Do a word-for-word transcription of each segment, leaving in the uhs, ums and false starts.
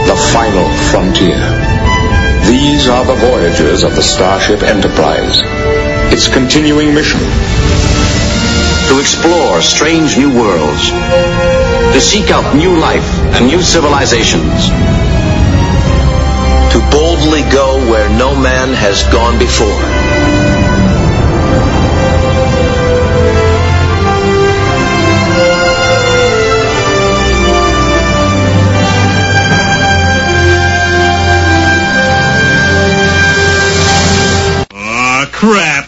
the final frontier. These are the voyages of the Starship Enterprise. Its continuing mission: to explore strange new worlds, to seek out new life and new civilizations, to boldly go where no man has gone before. Aw, crap.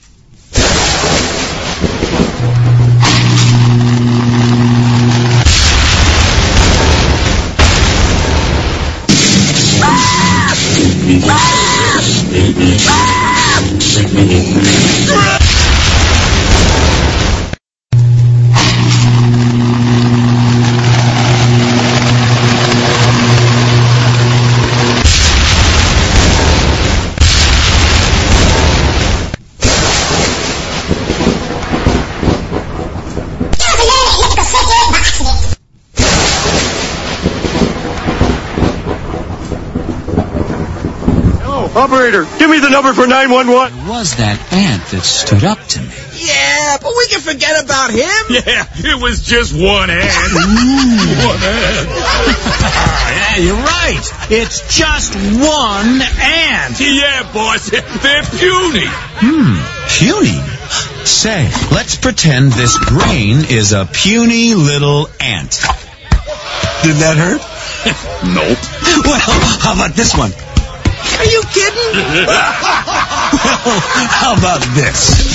Operator, give me the number for nine one one. It was that ant that stood up to me. Yeah, but we can forget about him. Yeah, it was just one ant. One ant. Yeah, you're right. It's just one ant. Yeah, boss. They're puny. Hmm, puny? Say, let's pretend this brain is a puny little ant. Did that hurt? Nope. Well, how about this one? Are you kidding? Well, how about this?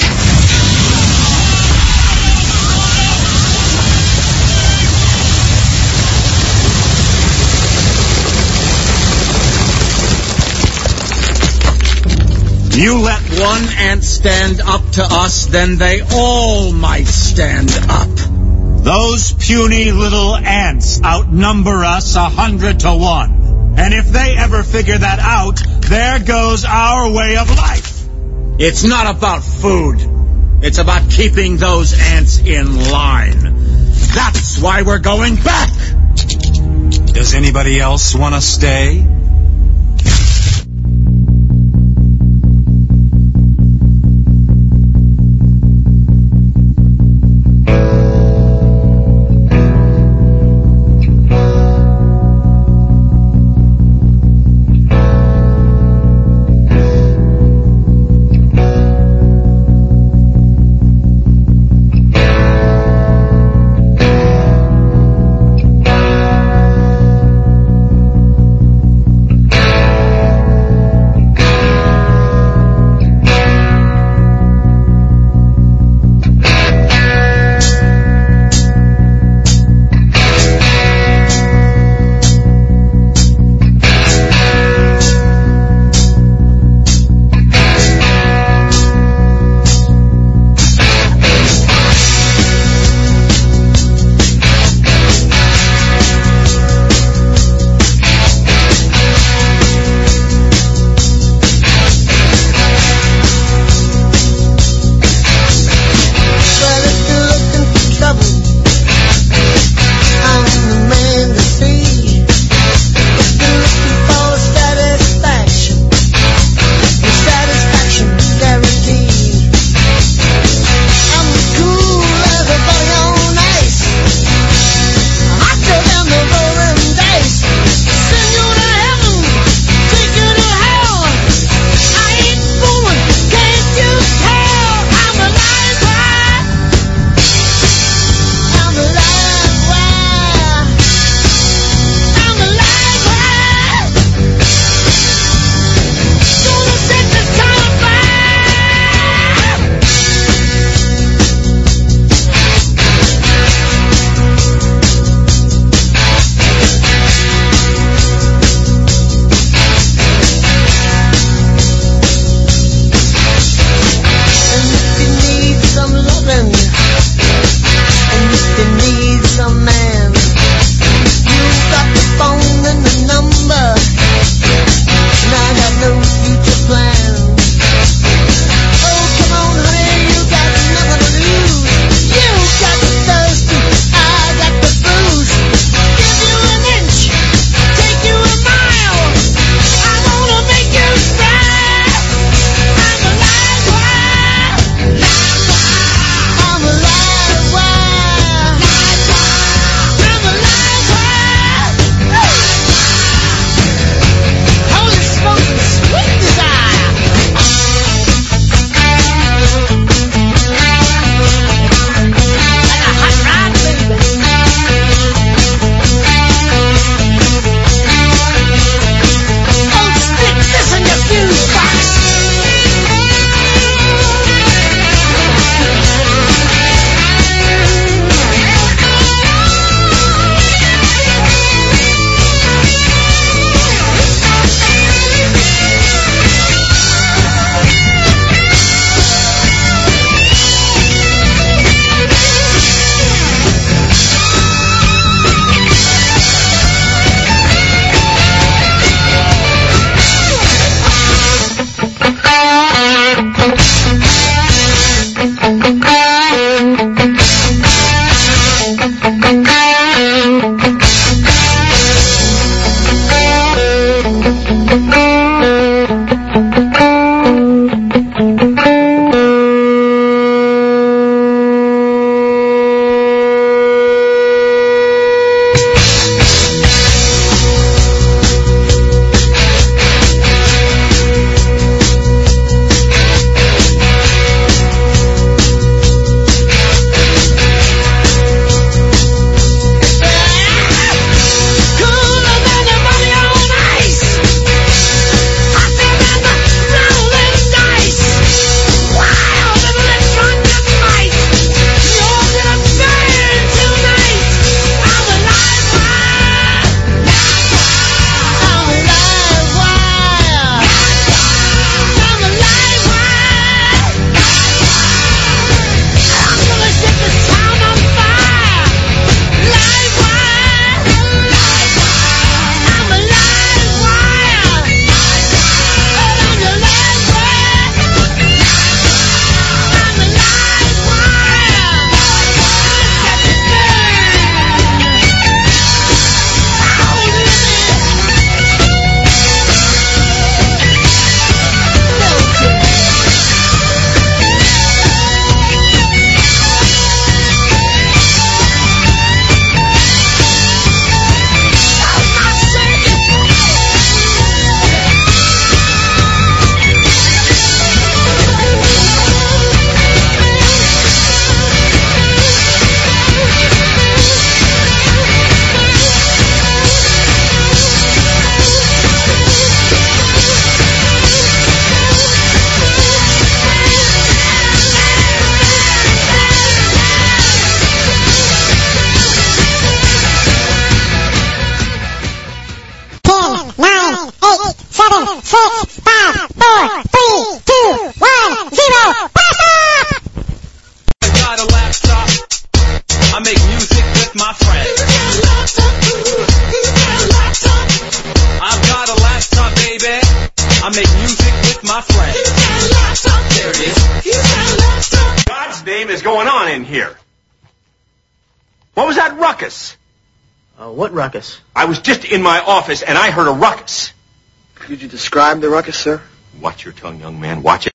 You let one ant stand up to us, then they all might stand up. Those puny little ants outnumber us a hundred to one. And if they ever figure that out, there goes our way of life. It's not about food. It's about keeping those ants in line. That's why we're going back. Does anybody else want to stay? seven, six, five, four, three, two, one, zero. Blast off! I got a laptop. I make music with my friends. I've got a laptop, baby. I make music with my friends. There it is. God's name is going on in here? What was that ruckus? Uh, what ruckus? I was just in my office and I heard a ruckus. Could you describe the ruckus, sir? Watch your tongue, young man. Watch it.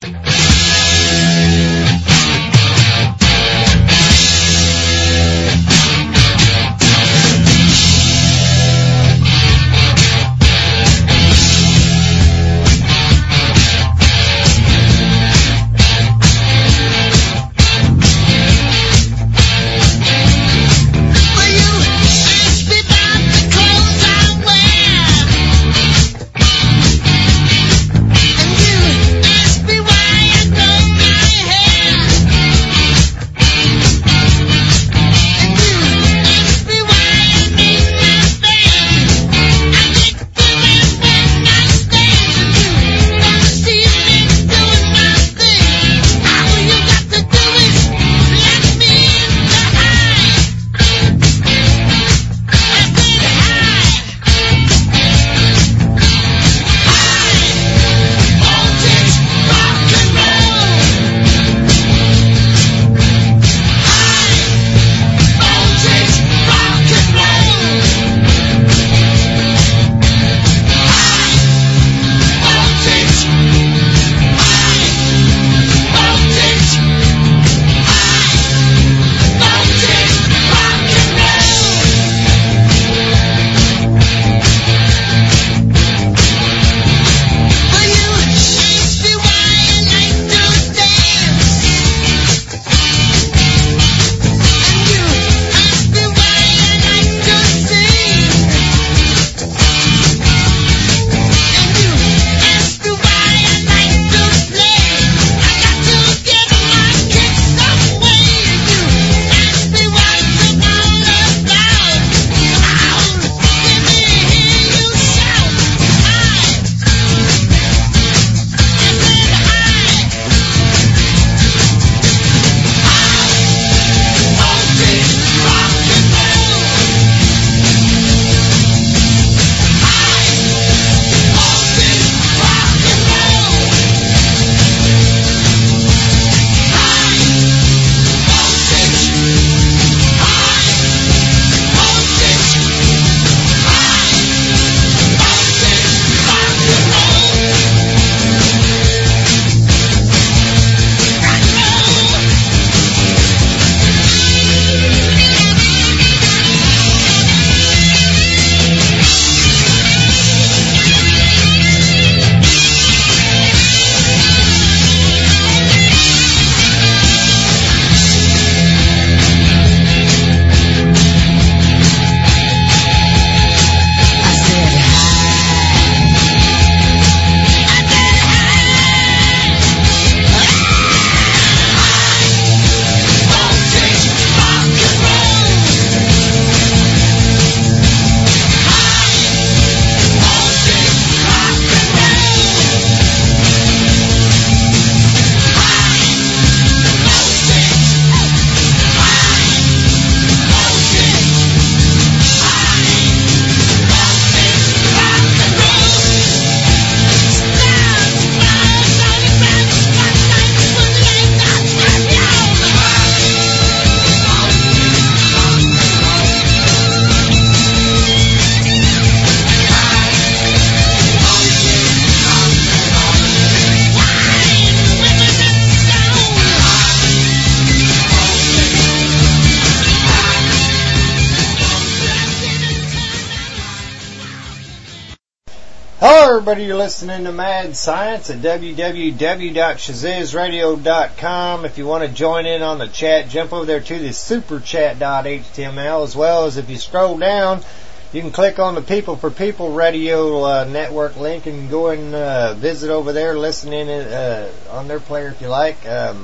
Hello everybody, you're listening to Mad Science at w w w dot shaziz radio dot com. If you want to join in on the chat, jump over there to the superchat dot h t m l, as well as if you scroll down, you can click on the People for People Radio uh, network link and go and uh, visit over there, listen in uh, on their player if you like. Um,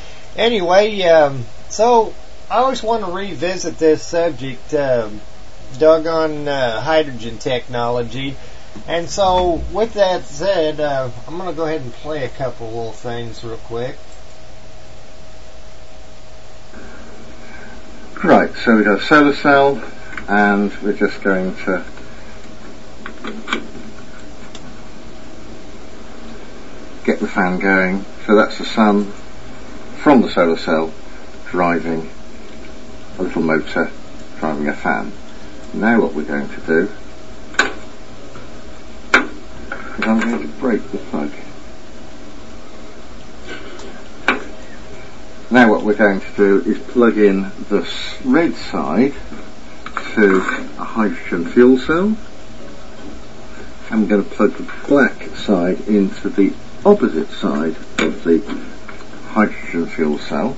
anyway, um, so I always want to revisit this subject, um, doggone uh, hydrogen technology. And so, with that said, uh, I'm going to go ahead and play a couple little things real quick. Right, so we've got a solar cell, and we're just going to get the fan going. So that's the sun from the solar cell driving a little motor, driving a fan. Now what we're going to do is I'm going to break the plug. Now what we're going to do is plug in the red side to a hydrogen fuel cell. I'm going to plug the black side into the opposite side of the hydrogen fuel cell.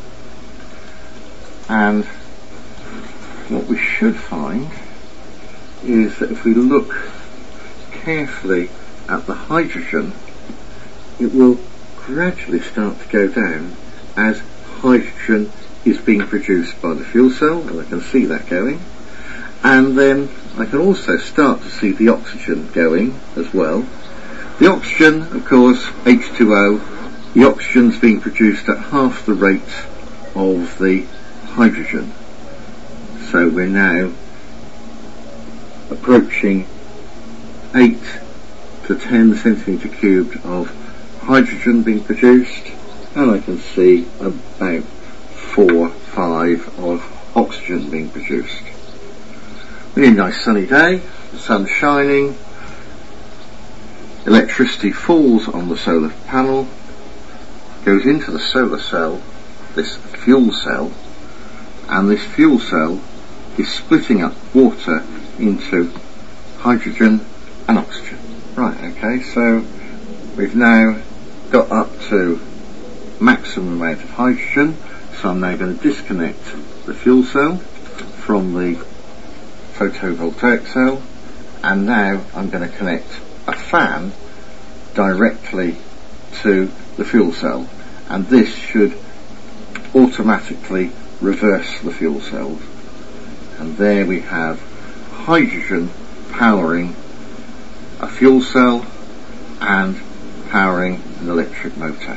And what we should find is that if we look carefully at the hydrogen, it will gradually start to go down as hydrogen is being produced by the fuel cell, and I can see that going. And then I can also start to see the oxygen going as well. The oxygen, of course, H two O, the oxygen's being produced at half the rate of the hydrogen. So we're now approaching eight to ten centimetre cubed of hydrogen being produced, and I can see about four, five of oxygen being produced. Really nice sunny day, the sun's shining, electricity falls on the solar panel, goes into the solar cell, this fuel cell, and this fuel cell is splitting up water into hydrogen and oxygen. Right, okay, so we've now got up to maximum amount of hydrogen, so I'm now going to disconnect the fuel cell from the photovoltaic cell, and now I'm going to connect a fan directly to the fuel cell, and this should automatically reverse the fuel cells. And there we have hydrogen powering a fuel cell and powering an electric motor.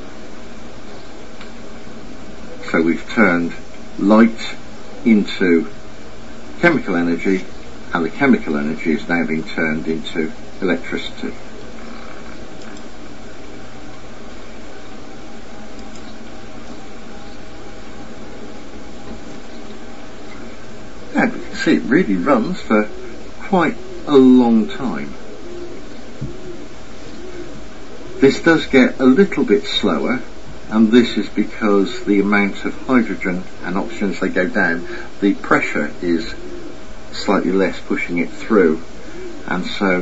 So we've turned light into chemical energy, and the chemical energy is now being turned into electricity. And we can see it really runs for quite a long time. This does get a little bit slower, and this is because the amount of hydrogen and oxygen as they go down, the pressure is slightly less pushing it through, and so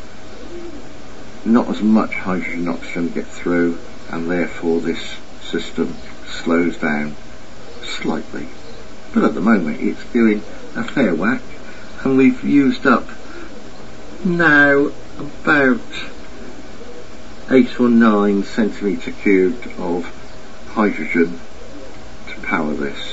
not as much hydrogen and oxygen get through, and therefore this system slows down slightly. But at the moment it's doing a fair whack, and we've used up now about eight or nine centimetre cubed of hydrogen to power this.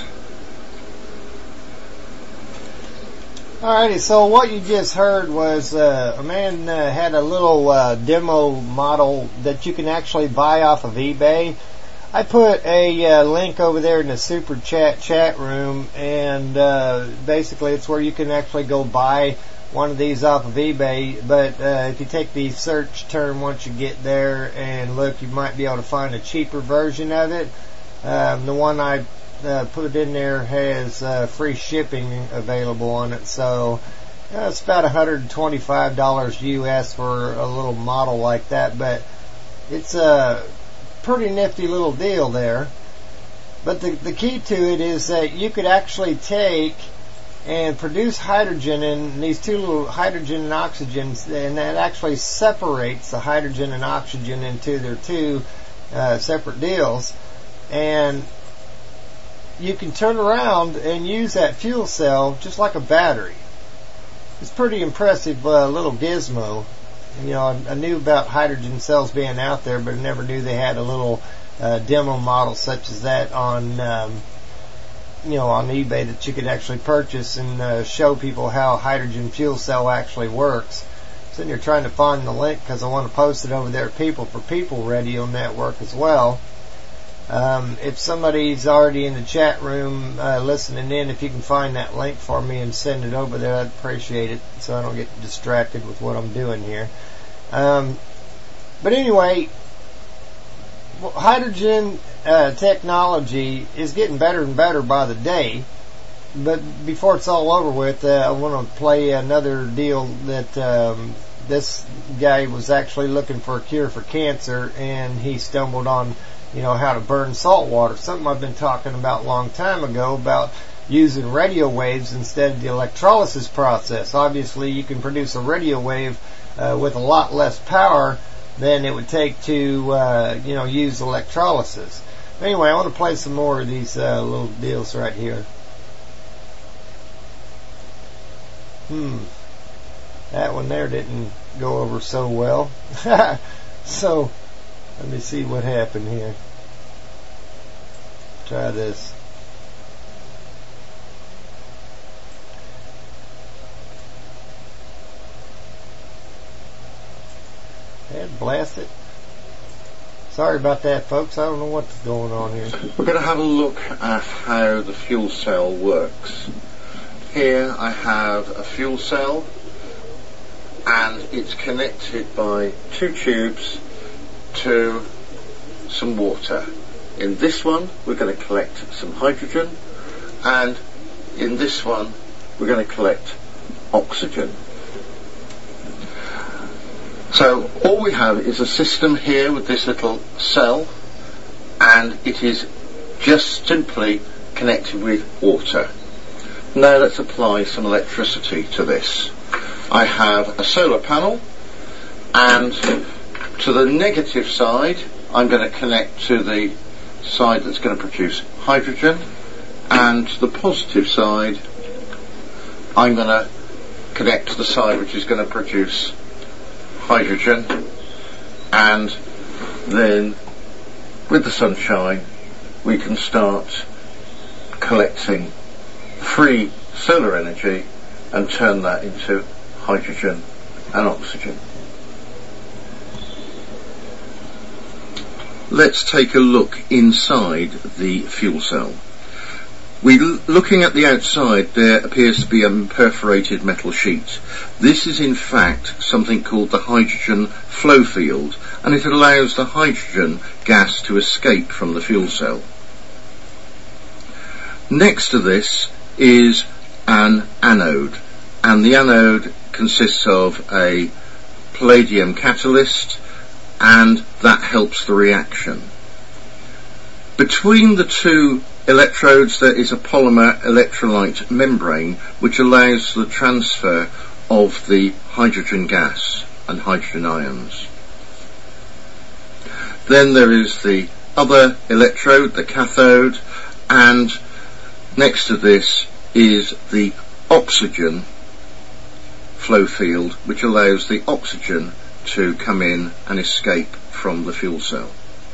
Alrighty, so what you just heard was uh, a man uh, had a little uh, demo model that you can actually buy off of eBay. I put a uh, link over there in the Super Chat chat room, and uh, basically it's where you can actually go buy one of these off of eBay. But uh, if you take the search term once you get there and look, you might be able to find a cheaper version of it. Um, the one I uh, put in there has uh, free shipping available on it, so uh, it's about one hundred twenty-five dollars U S for a little model like that. But it's a pretty nifty little deal there. But the, the key to it is that you could actually take and produce hydrogen in these two little hydrogen and oxygen, and that actually separates the hydrogen and oxygen into their two uh, separate deals. And you can turn around and use that fuel cell just like a battery. It's pretty impressive uh, little gizmo. You know, I, I knew about hydrogen cells being out there, but I never knew they had a little uh, demo model such as that on, um, you know, on eBay that you could actually purchase and uh, show people how a hydrogen fuel cell actually works. sitting here trying to find the link because I want to post it over there at People for People Radio Network as well. Um, if somebody's already in the chat room uh, listening in, if you can find that link for me and send it over there, I'd appreciate it so I don't get distracted with what I'm doing here. Um, but anyway, hydrogen uh, technology is getting better and better by the day. But before it's all over with, uh, I want to play another deal that um, this guy was actually looking for a cure for cancer, and he stumbled on, you know, how to burn salt water. Something I've been talking about a long time ago about using radio waves instead of the electrolysis process. Obviously, you can produce a radio wave uh, with a lot less power than it would take to, uh, you know, use electrolysis. Anyway, I want to play some more of these uh, little deals right here. Hmm. That one there didn't go over so well. So, let me see what happened here. Try this. And blast it. Sorry about that, folks. I don't know what's going on here. We're going to have a look at how the fuel cell works. Here I have a fuel cell, and it's connected by two tubes to some water. In this one we're going to collect some hydrogen, and in this one we're going to collect oxygen. So all we have is a system here with this little cell, and it is just simply connected with water. Now let's apply some electricity to this. I have a solar panel, and to the negative side I'm going to connect to the side that's going to produce hydrogen, and to the positive side I'm going to connect to the side which is going to produce hydrogen, and then with the sunshine we can start collecting free solar energy and turn that into hydrogen and oxygen. Let's take a look inside the fuel cell. We looking at the outside, there appears to be a perforated metal sheet. This is in fact something called the hydrogen flow field, and it allows the hydrogen gas to escape from the fuel cell. Next to this is an anode, and the anode consists of a palladium catalyst, and that helps the reaction. Between the two electrodes there is a polymer electrolyte membrane which allows the transfer of the hydrogen gas and hydrogen ions. Then there is the other electrode, the cathode, and next to this is the oxygen flow field, which allows the oxygen to come in and escape from the fuel cell.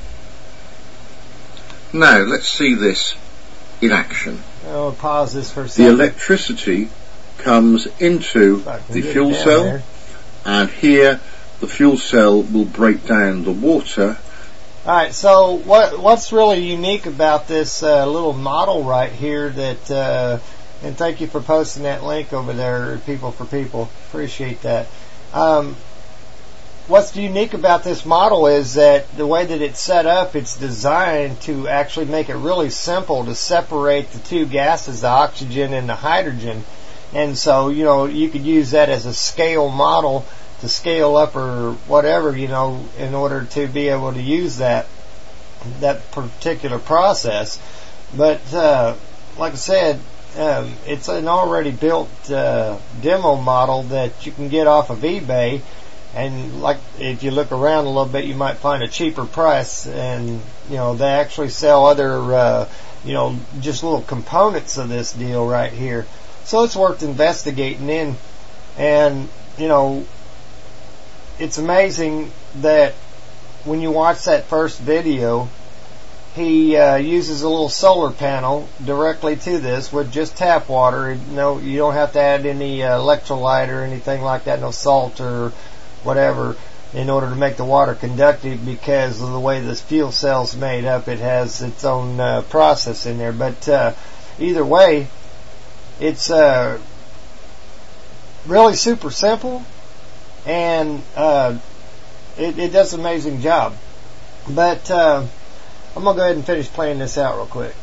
Now let's see this in action. I'll pause this for a second. The electricity comes into the fuel cell, there. And here the fuel cell will break down the water. Alright, so what what's really unique about this uh, little model right here that, uh, and thank you for posting that link over there, People for People, appreciate that. Um, what's unique about this model is that the way that it's set up, it's designed to actually make it really simple to separate the two gases, the oxygen and the hydrogen. And so, you know, you could use that as a scale model to scale up or whatever, you know, in order to be able to use that that particular process. But uh, like I said, um, it's an already built uh, demo model that you can get off of eBay, and like if you look around a little bit, you might find a cheaper price. And you know, they actually sell other uh, you know, just little components of this deal right here. So it's worth investigating in. And you know, it's amazing that when you watch that first video, he uh, uses a little solar panel directly to this with just tap water. No, you don't have to add any uh, electrolyte or anything like that, no salt or whatever, in order to make the water conductive because of the way this fuel cell's made up. It has its own uh, process in there. But uh, either way, it's uh, really super simple, and uh, it, it does an amazing job. But uh, I'm going to go ahead and finish playing this out real quick.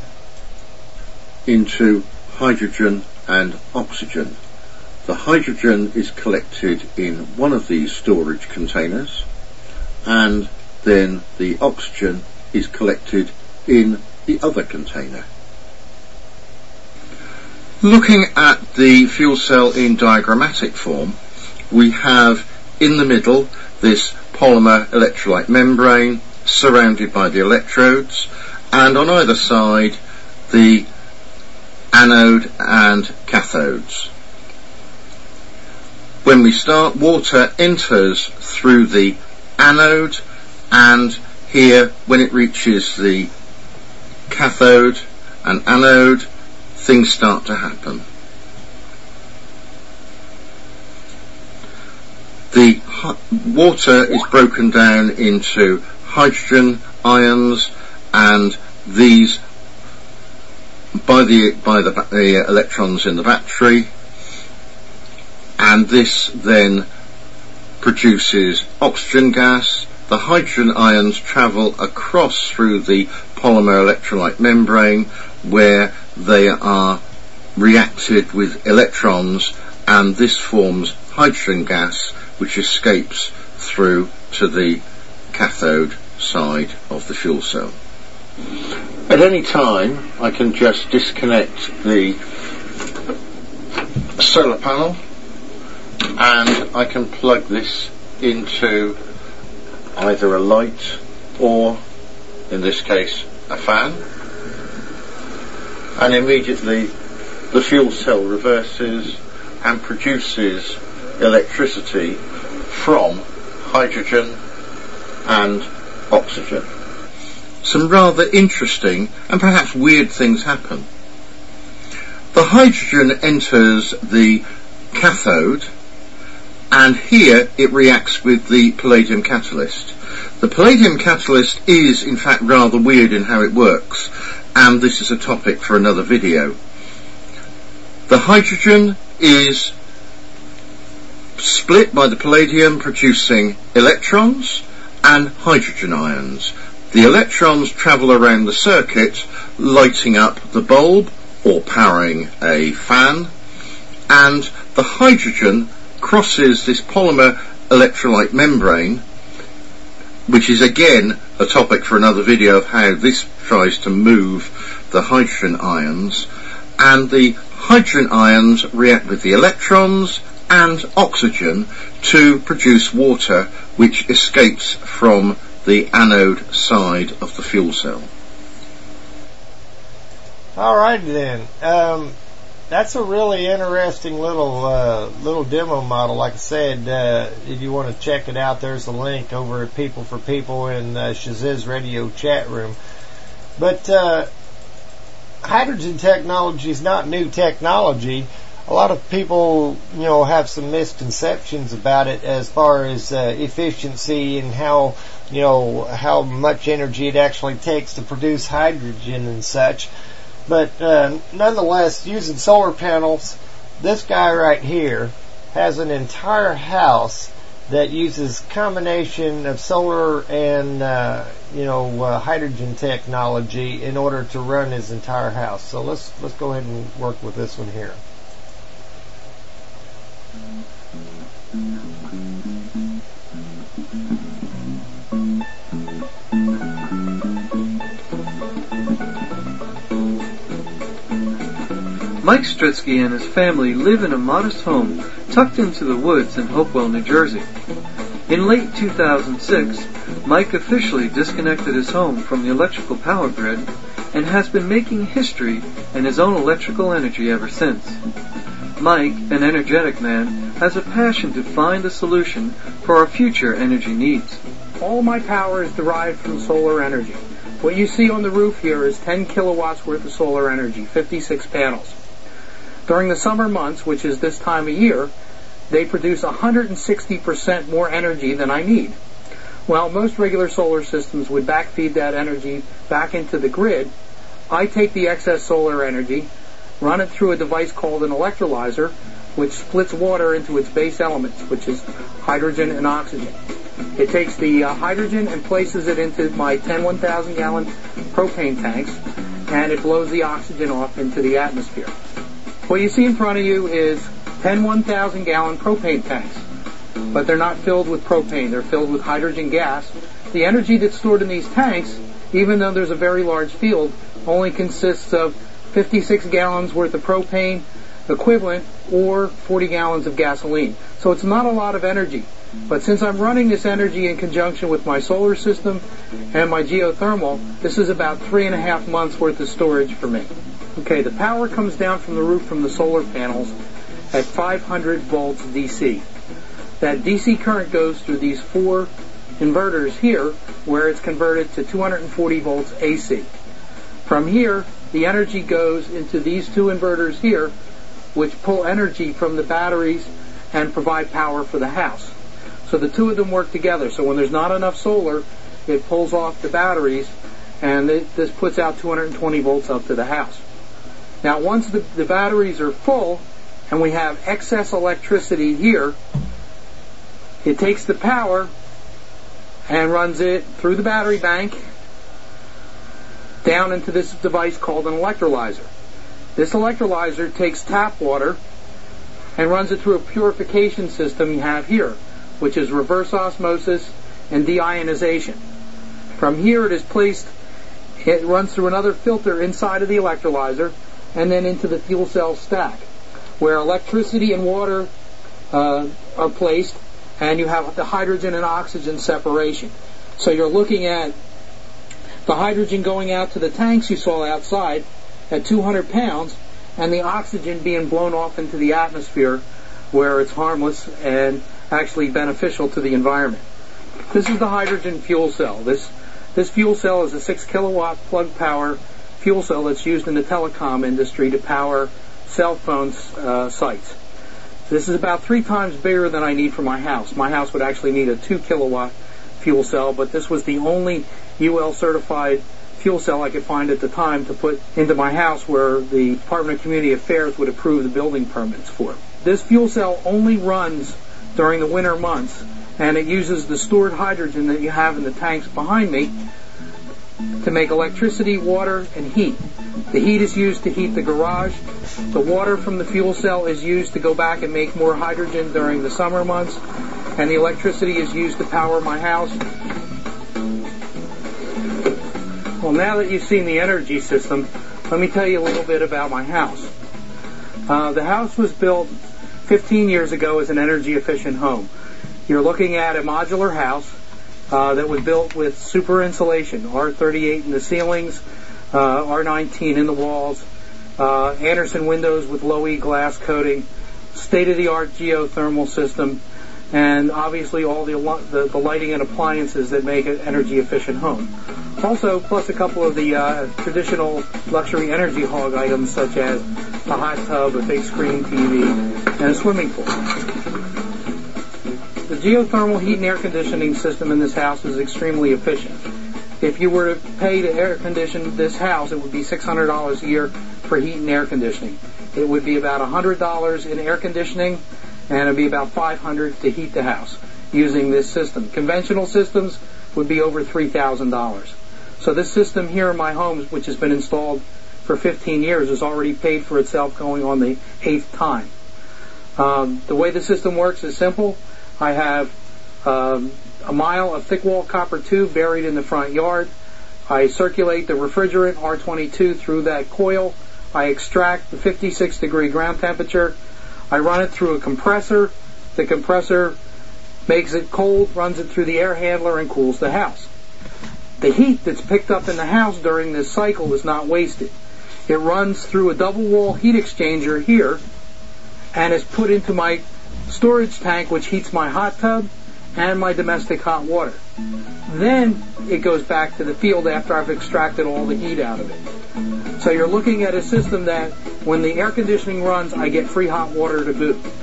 Into hydrogen and oxygen. The hydrogen is collected in one of these storage containers, and then the oxygen is collected in the other container. Looking at the fuel cell in diagrammatic form, we have in the middle this polymer electrolyte membrane surrounded by the electrodes, and on either side the anode and cathodes. When we start, water enters through the anode, and here, when it reaches the cathode and anode, things start to happen. The water is broken down into hydrogen ions, and these by the by the, the electrons in the battery, and this then produces oxygen gas. The hydrogen ions travel across through the polymer electrolyte membrane, where they are reacted with electrons, and this forms hydrogen gas, which escapes through to the cathode side of the fuel cell. At any time, I can just disconnect the solar panel, and I can plug this into either a light or, in this case, a fan, and immediately the fuel cell reverses and produces electricity from hydrogen and oxygen. Some rather interesting and perhaps weird things happen. The hydrogen enters the cathode, and here it reacts with the palladium catalyst. The palladium catalyst is in fact rather weird in how it works, and this is a topic for another video. The hydrogen is split by the palladium, producing electrons and hydrogen ions. The electrons travel around the circuit, lighting up the bulb or powering a fan, and the hydrogen crosses this polymer electrolyte membrane, which is again a topic for another video of how this tries to move the hydrogen ions, and the hydrogen ions react with the electrons and oxygen to produce water, which escapes from the anode side of the fuel cell. Alright then, um, that's a really interesting little uh, little demo model. Like I said, uh, if you want to check it out, there's a link over at People for People in uh, Shazizz Radio chat room. But uh, hydrogen technology is not new technology. A lot of people, you know, have some misconceptions about it as far as uh, efficiency and how, you know, how much energy it actually takes to produce hydrogen and such. But uh, nonetheless, using solar panels, this guy right here has an entire house that uses combination of solar and uh, you know uh, hydrogen technology in order to run his entire house. So let's let's go ahead and work with this one here. Mike Stritsky and his family live in a modest home tucked into the woods in Hopewell, New Jersey. In late two thousand six, Mike officially disconnected his home from the electrical power grid and has been making history and his own electrical energy ever since. Mike, an energetic man, has a passion to find a solution for our future energy needs. All my power is derived from solar energy. What you see on the roof here is ten kilowatts worth of solar energy, fifty-six panels. During the summer months, which is this time of year, they produce one hundred sixty percent more energy than I need. Well, most regular solar systems would backfeed that energy back into the grid. I take the excess solar energy, run it through a device called an electrolyzer, which splits water into its base elements, which is hydrogen and oxygen. It takes the uh, hydrogen and places it into my ten one thousand gallon propane tanks, and it blows the oxygen off into the atmosphere. What you see in front of you is ten one thousand gallon propane tanks, but they're not filled with propane. They're filled with hydrogen gas. The energy that's stored in these tanks, even though there's a very large field, only consists of fifty-six gallons worth of propane equivalent or forty gallons of gasoline. So it's not a lot of energy. But since I'm running this energy in conjunction with my solar system and my geothermal, this is about three and a half months worth of storage for me. Okay, the power comes down from the roof from the solar panels at five hundred volts D C. That D C current goes through these four inverters here, where it's converted to two hundred forty volts A C. From here, the energy goes into these two inverters here, which pull energy from the batteries and provide power for the house. So the two of them work together. So when there's not enough solar, it pulls off the batteries, and it, this puts out two hundred twenty volts up to the house. Now once the, the batteries are full, and we have excess electricity here, it takes the power and runs it through the battery bank down into this device called an electrolyzer. This electrolyzer takes tap water and runs it through a purification system you have here, which is reverse osmosis and deionization. From here it is placed, it runs through another filter inside of the electrolyzer and then into the fuel cell stack, where electricity and water uh, are placed, and you have the hydrogen and oxygen separation. So you're looking at the hydrogen going out to the tanks you saw outside at two hundred pounds, and the oxygen being blown off into the atmosphere where it's harmless and actually beneficial to the environment. This is the hydrogen fuel cell. This this fuel cell is a six kilowatt plug power fuel cell that's used in the telecom industry to power cell phone uh, sites. This is about three times bigger than I need for my house. My house would actually need a two kilowatt fuel cell, but this was the only U L certified fuel cell I could find at the time to put into my house where the Department of Community Affairs would approve the building permits for. This fuel cell only runs during the winter months, and it uses the stored hydrogen that you have in the tanks behind me to make electricity, water, and heat. The heat is used to heat the garage. The water from the fuel cell is used to go back and make more hydrogen during the summer months, and the electricity is used to power my house. Well, now that you've seen the energy system, let me tell you a little bit about my house. Uh, the house was built fifteen years ago as an energy efficient home. You're looking at a modular house uh, that was built with super insulation, R thirty-eight in the ceilings, uh, R nineteen in the walls, uh, Anderson windows with low E glass coating, state-of-the-art geothermal system, and obviously all the, the, the lighting and appliances that make an energy efficient home. Also, plus a couple of the uh, traditional luxury energy hog items such as a hot tub, a big screen T V, and a swimming pool. The geothermal heat and air conditioning system in this house is extremely efficient. If you were to pay to air condition this house, it would be six hundred dollars a year for heat and air conditioning. It would be about one hundred dollars in air conditioning, and it would be about five hundred dollars to heat the house using this system. Conventional systems would be over three thousand dollars. So this system here in my home, which has been installed for fifteen years, has already paid for itself going on the eighth time. Um, the way the system works is simple. I have um, a mile of thick wall copper tube buried in the front yard. I circulate the refrigerant R twenty-two through that coil. I extract the fifty-six degree ground temperature. I run it through a compressor. The compressor makes it cold, runs it through the air handler, and cools the house. The heat that's picked up in the house during this cycle is not wasted. It runs through a double wall heat exchanger here and is put into my storage tank, which heats my hot tub and my domestic hot water. Then it goes back to the field after I've extracted all the heat out of it. So you're looking at a system that when the air conditioning runs, I get free hot water to boot.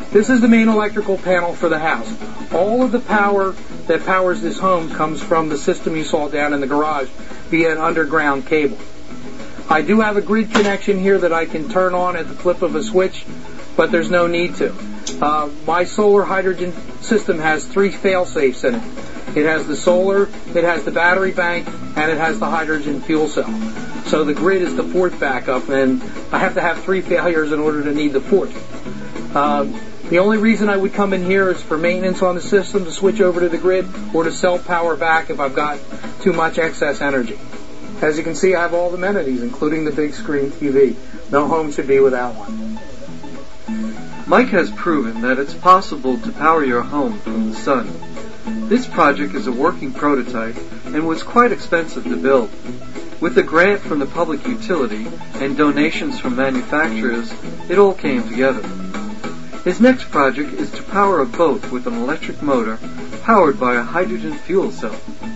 This is the main electrical panel for the house. All of the power that powers this home comes from the system you saw down in the garage via an underground cable. I do have a grid connection here that I can turn on at the flip of a switch, but there's no need to. Uh, my solar hydrogen system has three fail-safes in it. It has the solar, it has the battery bank, and it has the hydrogen fuel cell. So the grid is the fourth backup, and I have to have three failures in order to need the fourth. Uh, the only reason I would come in here is for maintenance on the system, to switch over to the grid, or to self-power back if I've got too much excess energy. As you can see, I have all the amenities, including the big screen T V. No home should be without one. Mike has proven that it's possible to power your home from the sun. This project is a working prototype and was quite expensive to build. With a grant from the public utility and donations from manufacturers, it all came together. His next project is to power a boat with an electric motor powered by a hydrogen fuel cell.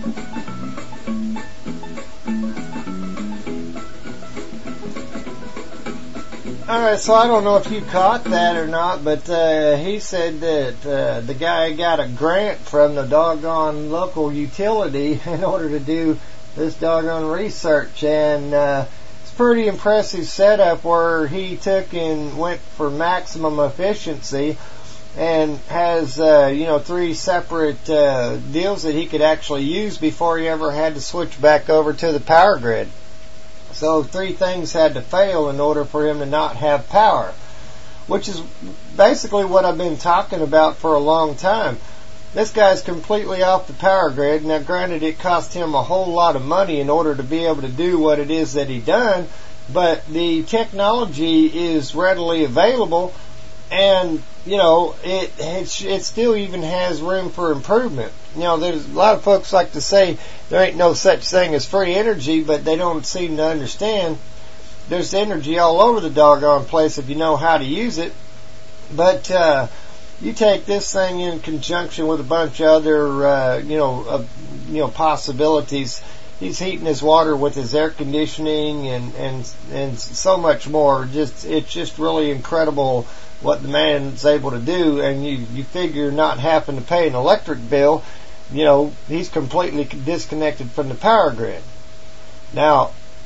Alright, so I don't know if you caught that or not, but uh, he said that uh, the guy got a grant from the doggone local utility in order to do this doggone research, and uh, it's a pretty impressive setup where he took and went for maximum efficiency and has, uh, you know, three separate uh, deals that he could actually use before he ever had to switch back over to the power grid. So three things had to fail in order for him to not have power, which is basically what I've been talking about for a long time. This guy's completely off the power grid. Now, granted, it cost him a whole lot of money in order to be able to do what it is that he done, but the technology is readily available, and you know it it, it still even has room for improvement. You know, there's a lot of folks like to say there ain't no such thing as free energy, but they don't seem to understand there's energy all over the doggone place if you know how to use it. But uh, you take this thing in conjunction with a bunch of other, uh, you know, uh, you know, possibilities. He's heating his water with his air conditioning and and and so much more. Just it's just really incredible what the man's able to do, and you you figure not having to pay an electric bill. You know, he's completely disconnected from the power grid. Now,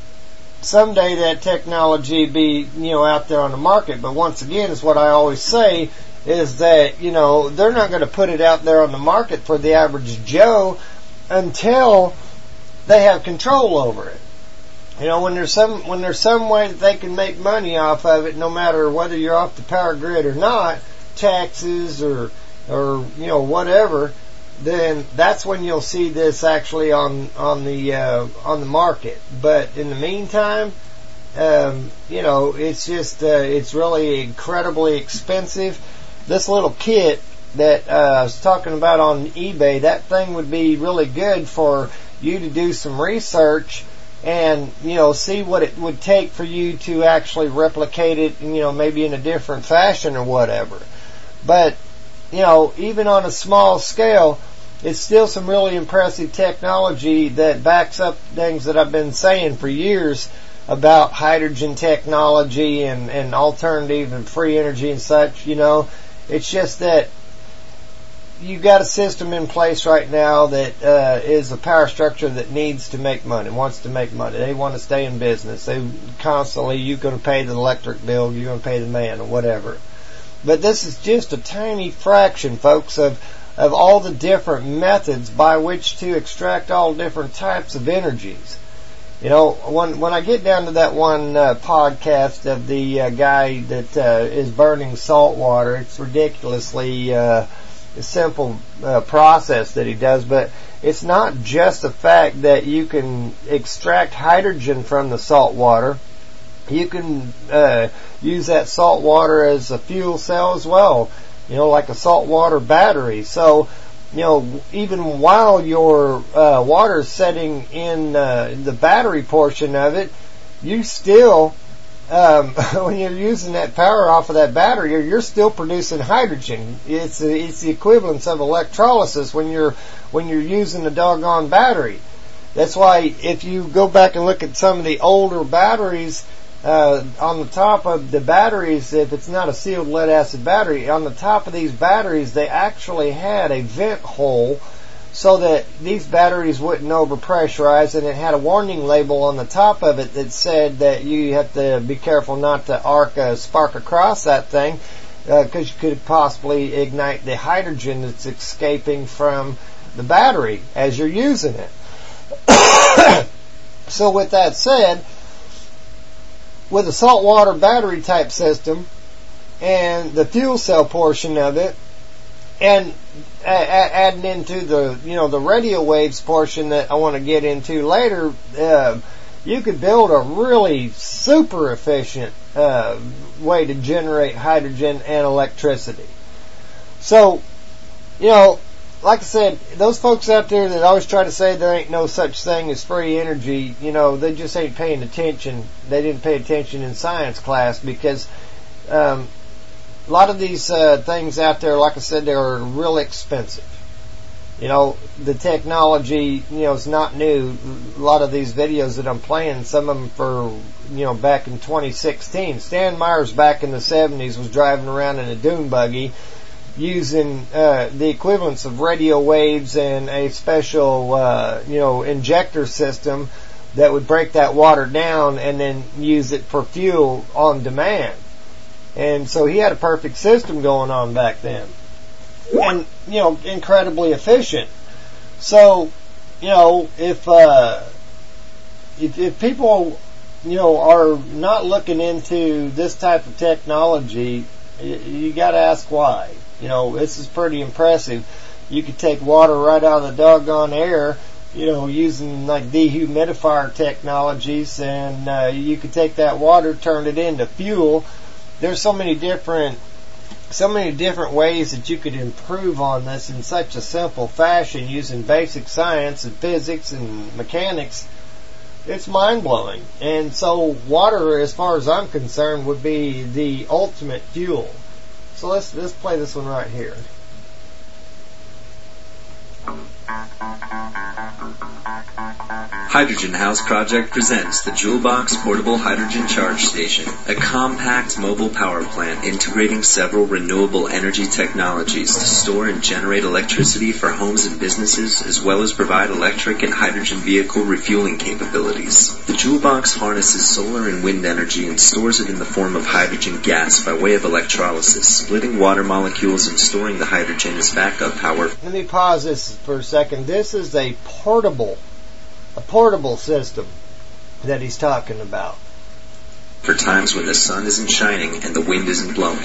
someday that technology be, you know, out there on the market, but once again, is what I always say, is that, you know, they're not going to put it out there on the market for the average Joe until they have control over it. You know, when there's some, when there's some way that they can make money off of it, no matter whether you're off the power grid or not, taxes or, or, you know, whatever, then that's when you'll see this actually on on the uh, on the market. But in the meantime, um, you know, it's just uh, it's really incredibly expensive. This little kit that uh, I was talking about on eBay, that thing would be really good for you to do some research and, you know, see what it would take for you to actually replicate it, you know, maybe in a different fashion or whatever. But, you know, even on a small scale, it's still some really impressive technology that backs up things that I've been saying for years about hydrogen technology and, and alternative and free energy and such, you know. It's just that you've got a system in place right now that uh, is a power structure that needs to make money, wants to make money. They want to stay in business. They constantly, you're going to pay the electric bill, you're going to pay the man or whatever. But this is just a tiny fraction, folks, of of all the different methods by which to extract all different types of energies. You know, when when I get down to that one uh, podcast of the uh, guy that uh, is burning salt water, it's ridiculously uh, a simple uh, process that he does, but it's not just the fact that you can extract hydrogen from the salt water. You can uh, use that salt water as a fuel cell as well, you know, like a saltwater battery. So, you know, even while your uh, water is setting in uh, the battery portion of it, you still, um, when you're using that power off of that battery, you're, you're still producing hydrogen. It's a, it's the equivalence of electrolysis when you're when you're using the doggone battery. That's why if you go back and look at some of the older batteries, uh, on the top of the batteries, if it's not a sealed lead acid battery, on the top of these batteries, they actually had a vent hole so that these batteries wouldn't overpressurize, and it had a warning label on the top of it that said that you have to be careful not to arc a spark across that thing, because uh, you could possibly ignite the hydrogen that's escaping from the battery as you're using it. So with that said, with a saltwater battery type system and the fuel cell portion of it, and a- a- adding into the, you know, the radio waves portion that I want to get into later, uh, you could build a really super efficient uh, way to generate hydrogen and electricity. So, you know, like I said, those folks out there that always try to say there ain't no such thing as free energy, you know, they just ain't paying attention. They didn't pay attention in science class, because um, a lot of these uh, things out there, like I said, they're real expensive. You know, the technology, you know, is not new. A lot of these videos that I'm playing, some of them for, you know, back in twenty sixteen. Stan Myers back in the seventies was driving around in a dune buggy using uh, the equivalents of radio waves and a special, uh, you know, injector system that would break that water down and then use it for fuel on demand. And so he had a perfect system going on back then. And, you know, incredibly efficient. So, you know, if, uh, if, if people, you know, are not looking into this type of technology, you, you gotta ask why. You know, this is pretty impressive. You could take water right out of the doggone air, you know, using like dehumidifier technologies, and uh, you could take that water, turn it into fuel. There's so many different, so many different ways that you could improve on this in such a simple fashion using basic science and physics and mechanics. It's mind-blowing. And so water, as far as I'm concerned, would be the ultimate fuel. So let's let's play this one right here. Hydrogen House Project presents the JoulBox Portable Hydrogen Charge Station, a compact mobile power plant integrating several renewable energy technologies to store and generate electricity for homes and businesses, as well as provide electric and hydrogen vehicle refueling capabilities. The JoulBox harnesses solar and wind energy and stores it in the form of hydrogen gas by way of electrolysis, splitting water molecules and storing the hydrogen as backup power. Let me pause this for a second. This is a portable A portable system that he's talking about. For times when the sun isn't shining and the wind isn't blowing.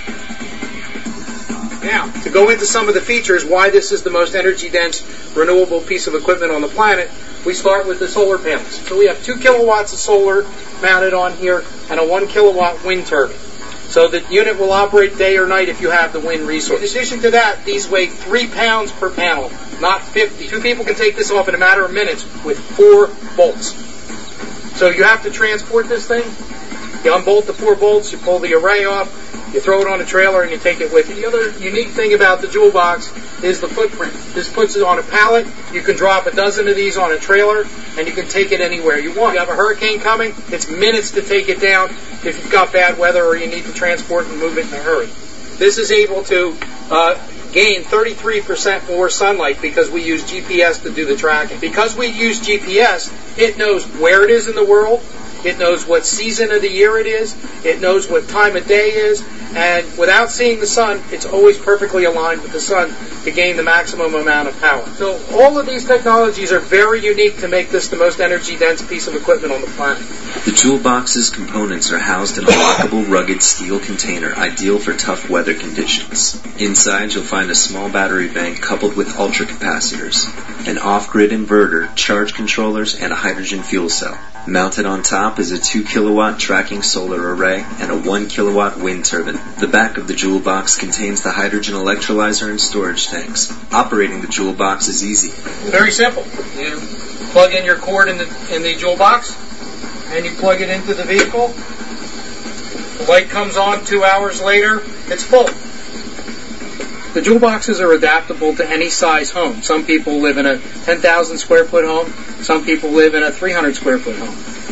Now, to go into some of the features, why this is the most energy-dense, renewable piece of equipment on the planet, we start with the solar panels. So we have two kilowatts of solar mounted on here and a one kilowatt wind turbine. So the unit will operate day or night if you have the wind resource. In addition to that, these weigh three pounds per panel, not fifty. Two people can take this off in a matter of minutes with four bolts. So you have to transport this thing. You unbolt the four bolts, you pull the array off, you throw it on a trailer, and you take it with you. The other unique thing about the JoulBox is the footprint. This puts it on a pallet. You can drop a dozen of these on a trailer, and you can take it anywhere you want. If you have a hurricane coming, it's minutes to take it down if you've got bad weather or you need to transport and move it in a hurry. This is able to uh, gain thirty-three percent more sunlight because we use G P S to do the tracking. Because we use G P S, it knows where it is in the world. It knows what season of the year it is. It knows what time of day is. And without seeing the sun, it's always perfectly aligned with the sun to gain the maximum amount of power. So all of these technologies are very unique to make this the most energy-dense piece of equipment on the planet. The JoulBox's components are housed in a lockable, rugged steel container, ideal for tough weather conditions. Inside, you'll find a small battery bank coupled with ultracapacitors, an off-grid inverter, charge controllers, and a hydrogen fuel cell. Mounted on top is a two kilowatt tracking solar array and a one kilowatt wind turbine. The back of the JoulBox contains the hydrogen electrolyzer and storage tanks. Operating the JoulBox is easy. Very simple. You plug in your cord in the in the JoulBox, and you plug it into the vehicle. The light comes on two hours later. It's full. The JoulBoxes are adaptable to any size home. Some people live in a ten thousand square foot home. Some people live in a three hundred square foot home.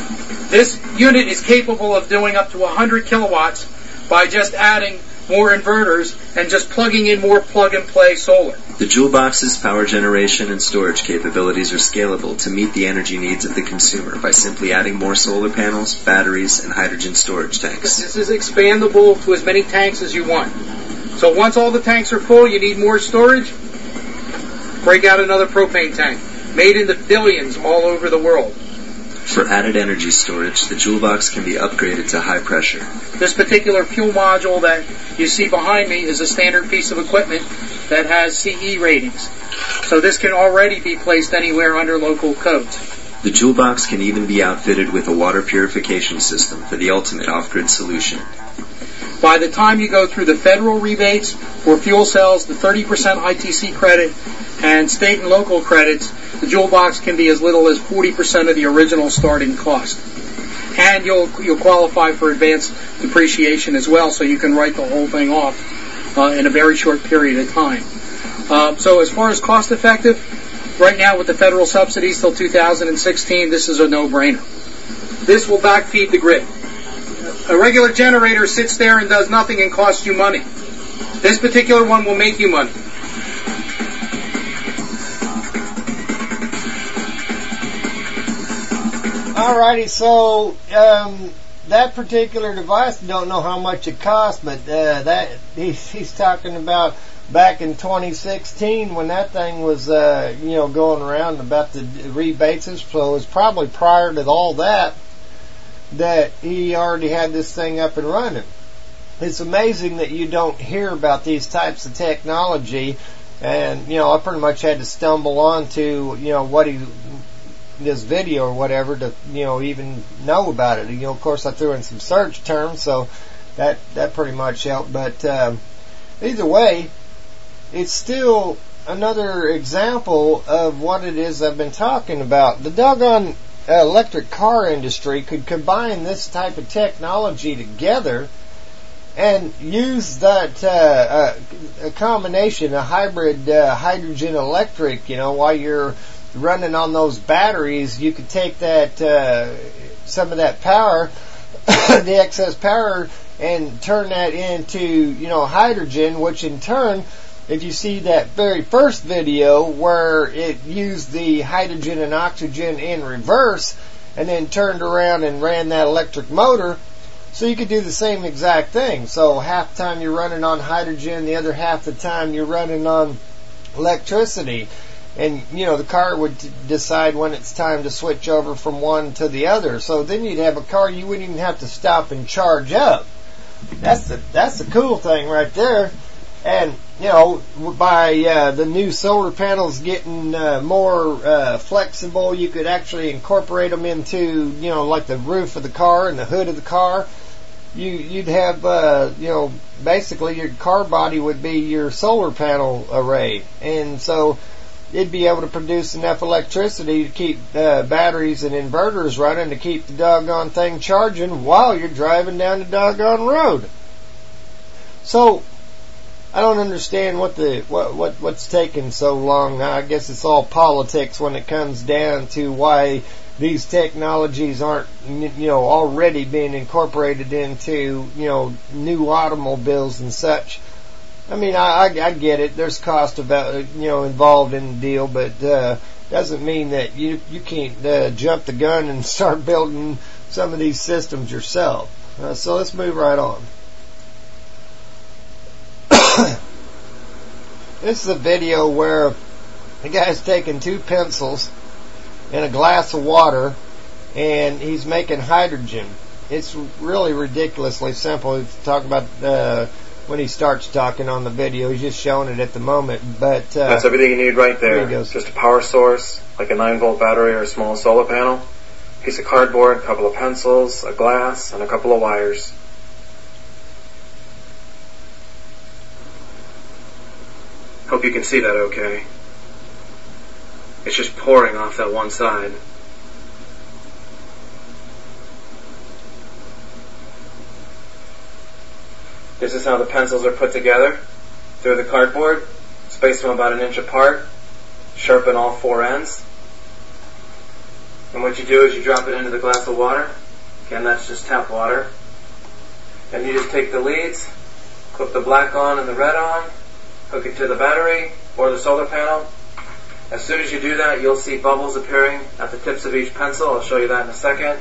This unit is capable of doing up to one hundred kilowatts by just adding more inverters and just plugging in more plug-and-play solar. The Joule Box's power generation and storage capabilities are scalable to meet the energy needs of the consumer by simply adding more solar panels, batteries, and hydrogen storage tanks. This is expandable to as many tanks as you want. So once all the tanks are full, you need more storage, break out another propane tank. Made in the billions all over the world. For added energy storage, the Joule Box can be upgraded to high pressure. This particular fuel module that you see behind me is a standard piece of equipment that has C E ratings. So this can already be placed anywhere under local codes. The Joule Box can even be outfitted with a water purification system for the ultimate off-grid solution. By the time you go through the federal rebates for fuel cells, the thirty percent I T C credit, and state and local credits, the Joule Box can be as little as forty percent of the original starting cost. And you'll you'll qualify for advanced depreciation as well, so you can write the whole thing off uh, in a very short period of time. Uh, so as far as cost effective, right now with the federal subsidies till two thousand sixteen, this is a no-brainer. This will backfeed the grid. A regular generator sits there and does nothing and costs you money. This particular one will make you money. Alrighty, so um, that particular device, don't know how much it costs, but uh, that he's, he's talking about back in twenty sixteen when that thing was, uh, you know, going around about the rebates. So it was probably prior to all that that he already had this thing up and running. It's amazing that you don't hear about these types of technology, and you know, I pretty much had to stumble onto, you know, what he. this video or whatever to, you know, even know about it. You know, of course I threw in some search terms, so that that pretty much helped. But um, either way, it's still another example of what it is I've been talking about. The doggone uh, electric car industry could combine this type of technology together and use that uh, uh, a combination, a hybrid uh, hydrogen electric, you know, while you're running on those batteries. You could take that uh, some of that power, the excess power, and turn that into, you know, hydrogen, which in turn, if you see that very first video where it used the hydrogen and oxygen in reverse and then turned around and ran that electric motor, so you could do the same exact thing. So half the time you're running on hydrogen, the other half the time you're running on electricity. And, you know, the car would t- decide when it's time to switch over from one to the other. So then you'd have a car you wouldn't even have to stop and charge up. That's the, that's the cool thing right there. And, you know, by uh, the new solar panels getting uh, more uh, flexible, you could actually incorporate them into, you know, like the roof of the car and the hood of the car. You, you'd have, uh, you know, basically your car body would be your solar panel array. And so it'd be able to produce enough electricity to keep uh, batteries and inverters running to keep the doggone thing charging while you're driving down the doggone road. So I don't understand what the what, what what's taking so long. I guess it's all politics when it comes down to why these technologies aren't, you know, already being incorporated into, you know, new automobiles and such. I mean, I, I, I get it. There's cost about, you know, involved in the deal, but uh, doesn't mean that you you can't uh, jump the gun and start building some of these systems yourself. Uh, so let's move right on. This is a video where the guy's taking two pencils and a glass of water, and he's making hydrogen. It's really ridiculously simple. Talk about uh, when he starts talking on the video. He's just showing it at the moment. But uh, that's everything you need right there. There he goes. Just a power source, like a nine volt battery or a small solar panel, a piece of cardboard, a couple of pencils, a glass, and a couple of wires. Hope you can see that okay. It's just pouring off that one side. This is how the pencils are put together through the cardboard. Space them about an inch apart. Sharpen all four ends. And what you do is you drop it into the glass of water. Again, that's just tap water. And you just take the leads, clip the black on and the red on, hook it to the battery or the solar panel. As soon as you do that, you'll see bubbles appearing at the tips of each pencil. I'll show you that in a second.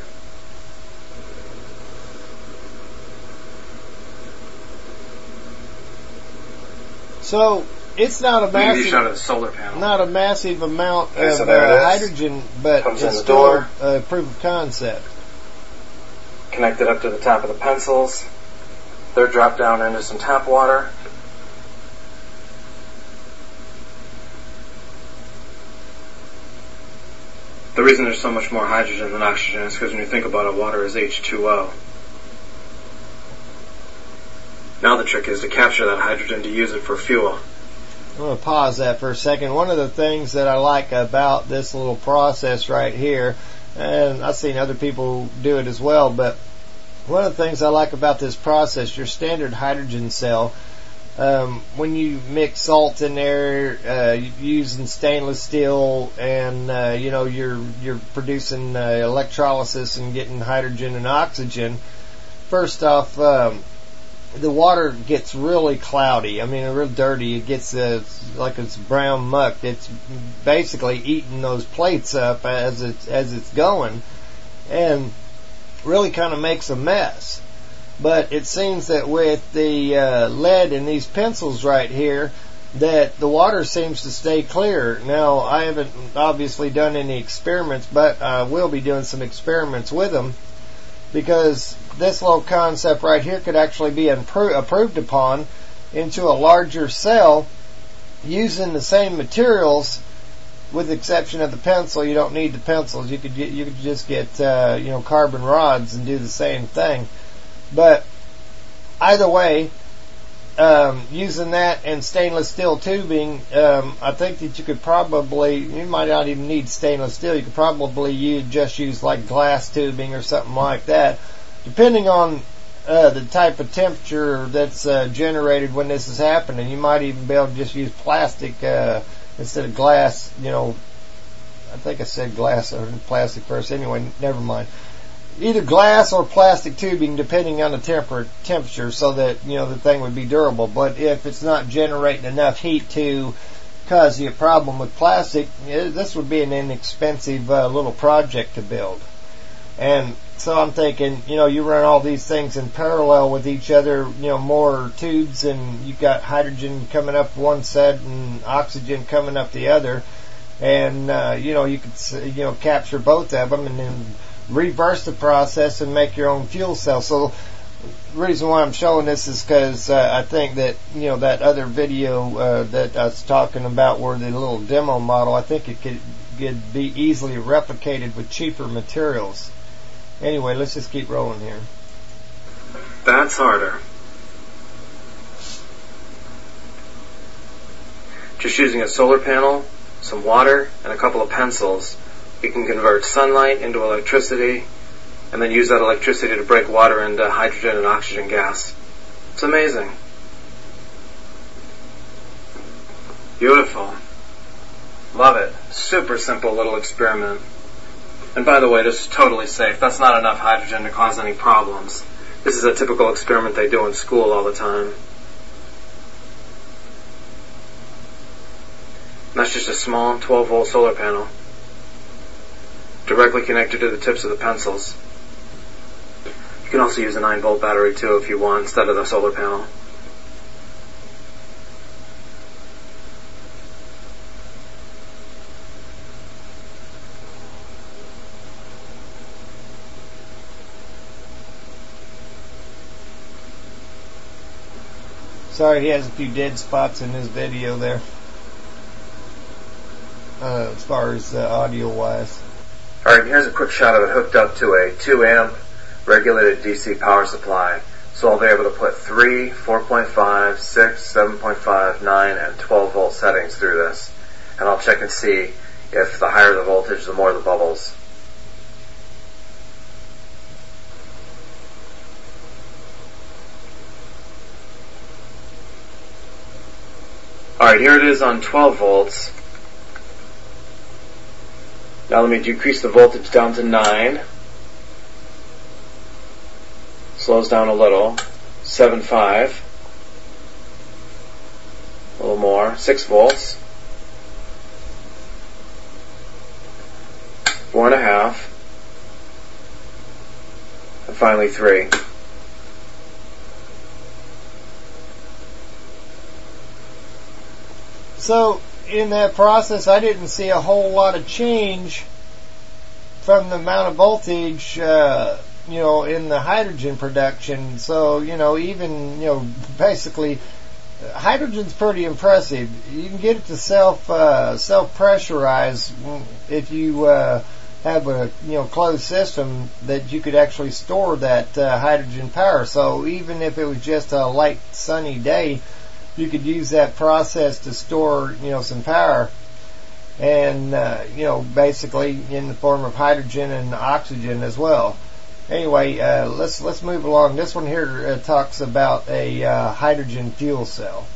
So it's not a massive, shot of the solar panel. not a massive amount Okay, of so there uh, it is. hydrogen, but Comes in it's the still door. a proof of concept. Connect it up to the top of the pencils. They're dropped down into some tap water. The reason there's so much more hydrogen than oxygen is because when you think about it, water is H two O. Now the trick is to capture that hydrogen to use it for fuel. I'm going to pause that for a second. One of the things that I like about this little process right here, and I've seen other people do it as well, but one of the things I like about this process, your standard hydrogen cell, um, when you mix salts in there, uh, you're using stainless steel, and uh, you know you're you're producing uh, electrolysis and getting hydrogen and oxygen. First off, um, the water gets really cloudy. I mean, real dirty. It gets uh, like it's brown muck. It's basically eating those plates up as it as it's going, and really kind of makes a mess. But it seems that with the uh, lead in these pencils right here, that the water seems to stay clear. Now, I haven't obviously done any experiments, but I will be doing some experiments with them, because this little concept right here could actually be impro- approved upon into a larger cell using the same materials. With the exception of the pencil, you don't need the pencils. You could get, you could just get uh, you know carbon rods and do the same thing. But either way, um, using that and stainless steel tubing, um, I think that you could probably, you might not even need stainless steel. You could probably use, just use like glass tubing or something like that, depending on uh, the type of temperature that's uh, generated when this is happening. You might even be able to just use plastic uh, instead of glass. You know, I think I said glass or plastic first. Anyway, never mind. Either glass or plastic tubing, depending on the temper- temperature, so that you know the thing would be durable. But if it's not generating enough heat to cause you a problem with plastic, this would be an inexpensive uh, little project to build. And so I'm thinking, you know, you run all these things in parallel with each other, you know, more tubes, and you've got hydrogen coming up one set and oxygen coming up the other, and uh, you know you could you know capture both of them and then reverse the process and make your own fuel cell. So the reason why I'm showing this is because uh, I think that, you know, that other video uh, that I was talking about where the little demo model, I think it could, could be easily replicated with cheaper materials. Anyway, let's just keep rolling here. That's harder. Just using a solar panel, some water, and a couple of pencils, you can convert sunlight into electricity and then use that electricity to break water into hydrogen and oxygen gas. It's amazing. Beautiful. Love it. Super simple little experiment. And by the way, this is totally safe. That's not enough hydrogen to cause any problems. This is a typical experiment they do in school all the time. And that's just a small twelve volt solar panel, directly connected to the tips of the pencils. You can also use a nine volt battery too if you want, instead of the solar panel. Sorry, he has a few dead spots in his video there, uh, as far as uh, audio wise. Alright, here's a quick shot of it hooked up to a two amp regulated D C power supply. So I'll be able to put three, four point five, six, seven point five, nine, and twelve volt settings through this. And I'll check and see if the higher the voltage, the more the bubbles. Alright, here it is on twelve volts. Now let me decrease the voltage down to nine. Slows down a little. seven point five. A little more. six volts. Four and a half. And finally three. So in that process, I didn't see a whole lot of change from the amount of voltage, uh, you know, in the hydrogen production. So, you know, even, you know, basically, hydrogen's pretty impressive. You can get it to self, uh, self-pressurize if you, uh, have a, you know, closed system that you could actually store that, uh, hydrogen power. So even if it was just a light sunny day, you could use that process to store, you know, some power. And, uh, you know, basically in the form of hydrogen and oxygen as well. Anyway, uh, let's let's move along. This one here uh, talks about a uh, hydrogen fuel cell.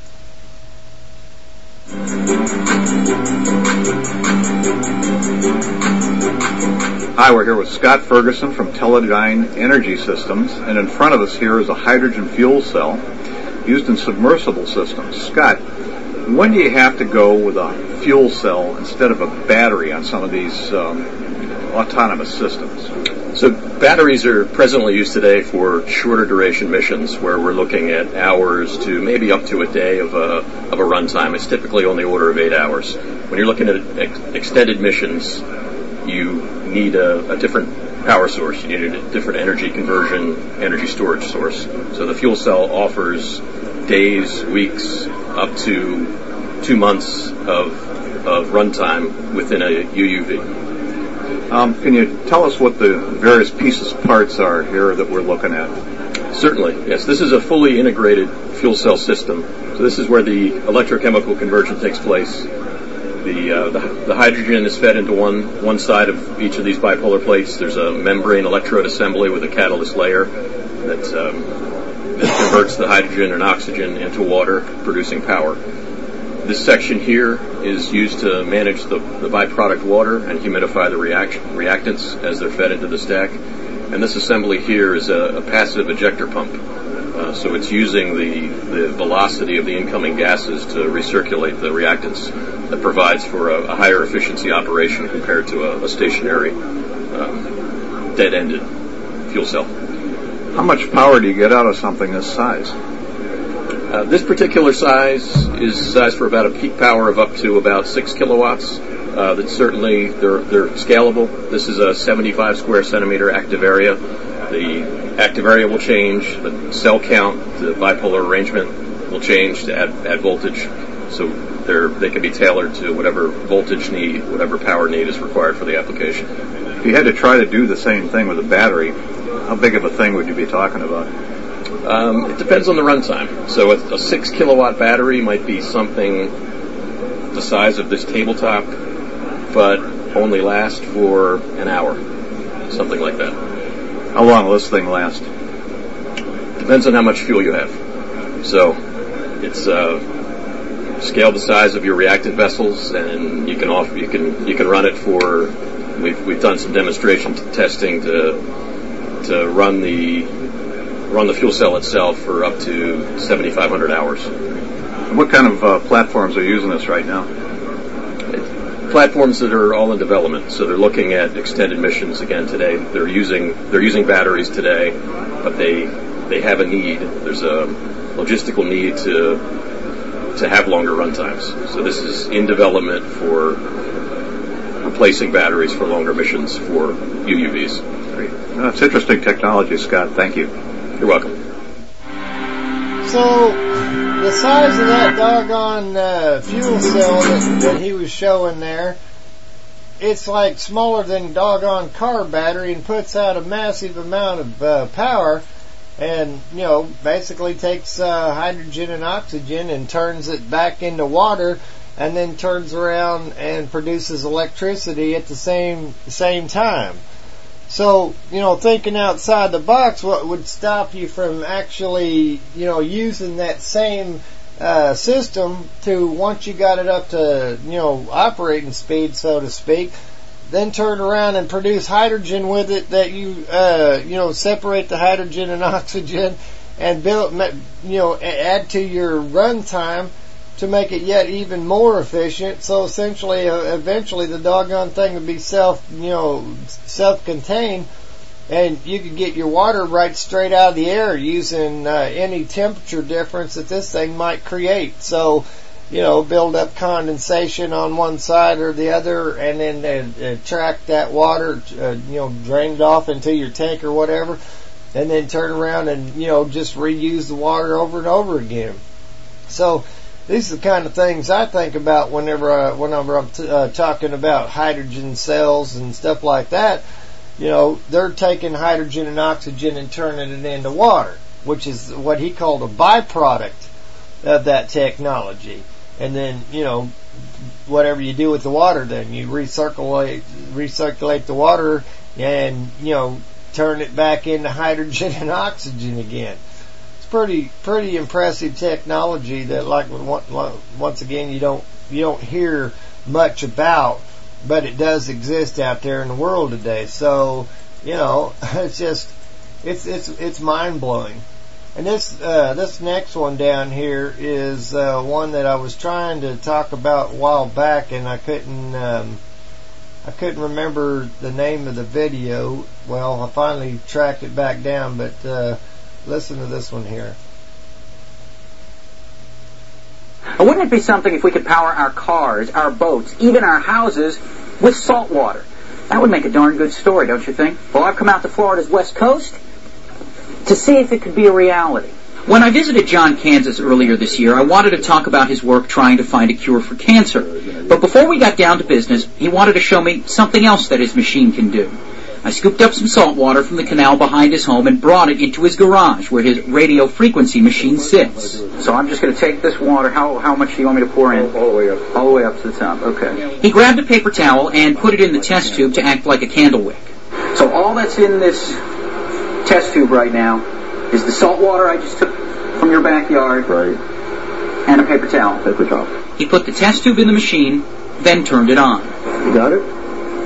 Hi, we're here with Scott Ferguson from Teledyne Energy Systems, and in front of us here is a hydrogen fuel cell used in submersible systems. Scott, when do you have to go with a fuel cell instead of a battery on some of these um, autonomous systems? So batteries are presently used today for shorter duration missions where we're looking at hours to maybe up to a day of a, of a runtime. It's typically on the order of eight hours. When you're looking at ex- extended missions, you need a, a different power source. You need a different energy conversion, energy storage source. So the fuel cell offers days, weeks, up to two months of of runtime within a U U V. Um, can you tell us what the various pieces, parts are here that we're looking at? Certainly, yes. This is a fully integrated fuel cell system. So this is where the electrochemical conversion takes place. The, uh, the the hydrogen is fed into one one side of each of these bipolar plates. There's a membrane electrode assembly with a catalyst layer that, um, that converts the hydrogen and oxygen into water, producing power. This section here is used to manage the, the byproduct water and humidify the react- reactants as they're fed into the stack. And this assembly here is a, a passive ejector pump. Uh, so it's using the, the velocity of the incoming gases to recirculate the reactants. That provides for a, a higher efficiency operation compared to a, a stationary um, dead-ended fuel cell. How much power do you get out of something this size? Uh, this particular size is sized for about a peak power of up to about six kilowatts. Uh, that's certainly, they're, they're scalable. This is a seventy-five square centimeter active area. The active area will change. The cell count, the bipolar arrangement will change to add, add voltage. So they're, they can be tailored to whatever voltage need, whatever power need is required for the application. If you had to try to do the same thing with a battery, how big of a thing would you be talking about? Um, it depends on the runtime. So a, a six kilowatt battery might be something the size of this tabletop, but only last for an hour, something like that. How long will this thing last? Depends on how much fuel you have. So it's uh, scale the size of your reactant vessels, and you can off, you can you can run it for. We've we've done some demonstration t- testing to to run the run the fuel cell itself for up to seventy-five hundred hours. What kind of uh, platforms are using this right now? Platforms that are all in development. So they're looking at extended missions again today. They're using they're using batteries today, but they they have a need. There's a logistical need to to have longer run times. So this is in development for replacing batteries for longer missions for U U Vs. Great. That's interesting technology, Scott. Thank you. You're welcome. So, the size of that doggone uh, fuel cell that, that he was showing there, it's like smaller than a doggone car battery and puts out a massive amount of uh, power and, you know, basically takes uh, hydrogen and oxygen and turns it back into water and then turns around and produces electricity at the same same time. So, you know, thinking outside the box, what would stop you from actually, you know, using that same uh, system to, once you got it up to, you know, operating speed, so to speak, then turn around and produce hydrogen with it that you, uh, you know, separate the hydrogen and oxygen and build, you know, add to your run time to make it yet even more efficient. So essentially, uh, eventually the doggone thing would be self, you know, self-contained, and you could get your water right straight out of the air using uh, any temperature difference that this thing might create. So, you know, build up condensation on one side or the other, and then uh, uh, track that water, uh, you know, drain it off into your tank or whatever, and then turn around and, you know, just reuse the water over and over again. So these are the kind of things I think about whenever, I, whenever I'm t- uh, talking about hydrogen cells and stuff like that. You know, they're taking hydrogen and oxygen and turning it into water, which is what he called a byproduct of that technology. And then, you know, whatever you do with the water, then you recirculate, recirculate the water and, you know, turn it back into hydrogen and oxygen again. It's pretty, pretty impressive technology that, like, once again, you don't, you don't hear much about, but it does exist out there in the world today. So, you know, it's just, it's, it's, it's mind blowing. And this, uh, this next one down here is, uh, one that I was trying to talk about a while back, and I couldn't, um, I couldn't remember the name of the video. Well, I finally tracked it back down, but, uh, listen to this one here. Wouldn't it be something if we could power our cars, our boats, even our houses with salt water? That would make a darn good story, don't you think? Well, I've come out to Florida's West Coast to see if it could be a reality. When I visited John, Kansas earlier this year, I wanted to talk about his work trying to find a cure for cancer. But before we got down to business, he wanted to show me something else that his machine can do. I scooped up some salt water from the canal behind his home and brought it into his garage where his radio frequency machine sits. So I'm just going to take this water. How how much do you want me to pour in? All the way up. All the way up to the top. Okay. He grabbed a paper towel and put it in the test tube to act like a candle wick. So all that's in this test tube right now is the salt water I just took from your backyard. Right. And a paper towel. Paper towel. He put the test tube in the machine, then turned it on. You got it?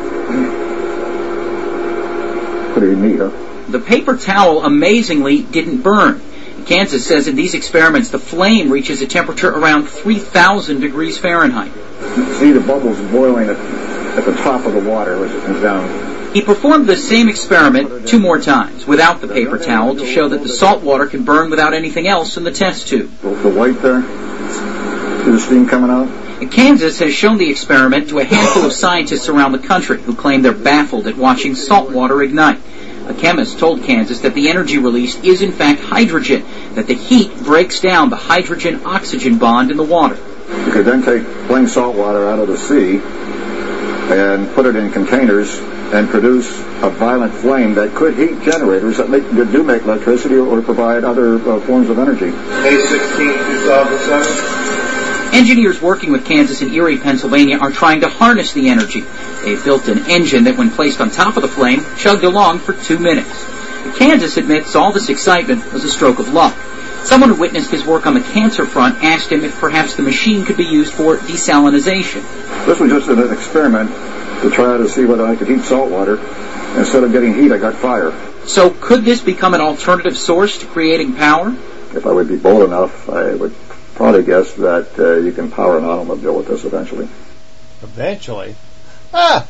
Pretty neat, huh? The paper towel amazingly didn't burn. Kansas says in these experiments the flame reaches a temperature around three thousand degrees Fahrenheit. See the bubbles boiling at, at the top of the water as it comes down. He performed the same experiment two more times without the paper towel to show that the salt water can burn without anything else in the test tube. The white there, see the steam coming out? Kansas has shown the experiment to a handful of scientists around the country who claim they're baffled at watching salt water ignite. A chemist told Kansas that the energy released is in fact hydrogen, that the heat breaks down the hydrogen-oxygen bond in the water. You could then take plain salt water out of the sea and put it in containers and produce a violent flame that could heat generators that, make, that do make electricity or provide other uh, forms of energy. May sixteenth, two thousand seven. Engineers working with Kansas and Erie, Pennsylvania are trying to harness the energy. They've built an engine that, when placed on top of the flame, chugged along for two minutes. Kansas admits all this excitement was a stroke of luck. Someone who witnessed his work on the cancer front asked him if perhaps the machine could be used for desalinization. This was just an experiment to try to see whether I could heat salt water. Instead of getting heat, I got fire. So could this become an alternative source to creating power? If I would be bold enough, I would probably guess that uh, you can power an automobile with this eventually. Eventually? Ah!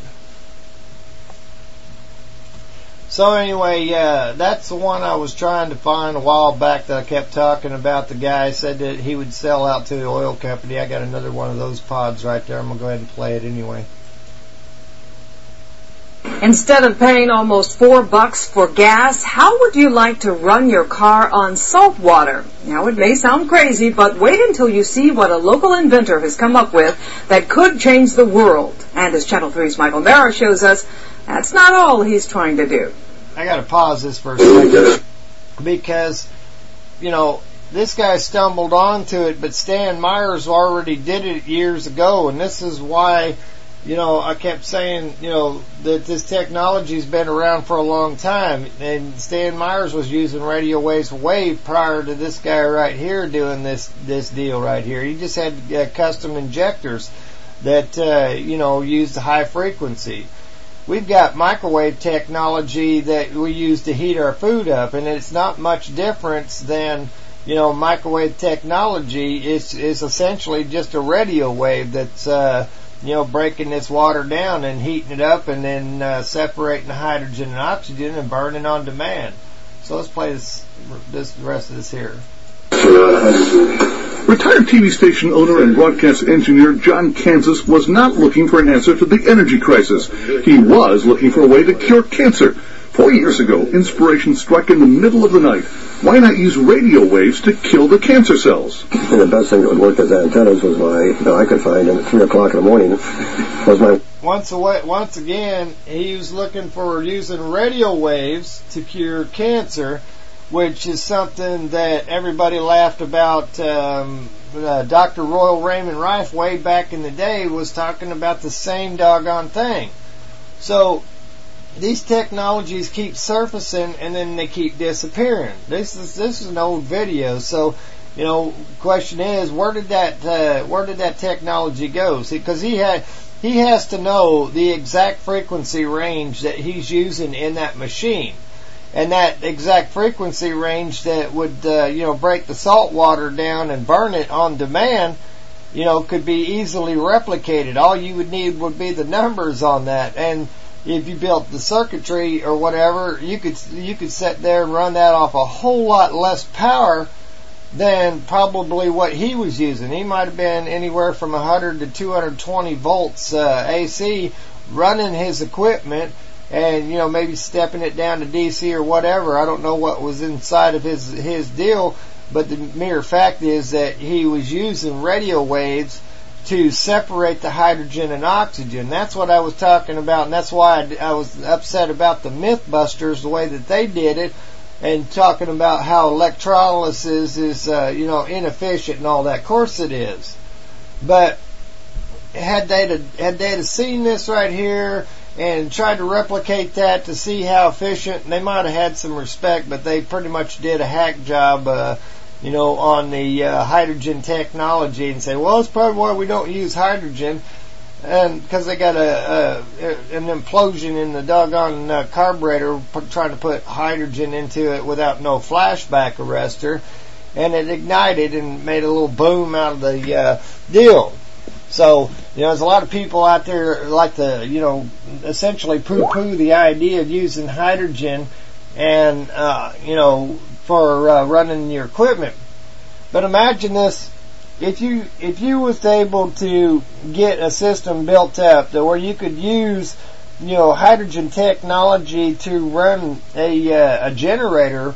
So anyway, uh, that's the one I was trying to find a while back that I kept talking about. The guy said that he would sell out to the oil company. I got another one of those pods right there. I'm going to go ahead and play it anyway. Instead of paying almost four bucks for gas, how would you like to run your car on salt water? Now, it may sound crazy, but wait until you see what a local inventor has come up with that could change the world. And as Channel three's Michael Mara shows us, that's not all he's trying to do. I got to pause this for a second because, you know, this guy stumbled onto it, but Stan Myers already did it years ago, and this is why, you know, I kept saying, you know, that this technology's been around for a long time, and Stan Myers was using radio waves way prior to this guy right here doing this this deal right here. He just had uh, custom injectors that, uh, you know, used high frequency. we've got microwave technology that we use to heat our food up, and it's not much difference than, you know, microwave technology is is essentially just a radio wave that's, uh, you know, breaking this water down and heating it up and then uh, separating the hydrogen and oxygen and burning on demand. So let's play this, this the rest of this here. Retired T V station owner and broadcast engineer John Kansas was not looking for an answer to the energy crisis. He was looking for a way to cure cancer. Four years ago, inspiration struck in the middle of the night. Why not use radio waves to kill the cancer cells? And the best thing that would work as antennas was my, that I could find at three o'clock in the morning was my... Once, away, once again, he was looking for using radio waves to cure cancer, which is something that everybody laughed about. Um, uh, Doctor Royal Raymond Rife way back in the day was talking about the same doggone thing. So these technologies keep surfacing and then they keep disappearing. This is this is an old video, so you know, question is, where did that uh, where did that technology go? See, because he had he has to know the exact frequency range that he's using in that machine. And that exact frequency range that would, uh, you know, break the salt water down and burn it on demand, you know, could be easily replicated. All you would need would be the numbers on that. And if you built the circuitry or whatever, you could you could sit there and run that off a whole lot less power than probably what he was using. He might have been anywhere from one hundred to two hundred twenty volts uh, A C running his equipment. And, you know, maybe stepping it down to D C or whatever. I don't know what was inside of his his deal, but the mere fact is that he was using radio waves to separate the hydrogen and oxygen. That's what I was talking about, and that's why I, I was upset about the Mythbusters, the way that they did it, and talking about how electrolysis is, uh, you know, inefficient and all that. Of course it is. But had they to, had they to seen this right here and tried to replicate that to see how efficient, they might have had some respect, but they pretty much did a hack job, uh, you know, on the uh, hydrogen technology and say, well, it's probably why we don't use hydrogen, and because they got a, a an implosion in the doggone uh, carburetor trying to put hydrogen into it without no flashback arrestor, and it ignited and made a little boom out of the uh, deal. So, you know, there's a lot of people out there like to, you know, essentially poo-poo the idea of using hydrogen and, uh, you know, for uh, running your equipment. But imagine this, if you if you was able to get a system built up that where you could use, you know, hydrogen technology to run a uh, a generator,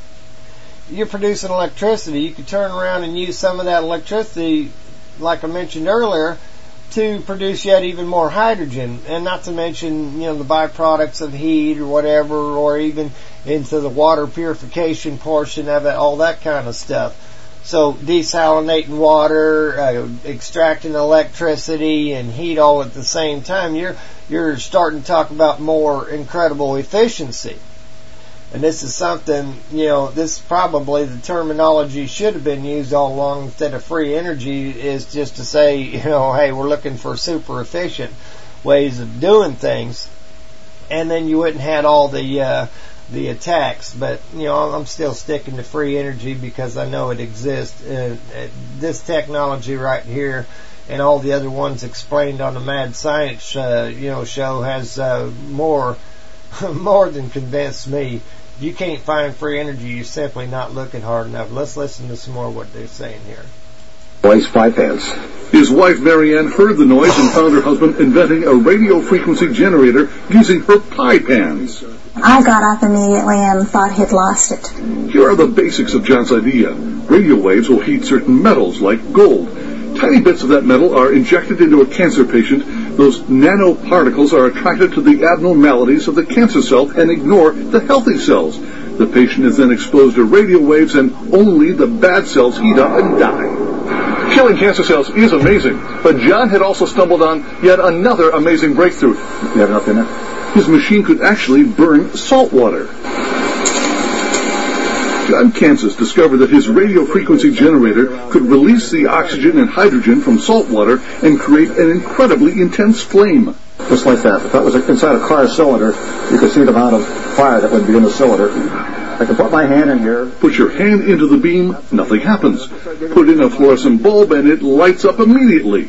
you're producing electricity. You could turn around and use some of that electricity, like I mentioned earlier, to produce yet even more hydrogen, and not to mention, you know, the byproducts of heat or whatever, or even into the water purification portion of it, all that kind of stuff. So desalinating water, uh, extracting electricity and heat all at the same time, you're you're starting to talk about more incredible efficiency. And this is something, you know, this probably the terminology should have been used all along. Instead of free energy is just to say, you know, hey, we're looking for super efficient ways of doing things. And then you wouldn't have all the, uh, the attacks. But, you know, I'm still sticking to free energy because I know it exists. Uh, this technology right here and all the other ones explained on the Mad Science, uh, you know, show has, uh, more, more than convinced me. If you can't find free energy, you're simply not looking hard enough. Let's listen to some more of what they're saying here. Noise fry pans. His wife Marianne heard the noise and found her husband inventing a radio frequency generator using her pie pans. I got up immediately and thought he'd lost it. Here are the basics of John's idea. Radio waves will heat certain metals like gold. Tiny bits of that metal are injected into a cancer patient. Those nanoparticles are attracted to the abnormalities of the cancer cell and ignore the healthy cells. The patient is then exposed to radio waves and only the bad cells heat up and die. Killing cancer cells is amazing, but John had also stumbled on yet another amazing breakthrough. You have enough in it? His machine could actually burn salt water. John Kansas discovered that his radio frequency generator could release the oxygen and hydrogen from salt water and create an incredibly intense flame. The just like that. If that was inside a car cylinder, you could see the amount of fire that would be in the cylinder. I can put my hand in here. Put your hand into the beam, nothing happens. Put in a fluorescent bulb and it lights up immediately.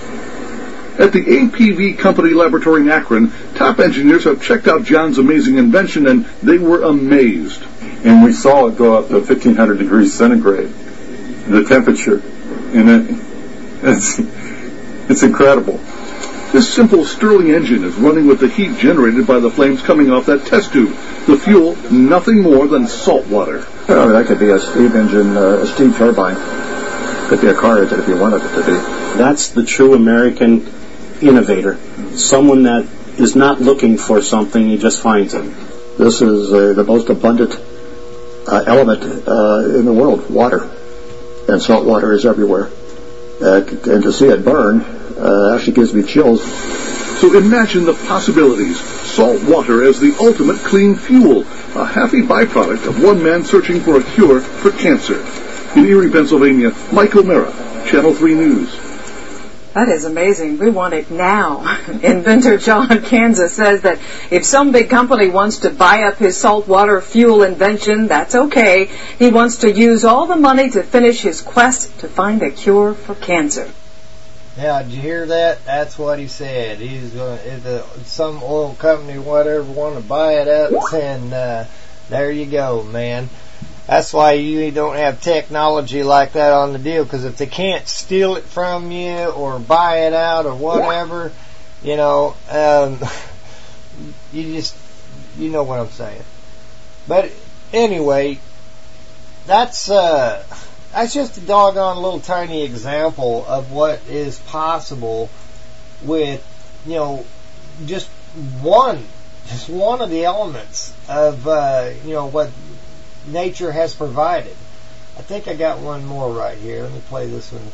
At the A P V Company Laboratory in Akron, top engineers have checked out John's amazing invention, and they were amazed. And we saw it go up to fifteen hundred degrees centigrade, the temperature, and it, it's, it's incredible. This simple Stirling engine is running with the heat generated by the flames coming off that test tube. The fuel, nothing more than salt water. Well, that could be a steam engine, uh, a steam turbine. Could be a car engine if you wanted it to be. That's the true American innovator. Someone that is not looking for something, he just finds it. This is uh, the most abundant uh, element uh, in the world, water. And salt water is everywhere. Uh, and to see it burn uh, actually gives me chills. So imagine the possibilities. Salt water as the ultimate clean fuel, a happy byproduct of one man searching for a cure for cancer. In Erie, Pennsylvania, Mike O'Mara, Channel three News. That is amazing. We want it now. Inventor John Kansas says that if some big company wants to buy up his saltwater fuel invention, that's okay. He wants to use all the money to finish his quest to find a cure for cancer. Now, did you hear that? That's what he said. He's going to, if the, some oil company, whatever, want to buy it up, and uh, there you go, man. That's why you don't have technology like that on the deal, because if they can't steal it from you or buy it out or whatever, you know, um, you just, you know what I'm saying. But anyway, that's uh, that's just a doggone little tiny example of what is possible with, you know, just one, just one of the elements of, uh, you know, what nature has provided. I think I got one more right here. Let me play this one.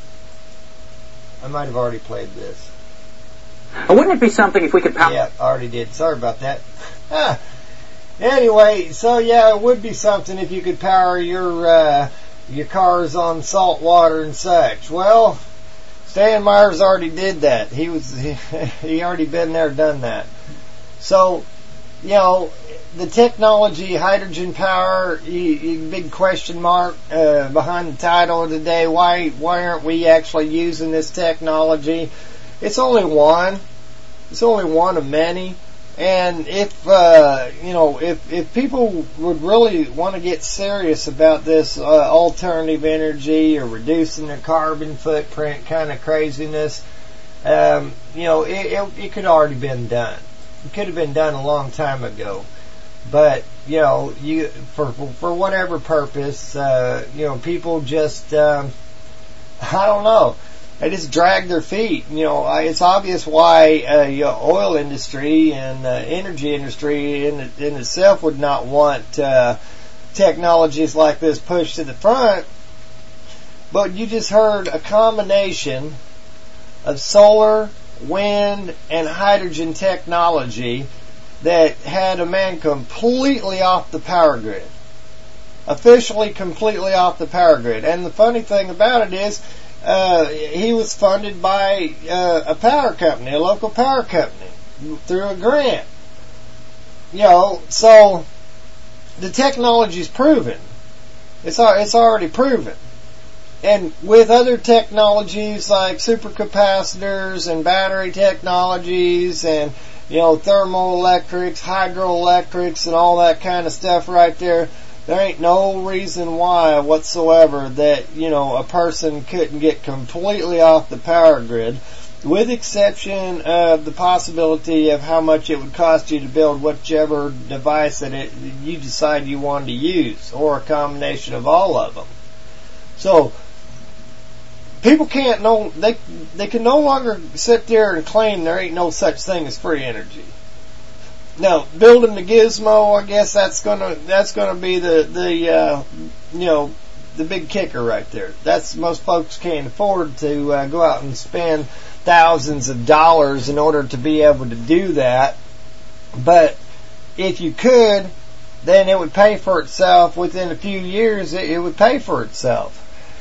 I might have already played this. Wouldn't it be something if we could power... Yeah, I already did. Sorry about that. Ah. Anyway, so yeah, it would be something if you could power your uh, your cars on salt water and such. Well, Stan Myers already did that. He was he, he already been there, done that. So, you know, the technology, hydrogen power, you, you, big question mark uh, behind the title of today. Why why aren't we actually using this technology? It's only one. It's only one of many. And if uh, you know, if if people would really want to get serious about this uh, alternative energy or reducing their carbon footprint kind of craziness, um, you know, it, it, it could already been done. It could have been done a long time ago. But you know, you for for whatever purpose, uh, you know, people just um, I don't know. They just drag their feet. You know, it's obvious why uh, the oil industry and uh, energy industry in, in itself would not want uh, technologies like this pushed to the front. But you just heard a combination of solar, wind, and hydrogen technology that had a man completely off the power grid. Officially completely off the power grid. And the funny thing about it is, Uh, he was funded by uh, a power company, a local power company, through a grant. You know, so the technology's proven. It's it's already proven. And with other technologies like supercapacitors and battery technologies and, you know, thermoelectrics, hydroelectrics, and all that kind of stuff right there, there ain't no reason why whatsoever that, you know, a person couldn't get completely off the power grid, with exception of the possibility of how much it would cost you to build whichever device that it, you decide you wanted to use, or a combination of all of them. So, people can't no, they, they can no longer sit there and claim there ain't no such thing as free energy. Now, building the gizmo, I guess that's gonna that's gonna be the the uh, you know, the big kicker right there. That's, most folks can't afford to uh, go out and spend thousands of dollars in order to be able to do that. But if you could, then it would pay for itself within a few years. It, it would pay for itself.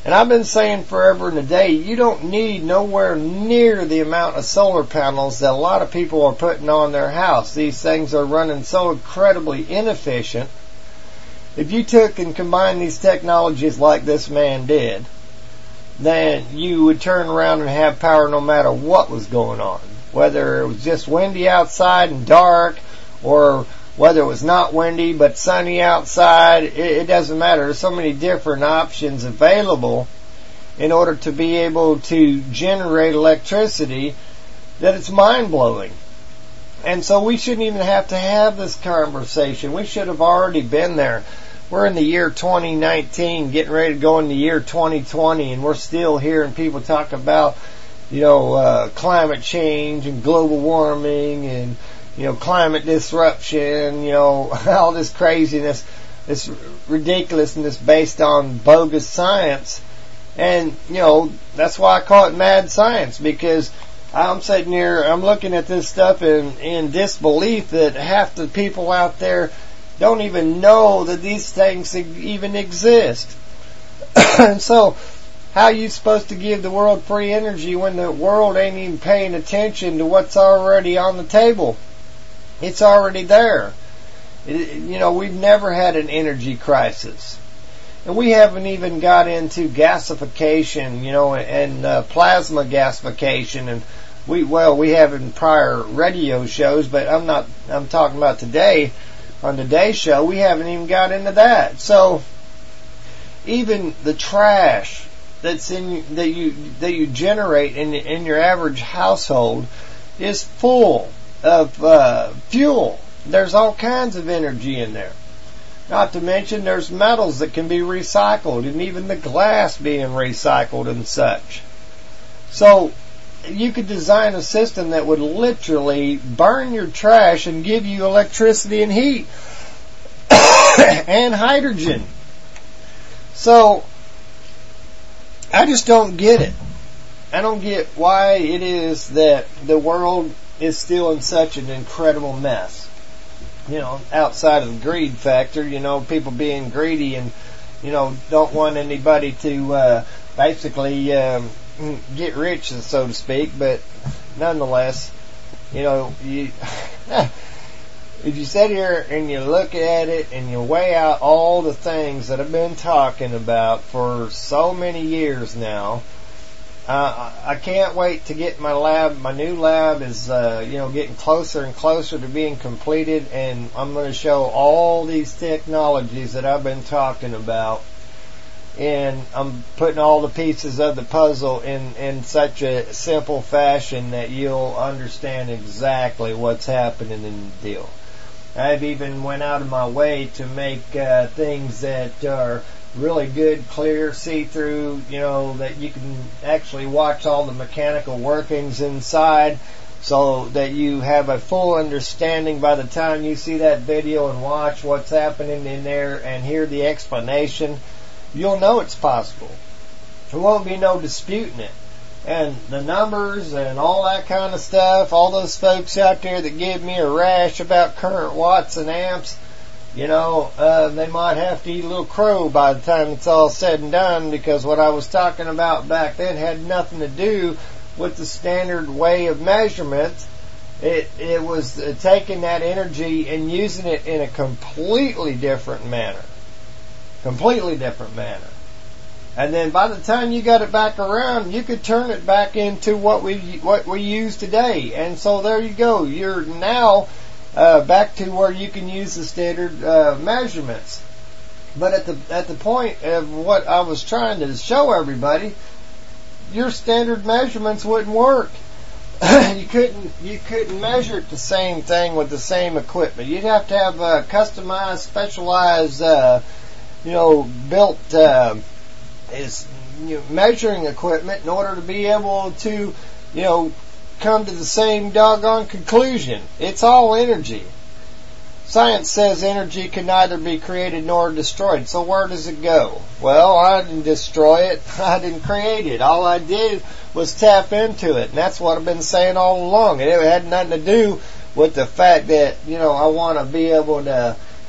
And I've been saying forever and a day, you don't need nowhere near the amount of solar panels that a lot of people are putting on their house. These things are running so incredibly inefficient. If you took and combined these technologies like this man did, then you would turn around and have power no matter what was going on. Whether it was just windy outside and dark, or whether it was not windy but sunny outside, it, it doesn't matter. There's so many different options available in order to be able to generate electricity that it's mind-blowing. And so we shouldn't even have to have this conversation. We should have already been there. We're in the year twenty nineteen, getting ready to go in the year twenty twenty, and we're still hearing people talk about, you know, uh, climate change and global warming and, you know, climate disruption, you know, all this craziness, this ridiculousness based on bogus science. And, you know, that's why I call it mad science, because I'm sitting here, I'm looking at this stuff in, in disbelief that half the people out there don't even know that these things even exist. And so, how are you supposed to give the world free energy when the world ain't even paying attention to what's already on the table? It's already there. It, you know, we've never had an energy crisis. And we haven't even got into gasification, you know, and uh, plasma gasification. And we, well, we have in prior radio shows, but I'm not, I'm talking about today. On today's show, we haven't even got into that. So, even the trash that's in that you that you generate in in your average household is full of uh, fuel. There's all kinds of energy in there. Not to mention, there's metals that can be recycled, and even the glass being recycled and such. So, you could design a system that would literally burn your trash and give you electricity and heat and hydrogen. So I just don't get it. I don't get why it is that the world is still in such an incredible mess. You know, outside of the greed factor, you know, people being greedy and, you know, don't want anybody to uh, basically um, get rich, so to speak, but nonetheless, you know, you if you sit here and you look at it and you weigh out all the things that I've been talking about for so many years now, uh, I can't wait to get my lab. My new lab is, uh, you know, getting closer and closer to being completed, and I'm going to show all these technologies that I've been talking about. And I'm putting all the pieces of the puzzle in, in such a simple fashion that you'll understand exactly what's happening in the deal. I've even went out of my way to make uh, things that are really good, clear, see-through, you know, that you can actually watch all the mechanical workings inside, so that you have a full understanding by the time you see that video and watch what's happening in there and hear the explanation. You'll know it's possible. There won't be no disputing it. And the numbers and all that kind of stuff, all those folks out there that give me a rash about current watts and amps, you know, uh, they might have to eat a little crow by the time it's all said and done, because what I was talking about back then had nothing to do with the standard way of measurement. It, it was uh, taking that energy and using it in a completely different manner. Completely different manner. And then by the time you got it back around, you could turn it back into what we what we use today. And so there you go. You're now uh, back to where you can use the standard uh, measurements. But at the at the point of what I was trying to show everybody, your standard measurements wouldn't work. you couldn't you couldn't measure it the same thing with the same equipment. You'd have to have uh, customized, specialized, uh, you know, built. Uh, is you know, measuring equipment in order to be able to, you know, come to the same doggone conclusion. It's all energy. Science says energy can neither be created nor destroyed. So where does it go? Well, I didn't destroy it. I didn't create it. All I did was tap into it. And that's what I've been saying all along. And it had nothing to do with the fact that, you know, I want to be able to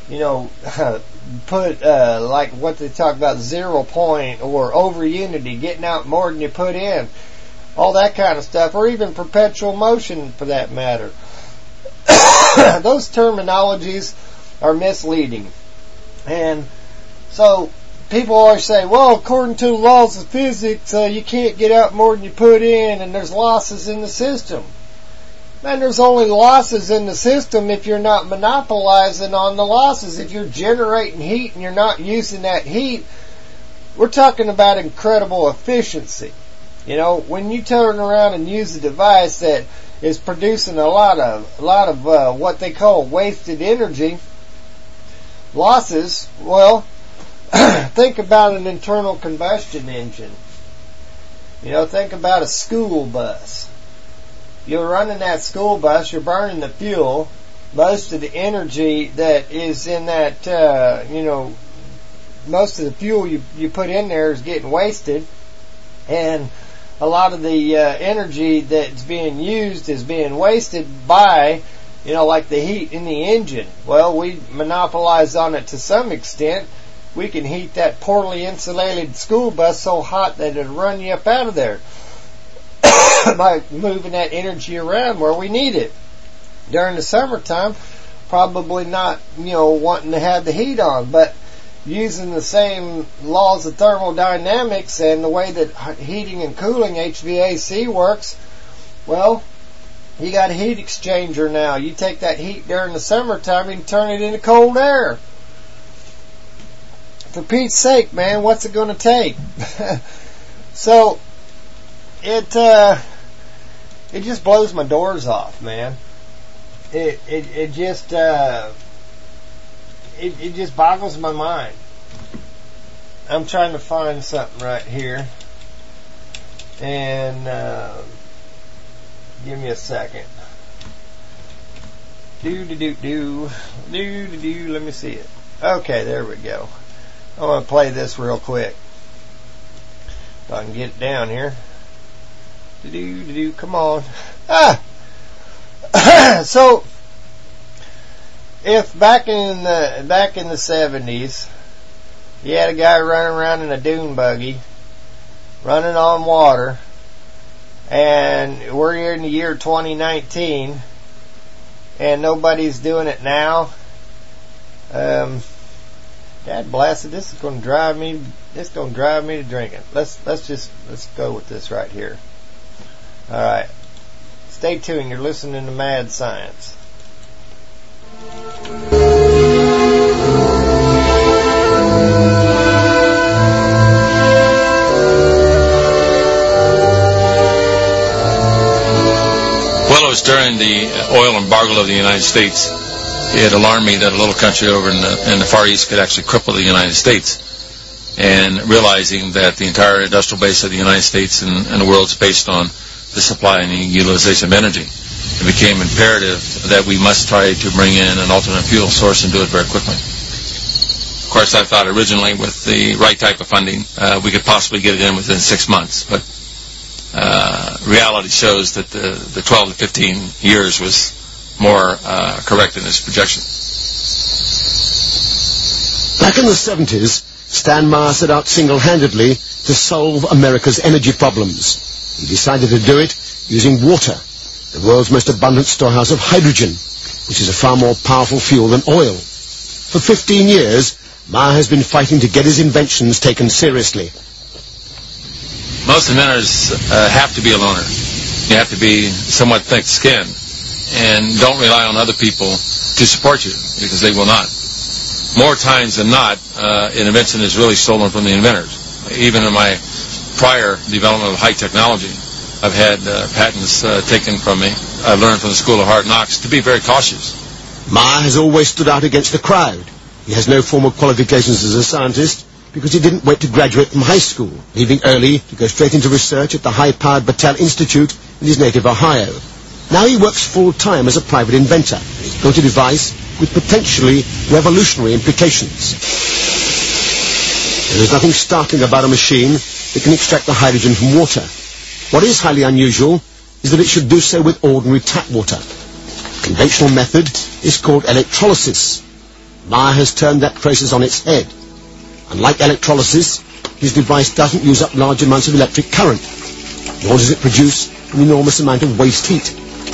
you know, put, uh, like what they talk about, zero point or over unity, getting out more than you put in, all that kind of stuff, or even perpetual motion for that matter. Those terminologies are misleading. And so people always say, well, according to the laws of physics, uh, you can't get out more than you put in, and there's losses in the system. Man, there's only losses in the system if you're not monopolizing on the losses. If you're generating heat and you're not using that heat, we're talking about incredible efficiency. You know, when you turn around and use a device that is producing a lot of, a lot of uh, what they call wasted energy, losses, well, think about an internal combustion engine. You know, think about a school bus. You're running that school bus, you're burning the fuel. Most of the energy that is in that, uh, you know, most of the fuel you, you put in there is getting wasted. And a lot of the uh, energy that's being used is being wasted by, you know, like the heat in the engine. Well, we monopolize on it to some extent. We can heat that poorly insulated school bus so hot that it'll run you up out of there by moving that energy around where we need it. During the summertime, probably not, you know, wanting to have the heat on, but using the same laws of thermodynamics and the way that heating and cooling, H V A C, works, well, you got a heat exchanger now. You take that heat during the summertime and turn it into cold air. For Pete's sake, man, what's it going to take? So, it uh, it just blows my doors off, man. It it it just uh, it it just boggles my mind. I'm trying to find something right here, and uh, give me a second. Do do do do do do do. Let me see it. Okay, there we go. I want to play this real quick. If I can get it down here. Do do do do. Come on. Ah. So, if back in the back in the seventies, you had a guy running around in a dune buggy, running on water, and we're here in the year twenty nineteen, and nobody's doing it now. Um, Dad blasted, this is going to drive me. This is going to drive me to drinking. Let's let's just let's go with this right here. All right, stay tuned. You're listening to Mad Science. Well, it was during the oil embargo of the United States. It alarmed me that a little country over in the, in the Far East could actually cripple the United States. And realizing that the entire industrial base of the United States and, and the world is based on the supply and the utilization of energy, it became imperative that we must try to bring in an alternate fuel source and do it very quickly. Of course, I thought originally with the right type of funding, uh, we could possibly get it in within six months. But uh, reality shows that the, the twelve to fifteen years was more uh, correct in his projection. Back in the seventies, Stan Meyer set out single-handedly to solve America's energy problems. He decided to do it using water, the world's most abundant storehouse of hydrogen, which is a far more powerful fuel than oil. For fifteen years, Meyer has been fighting to get his inventions taken seriously. Most inventors uh, have to be a loner. You have to be somewhat thick-skinned, and don't rely on other people to support you, because they will not. More times than not, uh, an invention is really stolen from the inventors. Even in my prior development of high technology, I've had uh, patents uh, taken from me. I learned from the School of Hard Knocks to be very cautious. Meyer has always stood out against the crowd. He has no formal qualifications as a scientist because he didn't wait to graduate from high school, leaving early to go straight into research at the high-powered Battelle Institute in his native Ohio. Now he works full-time as a private inventor. He's built a device with potentially revolutionary implications. There is nothing startling about a machine that can extract the hydrogen from water. What is highly unusual is that it should do so with ordinary tap water. The conventional method is called electrolysis. Meyer has turned that process on its head. Unlike electrolysis, his device doesn't use up large amounts of electric current, nor does it produce an enormous amount of waste heat.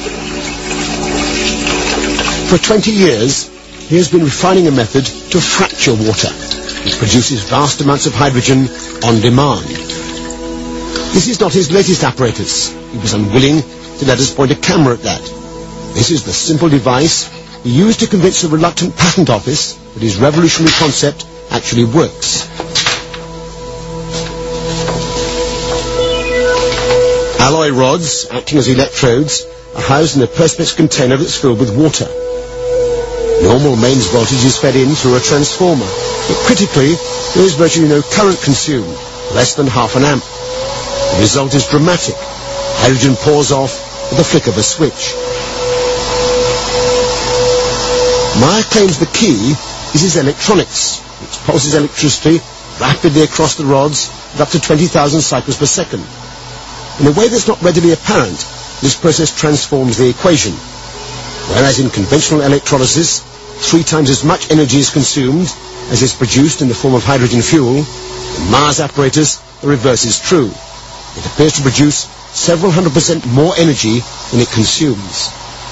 For twenty years, he has been refining a method to fracture water, which produces vast amounts of hydrogen on demand. This is not his latest apparatus. He was unwilling to let us point a camera at that. This is the simple device he used to convince the reluctant patent office that his revolutionary concept actually works. Alloy rods, acting as electrodes, are housed in a perspex container that's filled with water. Normal mains voltage is fed in through a transformer, but critically, there is virtually no current consumed, less than half an amp. The result is dramatic. Hydrogen pours off with the flick of a switch. Meyer claims the key is his electronics, which pulses electricity rapidly across the rods at up to twenty thousand cycles per second. In a way that's not readily apparent, this process transforms the equation. Whereas in conventional electrolysis, three times as much energy is consumed as is produced in the form of hydrogen fuel, in Meyer's apparatus, the reverse is true. It appears to produce several hundred percent more energy than it consumes.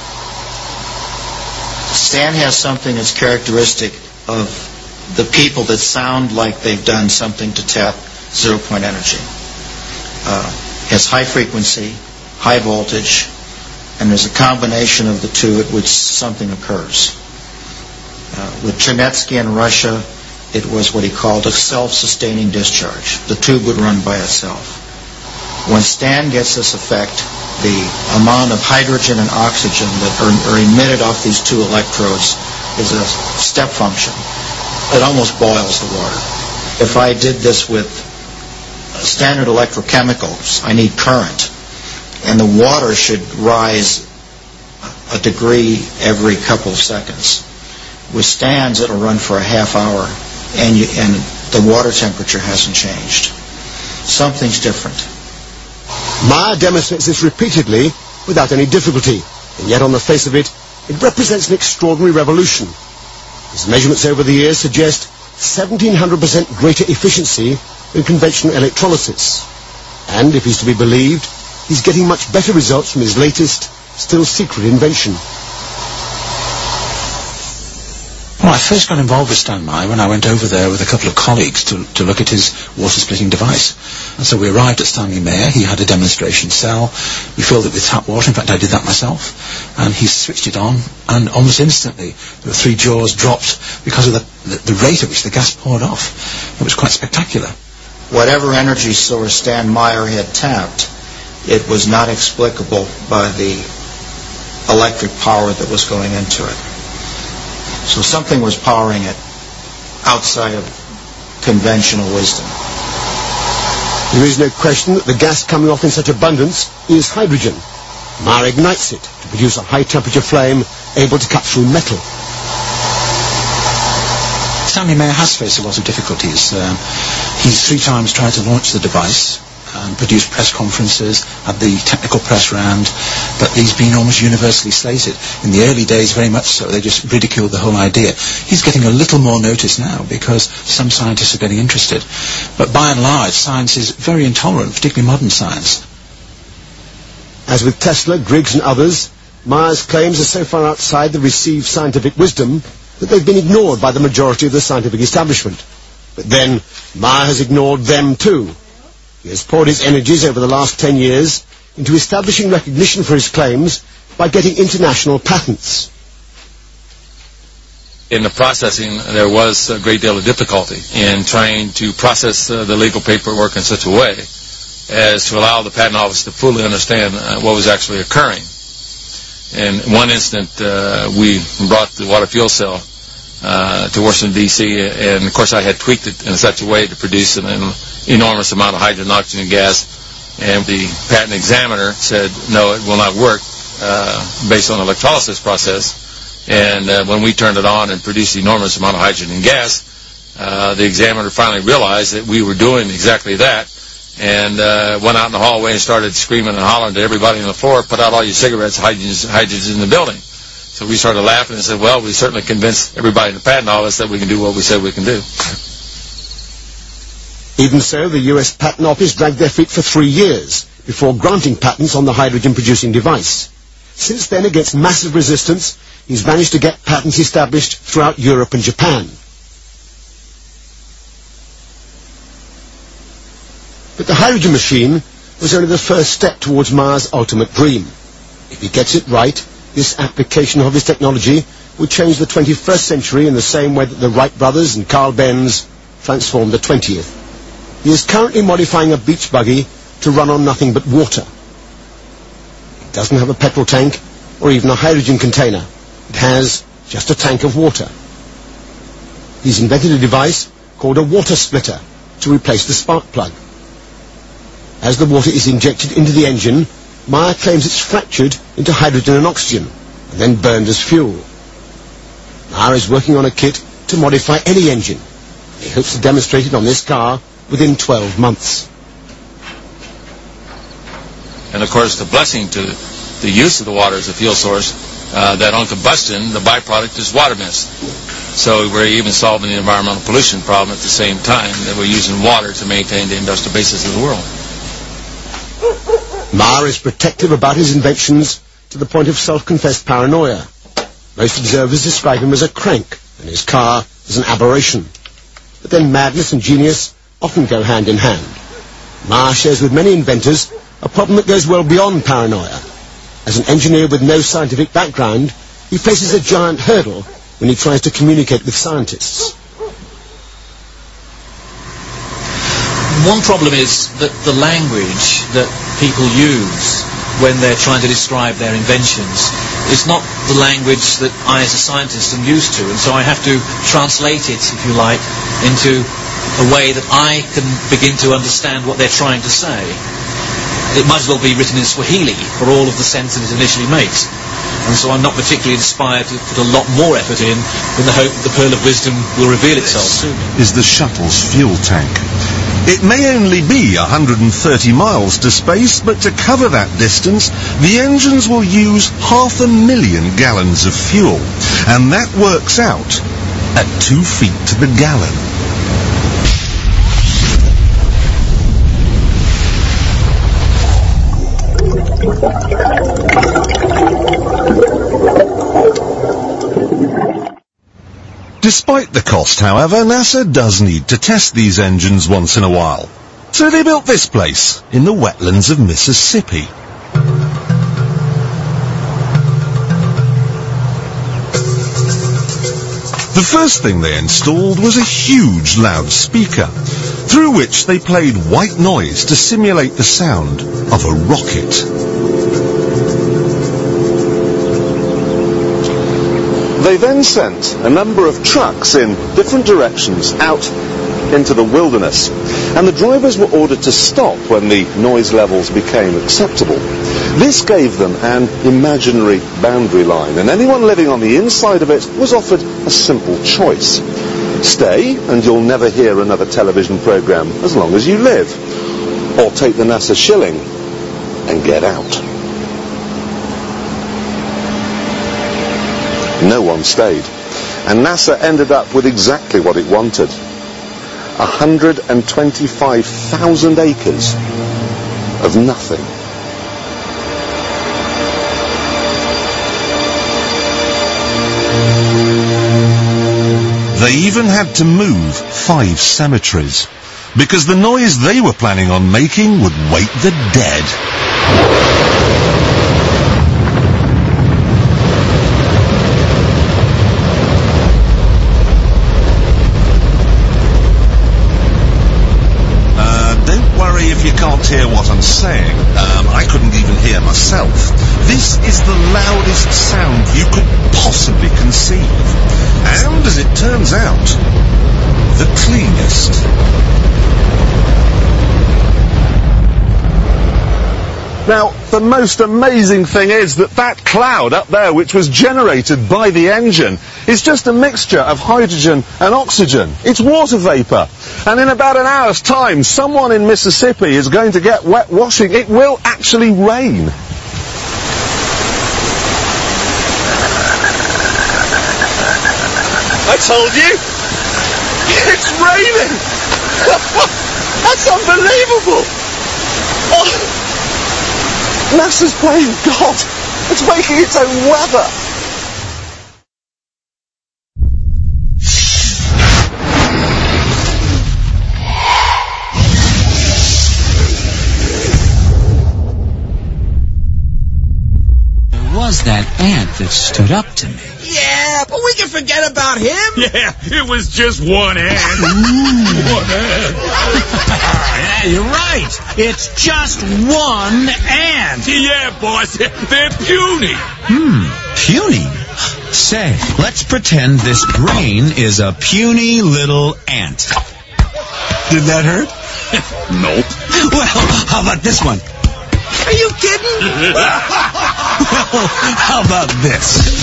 Stan has something that's characteristic of the people that sound like they've done something to tap zero-point energy. Uh, has high frequency, high voltage, and there's a combination of the two at which something occurs. Uh, with Chernetsky in Russia, it was what he called a self-sustaining discharge. The tube would run by itself. When Stan gets this effect, the amount of hydrogen and oxygen that are, are emitted off these two electrodes is a step function. It almost boils the water. If I did this with standard electrochemicals, I need current, and the water should rise a degree every couple of seconds. With Stan's, it'll run for a half hour, and, you, and the water temperature hasn't changed. Something's different. Meyer demonstrates this repeatedly without any difficulty, and yet on the face of it, it represents an extraordinary revolution. His measurements over the years suggest seventeen hundred percent greater efficiency than conventional electrolysis. And, if he's to be believed, he's getting much better results from his latest, still secret invention. Well, I first got involved with Stan Meyer when I went over there with a couple of colleagues to, to look at his water-splitting device. And so we arrived at Stanley Mayer. He had a demonstration cell. We filled it with tap water. In fact, I did that myself. And he switched it on, and almost instantly the three jaws dropped because of the, the, the rate at which the gas poured off. It was quite spectacular. Whatever energy source Stan Meyer had tapped, it was not explicable by the electric power that was going into it. So something was powering it outside of conventional wisdom. There is no question that the gas coming off in such abundance is hydrogen. Meyer ignites it to produce a high-temperature flame able to cut through metal. Stanley Mayer has faced a lot of difficulties. Um, he's three times tried to launch the device and produce press conferences, had the technical press round, but he's been almost universally slated. In the early days, very much so, they just ridiculed the whole idea. He's getting a little more notice now because some scientists are getting interested. But by and large, science is very intolerant, particularly modern science. As with Tesla, Griggs and others, Meyer's claims are so far outside the received scientific wisdom that they've been ignored by the majority of the scientific establishment. But then, Meyer has ignored them too. He has poured his energies over the last ten years into establishing recognition for his claims by getting international patents. In the processing, there was a great deal of difficulty in trying to process uh, the legal paperwork in such a way as to allow the patent office to fully understand uh, what was actually occurring. In one instant, uh, we brought the water fuel cell uh, to Washington, D C, and of course I had tweaked it in such a way to produce an, an enormous amount of hydrogen, oxygen, gas, and the patent examiner said, no, it will not work uh, based on the electrolysis process. And uh, when we turned it on and produced an enormous amount of hydrogen and gas, uh, the examiner finally realized that we were doing exactly that, and uh, went out in the hallway and started screaming and hollering to everybody on the floor, put out all your cigarettes, hydrogen's, hydrogen's in the building. So we started laughing and said, well, we certainly convinced everybody in the patent office that we can do what we said we can do. Even so, the U S Patent Office dragged their feet for three years before granting patents on the hydrogen-producing device. Since then, against massive resistance, he's managed to get patents established throughout Europe and Japan. But the hydrogen machine was only the first step towards Mars' ultimate dream. If he gets it right, this application of his technology would change the twenty-first century in the same way that the Wright brothers and Carl Benz transformed the twentieth. He is currently modifying a beach buggy to run on nothing but water. It doesn't have a petrol tank or even a hydrogen container. It has just a tank of water. He's invented a device called a water splitter to replace the spark plug. As the water is injected into the engine, Meyer claims it's fractured into hydrogen and oxygen and then burned as fuel. Meyer is working on a kit to modify any engine. He hopes to demonstrate it on this car within twelve months. And of course, the blessing to the use of the water as a fuel source, uh, that on combustion, the byproduct is water mist. So we're even solving the environmental pollution problem at the same time that we're using water to maintain the industrial basis of the world. Meyer is protective about his inventions to the point of self-confessed paranoia. Most observers describe him as a crank, and his car as an aberration. But then madness and genius often go hand in hand. Meyer shares with many inventors a problem that goes well beyond paranoia. As an engineer with no scientific background, he faces a giant hurdle when he tries to communicate with scientists. One problem is that the language that people use when they're trying to describe their inventions is not the language that I as a scientist am used to, and so I have to translate it, if you like, into a way that I can begin to understand what they're trying to say. It might as well be written in Swahili for all of the sense that it initially makes. And so I'm not particularly inspired to put a lot more effort in in the hope that the pearl of wisdom will reveal itself soon. Is the shuttle's fuel tank. It may only be one hundred thirty miles to space, but to cover that distance, the engines will use half a million gallons of fuel. And that works out at two feet to the gallon. Despite the cost, however, NASA does need to test these engines once in a while. So they built this place, in the wetlands of Mississippi. The first thing they installed was a huge loudspeaker, through which they played white noise to simulate the sound of a rocket. They then sent a number of trucks in different directions out into the wilderness, and the drivers were ordered to stop when the noise levels became acceptable. This gave them an imaginary boundary line, and anyone living on the inside of it was offered a simple choice. Stay, and you'll never hear another television program as long as you live. Or take the NASA shilling and get out. No one stayed, and NASA ended up with exactly what it wanted. one hundred twenty-five thousand acres of nothing. They even had to move five cemeteries, because the noise they were planning on making would wake the dead. If you can't hear what I'm saying, um, I couldn't even hear myself. This is the loudest sound you could possibly conceive. And, as it turns out, the cleanest. Now, the most amazing thing is that that cloud up there, which was generated by the engine, is just a mixture of hydrogen and oxygen. It's water vapor. And in about an hour's time, someone in Mississippi is going to get wet washing. It will actually rain. told you. It's raining. That's unbelievable. Oh. NASA's playing God. It's making its own weather. Was that ant that stood up to me? Yeah, but we can forget about him. Yeah, it was just one ant. One ant. Yeah, you're right. It's just one ant. Yeah, boss. They're puny. Hmm, puny? Say, let's pretend this brain is a puny little ant. Did that hurt? Nope. Well, how about this one? Are you kidding? Well, how about this?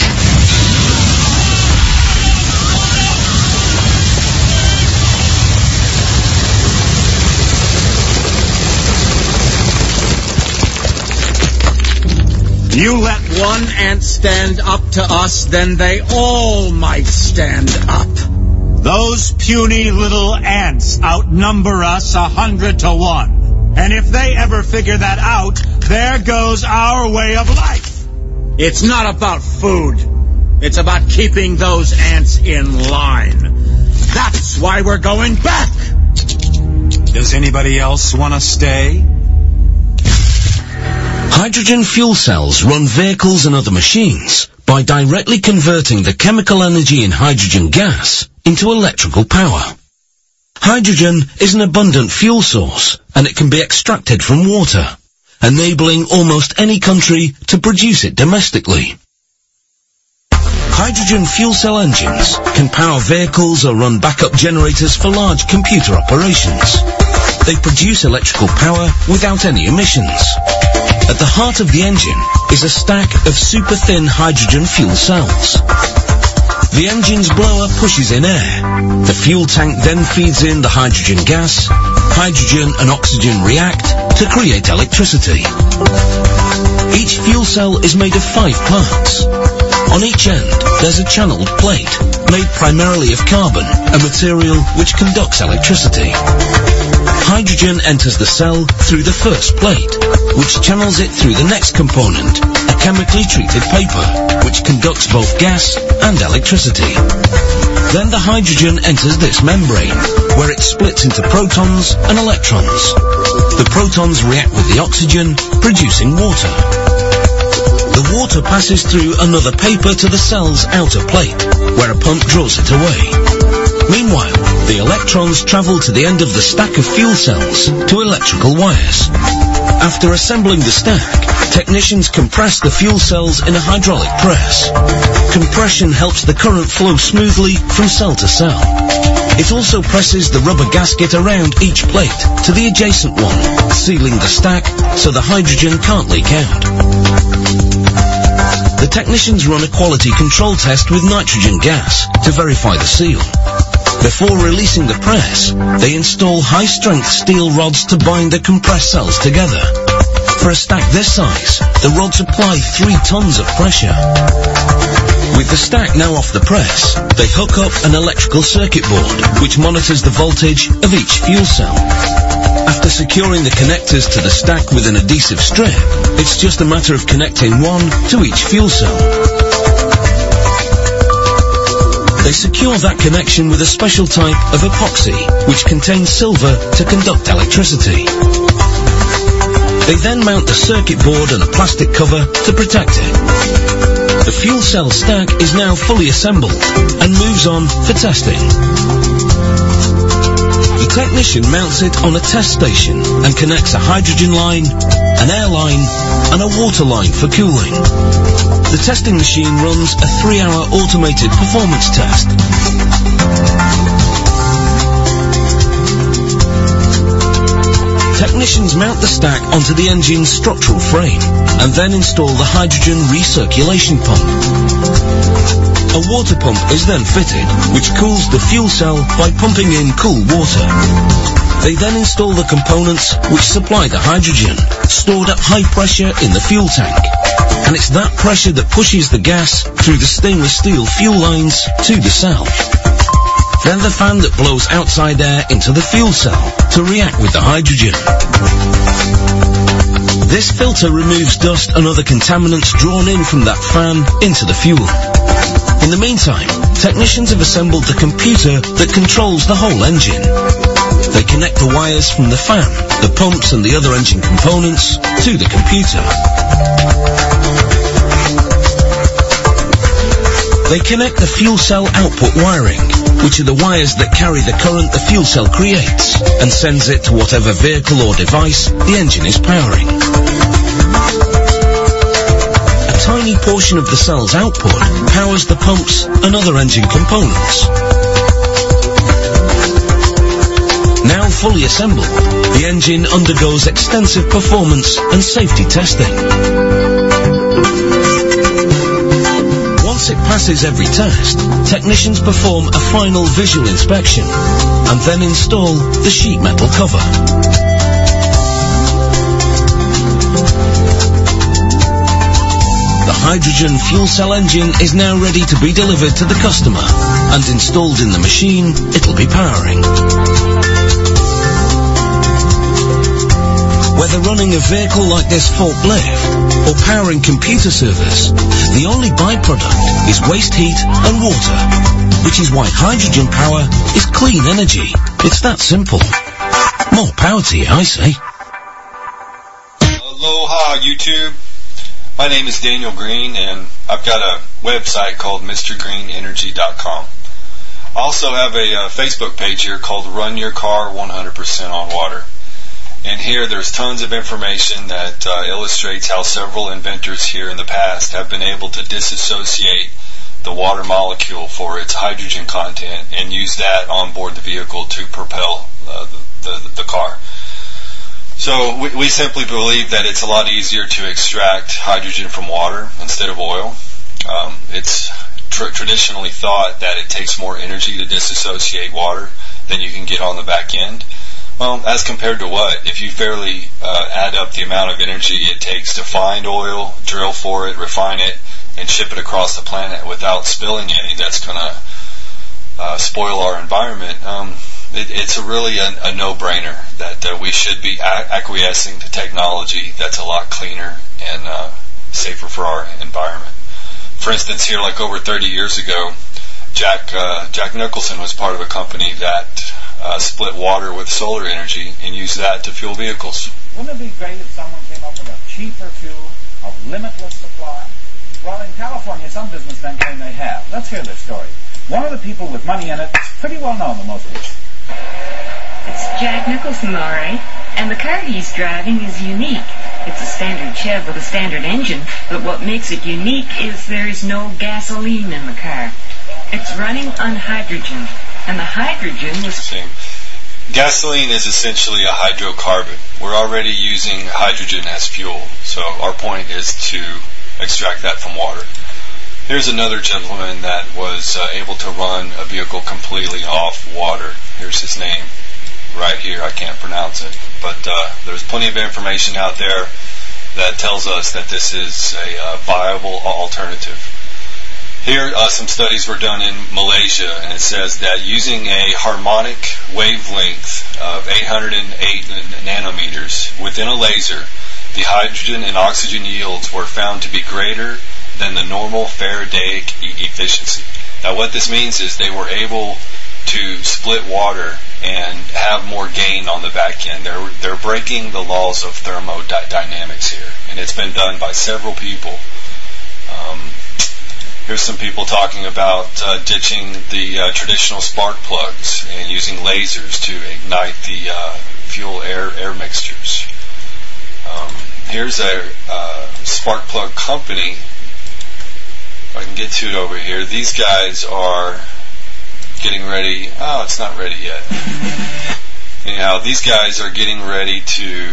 You let one ant stand up to us, then they all might stand up. Those puny little ants outnumber us a hundred to one. And if they ever figure that out, there goes our way of life. It's not about food. It's about keeping those ants in line. That's why we're going back. Does anybody else want to stay? Hydrogen fuel cells run vehicles and other machines by directly converting the chemical energy in hydrogen gas into electrical power. Hydrogen is an abundant fuel source, and it can be extracted from water, enabling almost any country to produce it domestically. Hydrogen fuel cell engines can power vehicles or run backup generators for large computer operations. They produce electrical power without any emissions. At the heart of the engine is a stack of super-thin hydrogen fuel cells. The engine's blower pushes in air. The fuel tank then feeds in the hydrogen gas. Hydrogen and oxygen react to create electricity. Each fuel cell is made of five parts. On each end, there's a channeled plate, made primarily of carbon, a material which conducts electricity. Hydrogen enters the cell through the first plate, which channels it through the next component, a chemically treated paper, which conducts both gas and electricity. Then the hydrogen enters this membrane, where it splits into protons and electrons. The protons react with the oxygen, producing water. The water passes through another paper to the cell's outer plate, where a pump draws it away. Meanwhile, the electrons travel to the end of the stack of fuel cells to electrical wires. After assembling the stack, technicians compress the fuel cells in a hydraulic press. Compression helps the current flow smoothly from cell to cell. It also presses the rubber gasket around each plate to the adjacent one, sealing the stack so the hydrogen can't leak out. The technicians run a quality control test with nitrogen gas to verify the seal. Before releasing the press, they install high-strength steel rods to bind the compressed cells together. For a stack this size, the rods apply three tons of pressure. With the stack now off the press, they hook up an electrical circuit board, which monitors the voltage of each fuel cell. After securing the connectors to the stack with an adhesive strip, it's just a matter of connecting one to each fuel cell. They secure that connection with a special type of epoxy, which contains silver to conduct electricity. They then mount the circuit board and a plastic cover to protect it. The fuel cell stack is now fully assembled and moves on for testing. The technician mounts it on a test station and connects a hydrogen line, an air line, and a water line for cooling. The testing machine runs a three-hour automated performance test. Technicians mount the stack onto the engine's structural frame and then install the hydrogen recirculation pump. A water pump is then fitted, which cools the fuel cell by pumping in cool water. They then install the components which supply the hydrogen, stored at high pressure in the fuel tank. And it's that pressure that pushes the gas through the stainless steel fuel lines to the cell. then the fan that blows outside air into the fuel cell to react with the hydrogen. This filter removes dust and other contaminants drawn in from that fan into the fuel. In the meantime, technicians have assembled the computer that controls the whole engine. They connect the wires from the fan, the pumps and the other engine components to the computer. They connect the fuel cell output wiring, which are the wires that carry the current the fuel cell creates, and sends it to whatever vehicle or device the engine is powering. A tiny portion of the cell's output powers the pumps and other engine components. Now fully assembled, the engine undergoes extensive performance and safety testing. Once it passes every test, technicians perform a final visual inspection and then install the sheet metal cover. The hydrogen fuel cell engine is now ready to be delivered to the customer, and installed in the machine it'll be powering. Whether running a vehicle like this forklift or powering computer servers, the only byproduct is waste heat and water, which is why hydrogen power is clean energy. It's that simple. More power to you, I say. Aloha, YouTube. My name is Daniel Green, and I've got a website called Mister Green Energy dot com. I also have a uh, Facebook page here called Run Your Car one hundred percent on Water. And here there's tons of information that uh, illustrates how several inventors here in the past have been able to disassociate the water molecule for its hydrogen content and use that on board the vehicle to propel uh, the, the, the car. So we, we simply believe that it's a lot easier to extract hydrogen from water instead of oil. Um, it's tr- traditionally thought that it takes more energy to disassociate water than you can get on the back end. Well, as compared to what? If you fairly uh, add up the amount of energy it takes to find oil, drill for it, refine it, and ship it across the planet without spilling any, that's going to uh, spoil our environment. Um, it, it's a really a, a no-brainer that uh, we should be a- acquiescing to technology that's a lot cleaner and uh, safer for our environment. For instance, here, like over thirty years ago, Jack uh, Jack Nicholson was part of a company that Uh, split water with solar energy and use that to fuel vehicles. Wouldn't it be great if someone came up with a cheaper fuel of limitless supply? Well, in California, some businessmen claim they have. Let's hear their story. One of the people with money in it is pretty well known to most people. It's Jack Nicholson, all right. And the car he's driving is unique. It's a standard Chev with a standard engine, but what makes it unique is there is no gasoline in the car. It's running on hydrogen. And the hydrogen was... Gasoline is essentially a hydrocarbon. We're already using hydrogen as fuel, so our point is to extract that from water. Here's another gentleman that was uh, able to run a vehicle completely off water. Here's his name right here. I can't pronounce it, but uh, there's plenty of information out there that tells us that this is a uh, viable alternative. Here, uh, some studies were done in Malaysia, and it says that using a harmonic wavelength of eight hundred eight nanometers within a laser, the hydrogen and oxygen yields were found to be greater than the normal Faradaic e- efficiency. Now, what this means is they were able to split water and have more gain on the back end. They're, they're breaking the laws of thermodynamics here, and it's been done by several people. Um, Here's some people talking about uh, ditching the uh, traditional spark plugs and using lasers to ignite the uh, fuel air air mixtures. Um, here's a uh, spark plug company. If I can get to it over here. These guys are getting ready. Oh, it's not ready yet. Anyhow, these guys are getting ready to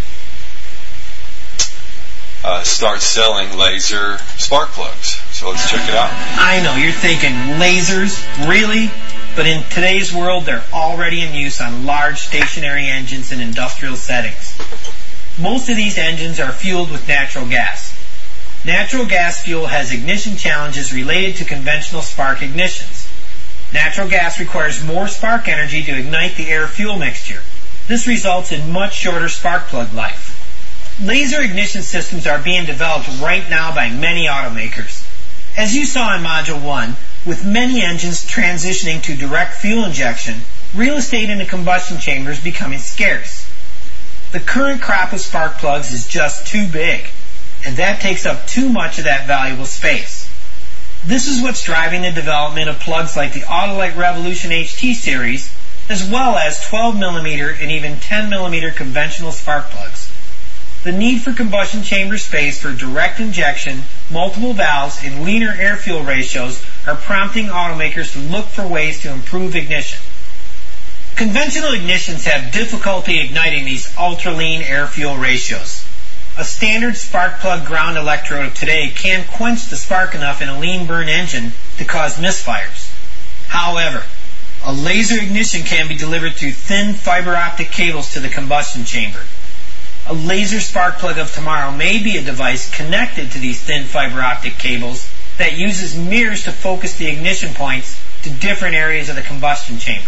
uh, start selling laser spark plugs. So let's check it out. I know, you're thinking, lasers? Really? But in today's world, they're already in use on large stationary engines in industrial settings. Most of these engines are fueled with natural gas. Natural gas fuel has ignition challenges related to conventional spark ignitions. Natural gas requires more spark energy to ignite the air-fuel mixture. This results in much shorter spark plug life. Laser ignition systems are being developed right now by many automakers. As you saw in Module one, with many engines transitioning to direct fuel injection, real estate in the combustion chamber is becoming scarce. The current crop of spark plugs is just too big, and that takes up too much of that valuable space. This is what's driving the development of plugs like the Autolite Revolution H T series, as well as twelve millimeter and even ten millimeter conventional spark plugs. The need for combustion chamber space for direct injection, multiple valves, and leaner air-fuel ratios are prompting automakers to look for ways to improve ignition. Conventional ignitions have difficulty igniting these ultra-lean air-fuel ratios. A standard spark plug ground electrode of today can quench the spark enough in a lean burn engine to cause misfires. However, a laser ignition can be delivered through thin fiber optic cables to the combustion chamber. A laser spark plug of tomorrow may be a device connected to these thin fiber optic cables that uses mirrors to focus the ignition points to different areas of the combustion chamber.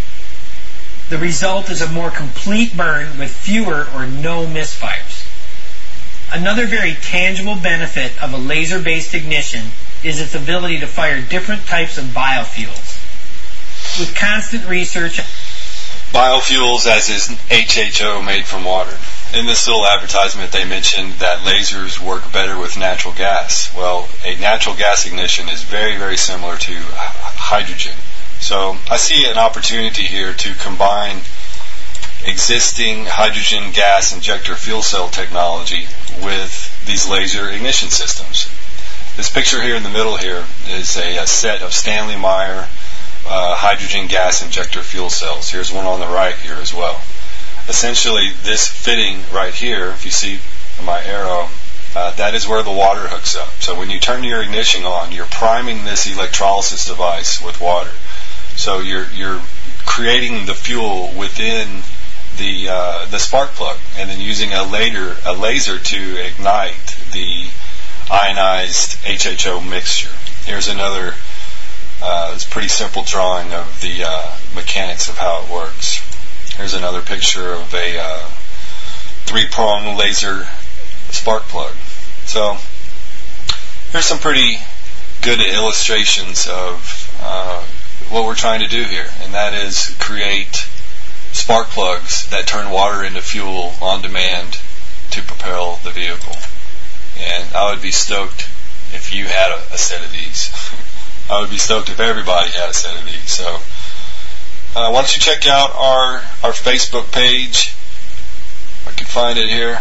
The result is a more complete burn with fewer or no misfires. Another very tangible benefit of a laser-based ignition is its ability to fire different types of biofuels. With constant research... Biofuels, as is H H O made from water. In this little advertisement, they mentioned that lasers work better with natural gas. Well, a natural gas ignition is very, very similar to hydrogen. So I see an opportunity here to combine existing hydrogen gas injector fuel cell technology with these laser ignition systems. This picture here in the middle here is a, a set of Stanley Meyer uh, hydrogen gas injector fuel cells. Here's one on the right here as well. Essentially, this fitting right here, if you see my arrow, uh, that is where the water hooks up. So when you turn your ignition on, you're priming this electrolysis device with water. So you're you're creating the fuel within the uh, the spark plug, and then using a laser a laser to ignite the ionized H H O mixture. Here's another uh, it's pretty simple drawing of the uh, mechanics of how it works. Here's another picture of a uh, three-prong laser spark plug. So here's some pretty good illustrations of uh, what we're trying to do here, and that is create spark plugs that turn water into fuel on demand to propel the vehicle. And I would be stoked if you had a, a set of these. I would be stoked if everybody had a set of these. So uh, why don't you check out our, our Facebook page. I can find it here.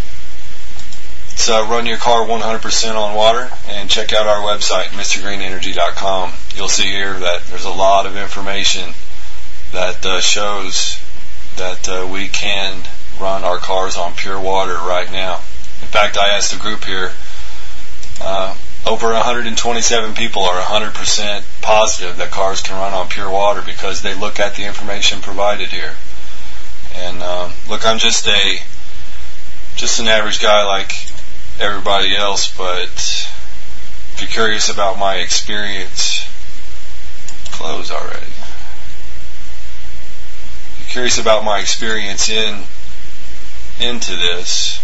It's uh, Run Your Car one hundred percent on Water, and check out our website, Mr Green Energy dot com. You'll see here that there's a lot of information that uh, shows that uh, we can run our cars on pure water right now. In fact, I asked the group here, uh, over one hundred twenty-seven people are one hundred percent positive that cars can run on pure water because they look at the information provided here. And um, look, I'm just a just an average guy like everybody else, but if you're curious about my experience, close already. If you're curious about my experience in into this,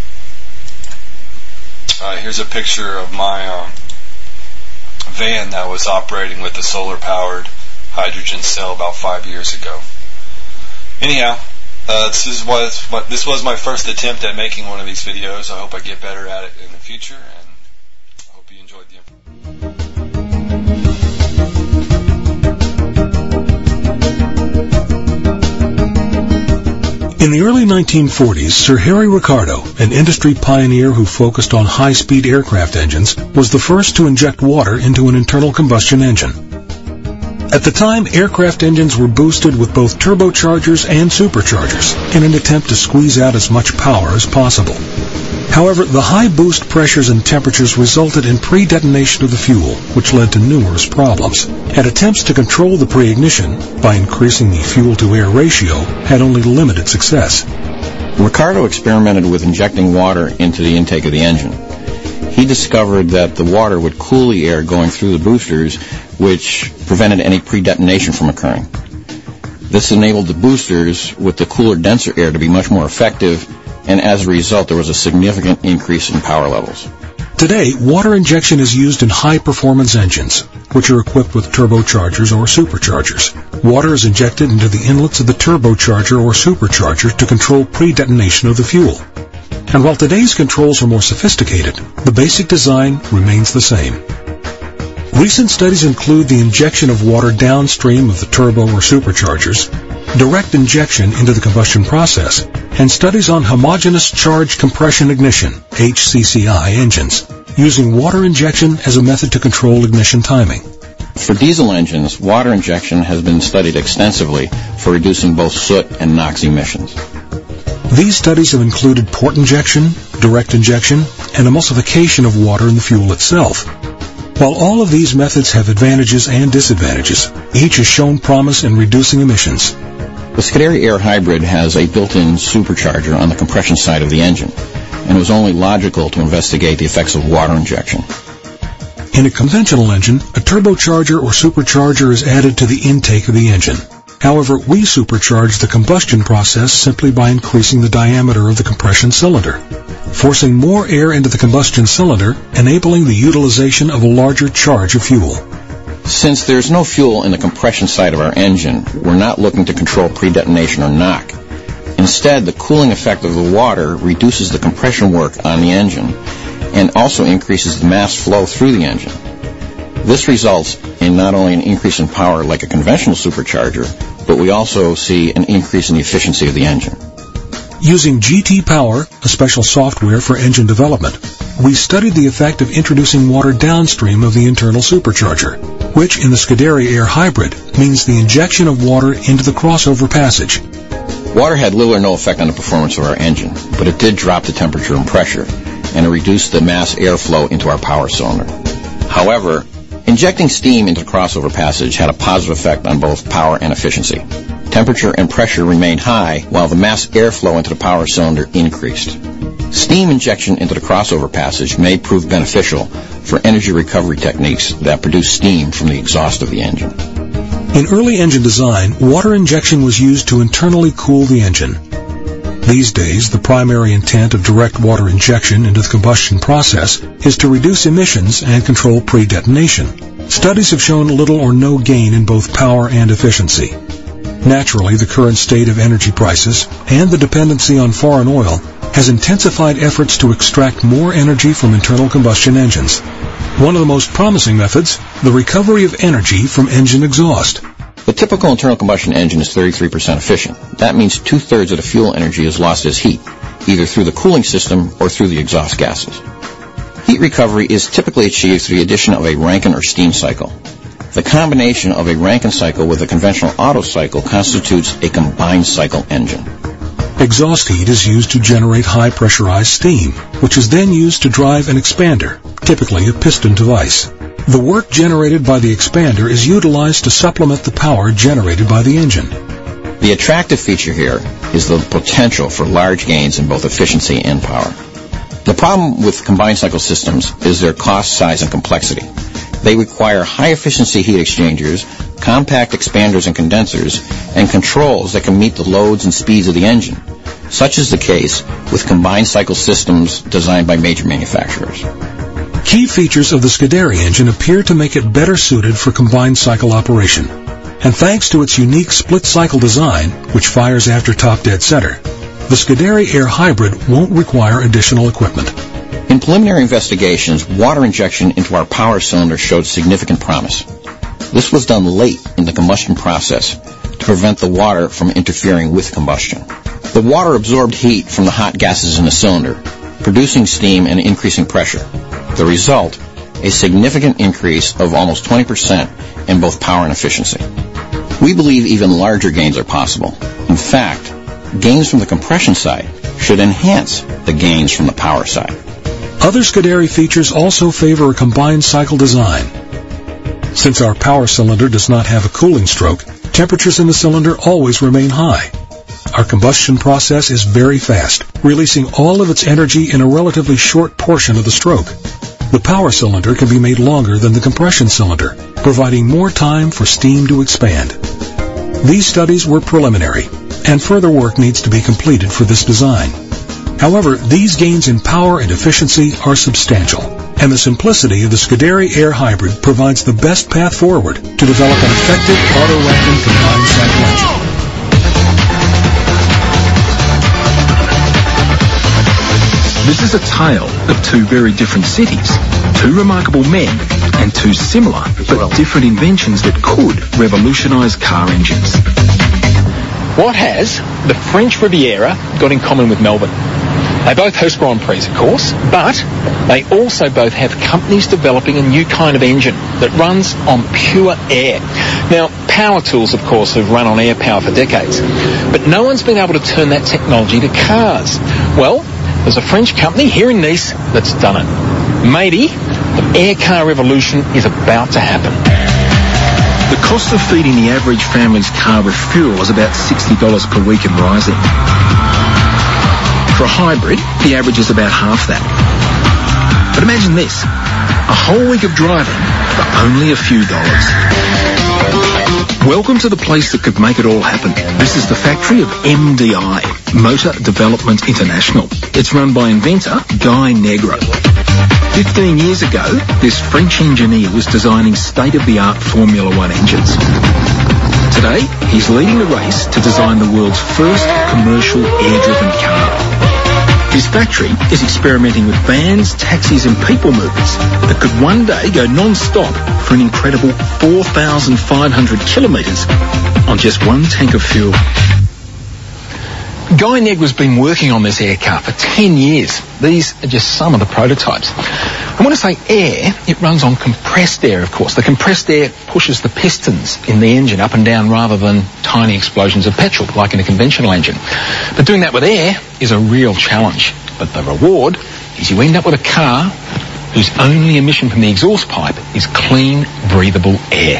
uh, here's a picture of my um, van that was operating with a solar-powered hydrogen cell about five years ago. Anyhow, uh, this is what, what this was my first attempt at making one of these videos. I hope I get better at it in the future, and I hope you enjoyed the information. In the early nineteen forties, Sir Harry Ricardo, an industry pioneer who focused on high-speed aircraft engines, was the first to inject water into an internal combustion engine. At the time, aircraft engines were boosted with both turbochargers and superchargers in an attempt to squeeze out as much power as possible. However, the high boost pressures and temperatures resulted in pre-detonation of the fuel, which led to numerous problems, and attempts to control the pre-ignition by increasing the fuel-to-air ratio had only limited success. Ricardo experimented with injecting water into the intake of the engine. He discovered that the water would cool the air going through the boosters, which prevented any pre-detonation from occurring. This enabled the boosters with the cooler, denser air to be much more effective, and as a result, there was a significant increase in power levels. Today, water injection is used in high-performance engines, which are equipped with turbochargers or superchargers. Water is injected into the inlets of the turbocharger or supercharger to control pre-detonation of the fuel. And while today's controls are more sophisticated, the basic design remains the same. Recent studies include the injection of water downstream of the turbo or superchargers, direct injection into the combustion process, and studies on homogeneous charge compression ignition, H C C I, engines, using water injection as a method to control ignition timing. For diesel engines, water injection has been studied extensively for reducing both soot and NOx emissions. These studies have included port injection, direct injection, and emulsification of water in the fuel itself. While all of these methods have advantages and disadvantages, each has shown promise in reducing emissions. The Scuderia Air Hybrid has a built-in supercharger on the compression side of the engine, and it was only logical to investigate the effects of water injection. In a conventional engine, a turbocharger or supercharger is added to the intake of the engine. However, we supercharge the combustion process simply by increasing the diameter of the compression cylinder, forcing more air into the combustion cylinder, enabling the utilization of a larger charge of fuel. Since there's no fuel in the compression side of our engine, we're not looking to control pre-detonation or knock. Instead, the cooling effect of the water reduces the compression work on the engine and also increases the mass flow through the engine. This results in not only an increase in power like a conventional supercharger, but we also see an increase in the efficiency of the engine. Using G T Power, a special software for engine development, we studied the effect of introducing water downstream of the internal supercharger, which in the Scuderia Air Hybrid means the injection of water into the crossover passage. Water had little or no effect on the performance of our engine, but it did drop the temperature and pressure, and it reduced the mass airflow into our power cylinder. However, injecting steam into the crossover passage had a positive effect on both power and efficiency. Temperature and pressure remained high, while the mass airflow into the power cylinder increased. Steam injection into the crossover passage may prove beneficial for energy recovery techniques that produce steam from the exhaust of the engine. In early engine design, water injection was used to internally cool the engine. These days, the primary intent of direct water injection into the combustion process is to reduce emissions and control pre-detonation. Studies have shown little or no gain in both power and efficiency. Naturally, the current state of energy prices and the dependency on foreign oil has intensified efforts to extract more energy from internal combustion engines. One of the most promising methods, the recovery of energy from engine exhaust. The typical internal combustion engine is thirty-three percent efficient. That means two-thirds of the fuel energy is lost as heat, either through the cooling system or through the exhaust gases. Heat recovery is typically achieved through the addition of a Rankine or steam cycle. The combination of a Rankine cycle with a conventional Otto cycle constitutes a combined cycle engine. Exhaust heat is used to generate high-pressurized steam, which is then used to drive an expander, typically a piston device. The work generated by the expander is utilized to supplement the power generated by the engine. The attractive feature here is the potential for large gains in both efficiency and power. The problem with combined cycle systems is their cost, size, and complexity. They require high-efficiency heat exchangers, compact expanders and condensers, and controls that can meet the loads and speeds of the engine. Such is the case with combined cycle systems designed by major manufacturers. Key features of the Scuderia engine appear to make it better suited for combined cycle operation. And thanks to its unique split-cycle design, which fires after top dead center, the Scuderia Air Hybrid won't require additional equipment. In preliminary investigations, water injection into our power cylinder showed significant promise. This was done late in the combustion process to prevent the water from interfering with combustion. The water absorbed heat from the hot gases in the cylinder, producing steam and increasing pressure. The result, a significant increase of almost twenty percent in both power and efficiency. We believe even larger gains are possible. In fact, gains from the compression side should enhance the gains from the power side. Other Scuderia features also favor a combined cycle design. Since our power cylinder does not have a cooling stroke, temperatures in the cylinder always remain high. Our combustion process is very fast, releasing all of its energy in a relatively short portion of the stroke. The power cylinder can be made longer than the compression cylinder, providing more time for steam to expand. These studies were preliminary, and further work needs to be completed for this design. However, these gains in power and efficiency are substantial, and the simplicity of the Scuderi Air Hybrid provides the best path forward to develop an effective auto-Rankine combined cycle engine. This is a tale of two very different cities, two remarkable men, and two similar but different inventions that could revolutionise car engines. What has the French Riviera got in common with Melbourne? They both host Grand Prix, of course, but they also both have companies developing a new kind of engine that runs on pure air. Now, power tools, of course, have run on air power for decades, but no one's been able to turn that technology to cars. Well, there's a French company here in Nice that's done it. Maybe the air car revolution is about to happen. The cost of feeding the average family's car with fuel is about sixty dollars per week and rising. For a hybrid, the average is about half that. But imagine this, a whole week of driving for only a few dollars. Welcome to the place that could make it all happen. This is the factory of M D I, Motor Development International. It's run by inventor Guy Negro. Fifteen years ago, this French engineer was designing state-of-the-art Formula One engines. Today, he's leading the race to design the world's first commercial air-driven car. His factory is experimenting with vans, taxis and people movers that could one day go non-stop for an incredible four thousand five hundred kilometres on just one tank of fuel. Guy Negro's been working on this air car for ten years. These are just some of the prototypes. And when I say air, it runs on compressed air, of course. The compressed air pushes the pistons in the engine up and down rather than tiny explosions of petrol, like in a conventional engine. But doing that with air is a real challenge. But the reward is you end up with a car whose only emission from the exhaust pipe is clean, breathable air.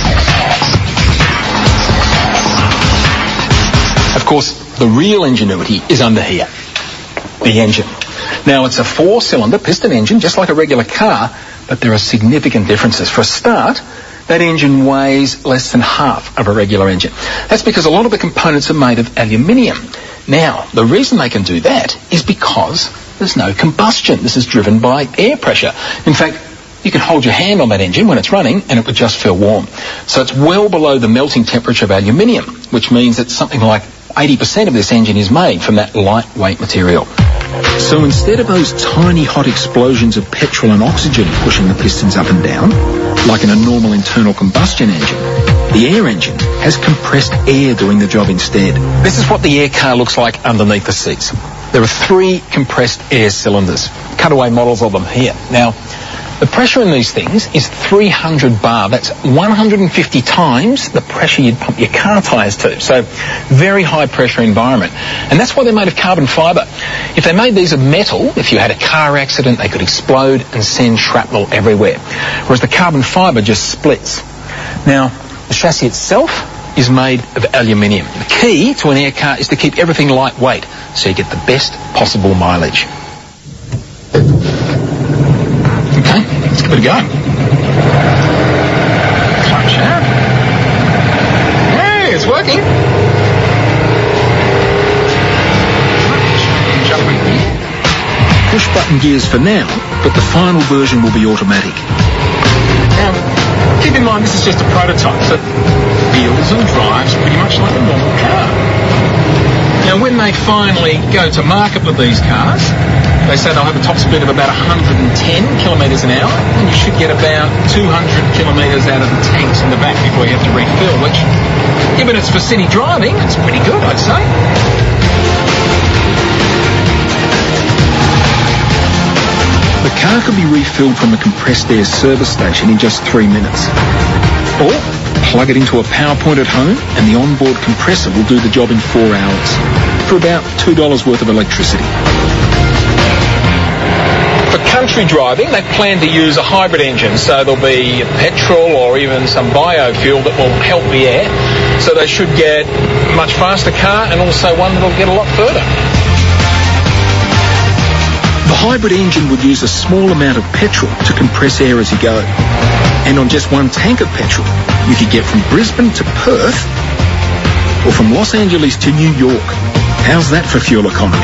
Of course, the real ingenuity is under here, the engine. Now, it's a four-cylinder piston engine, just like a regular car, but there are significant differences. For a start, that engine weighs less than half of a regular engine. That's because a lot of the components are made of aluminium. Now, the reason they can do that is because there's no combustion. This is driven by air pressure. In fact, you can hold your hand on that engine when it's running and it would just feel warm. So it's well below the melting temperature of aluminium, which means that something like eighty percent of this engine is made from that lightweight material. So instead of those tiny hot explosions of petrol and oxygen pushing the pistons up and down, like in a normal internal combustion engine, the air engine has compressed air doing the job instead. This is what the air car looks like underneath the seats. There are three compressed air cylinders, cutaway models of them here. Now, the pressure in these things is three hundred bar. That's one hundred fifty times the pressure you'd pump your car tyres to. So, very high pressure environment. And that's why they're made of carbon fibre. If they made these of metal, if you had a car accident, they could explode and send shrapnel everywhere. Whereas the carbon fibre just splits. Now, the chassis itself is made of aluminium. The key to an air car is to keep everything lightweight, so you get the best possible mileage. Okay, let's give it a go. Clutch out. Hey, it's working. Jumping. Push button gears for now, but the final version will be automatic. Now, keep in mind this is just a prototype, so it feels and drives pretty much like a normal car. Now, when they finally go to market with these cars, they say they'll have a top speed of about one hundred ten kilometres an hour, and you should get about two hundred kilometres out of the tanks in the back before you have to refill, which, given it's for city driving, it's pretty good, I'd say. The car can be refilled from a compressed air service station in just three minutes. Or plug it into a power point at home and the onboard compressor will do the job in four hours for about two dollars worth of electricity. For country driving, they plan to use a hybrid engine, so there'll be petrol or even some biofuel that will help the air. So they should get a much faster car and also one that'll get a lot further. The hybrid engine would use a small amount of petrol to compress air as you go. And on just one tank of petrol, you could get from Brisbane to Perth or from Los Angeles to New York. How's that for fuel economy?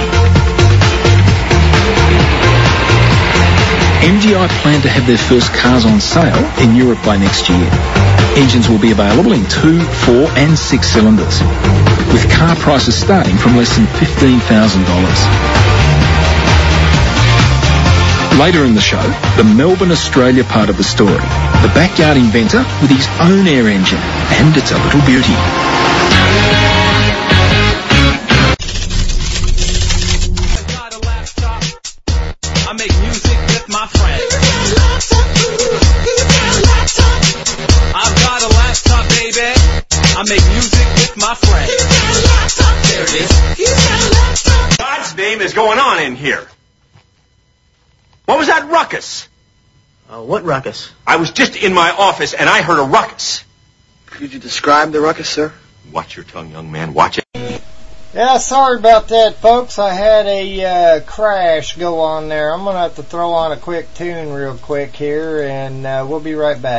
M G I plan to have their first cars on sale in Europe by next year. Engines will be available in two, four and six cylinders, with car prices starting from less than fifteen thousand dollars. Later in the show, the Melbourne, Australia part of the story. The backyard inventor with his own air engine, and it's a little beauty. I make music with my friends. I've got a laptop, baby. I make music with my friends. There it is. God's name is going on in here? What was that ruckus? Uh, what ruckus? I was just in my office and I heard a ruckus. Could you describe the ruckus, sir? Watch your tongue, young man. Watch it. Yeah, sorry about that, folks. I had a uh, crash go on there. I'm going to have to throw on a quick tune real quick here, and uh, we'll be right back.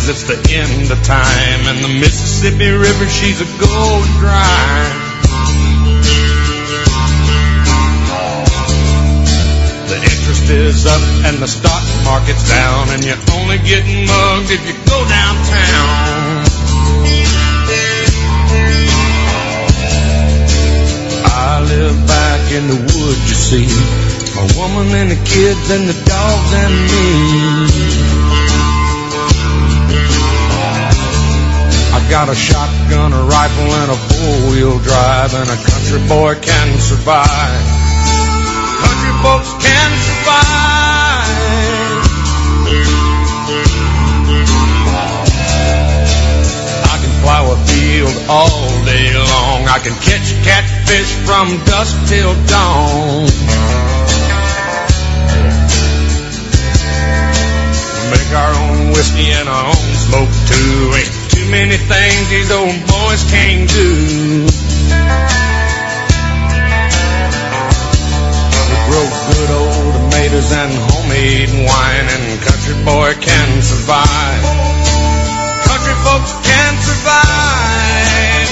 'cause it's the end of time, and the Mississippi River, she's a going dry. The interest is up and the stock market's down, and you're only getting mugged if you go downtown. I live back in the woods, you see, a woman and the kids and the dogs and me. I got a shotgun, a rifle, and a four-wheel drive, and a country boy can survive. Country folks can survive. I can plow a field all day long. I can catch catfish from dusk till dawn. Make our own whiskey and our own smoke too. Ain't too many things these old boys can't do. We grow good old tomatoes and homemade wine, and country boy can survive. Country folks can survive.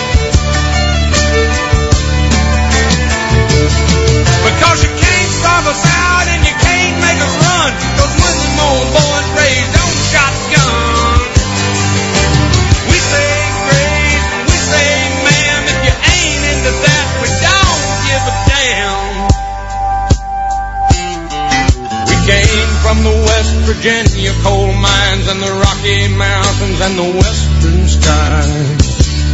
Because you can't starve us out and you can't make us run, 'cause when them old boys raised on shotgun, we say grace and we say ma'am. If you ain't into that, we don't give a damn. We came from the West Virginia coal mines and the Rocky Mountains and the western skies.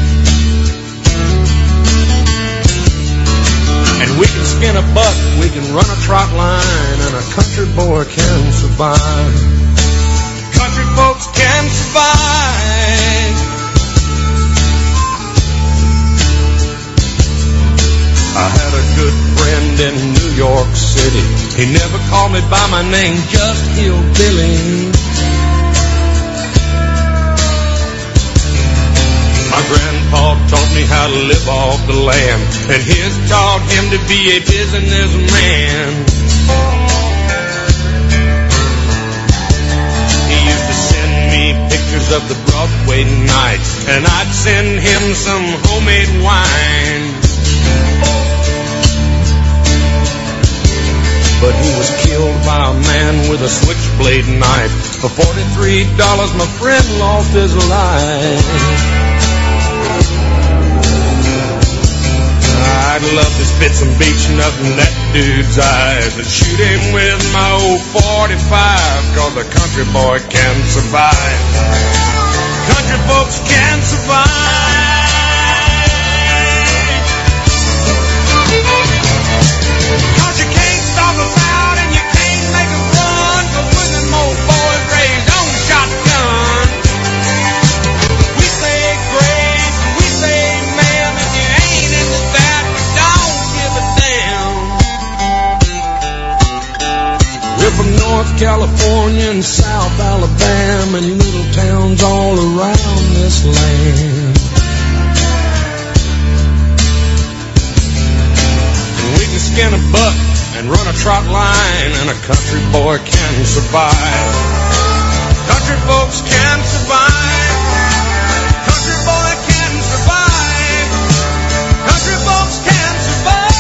And we can skin a buck, we can run a trot line, and a country boy can survive. Country folks can survive. I had a good friend in New York City. He never called me by my name, just Hillbilly. My grandpa taught me how to live off the land, and his taught him to be a businessman. He used to send me pictures of the Broadway nights, and I'd send him some homemade wine. But he was killed by a man with a switchblade knife. For forty-three dollars, my friend lost his life. I'd love to spit some beach nut in that dude's eyes and shoot him with my old forty-five, 'cause a country boy can survive. Country folks can survive. 'Cause you can't stop us out and you can't make us run, 'cause when them old boys raised on shotgun, we say grace and we say ma'am. If you ain't into that, we don't give a damn. We're from North California and South Alabama and little towns all around this land. And we can skin a buck and run a trot line, and a country boy can survive. Country folks can survive. Country boy can survive. Country folks can survive.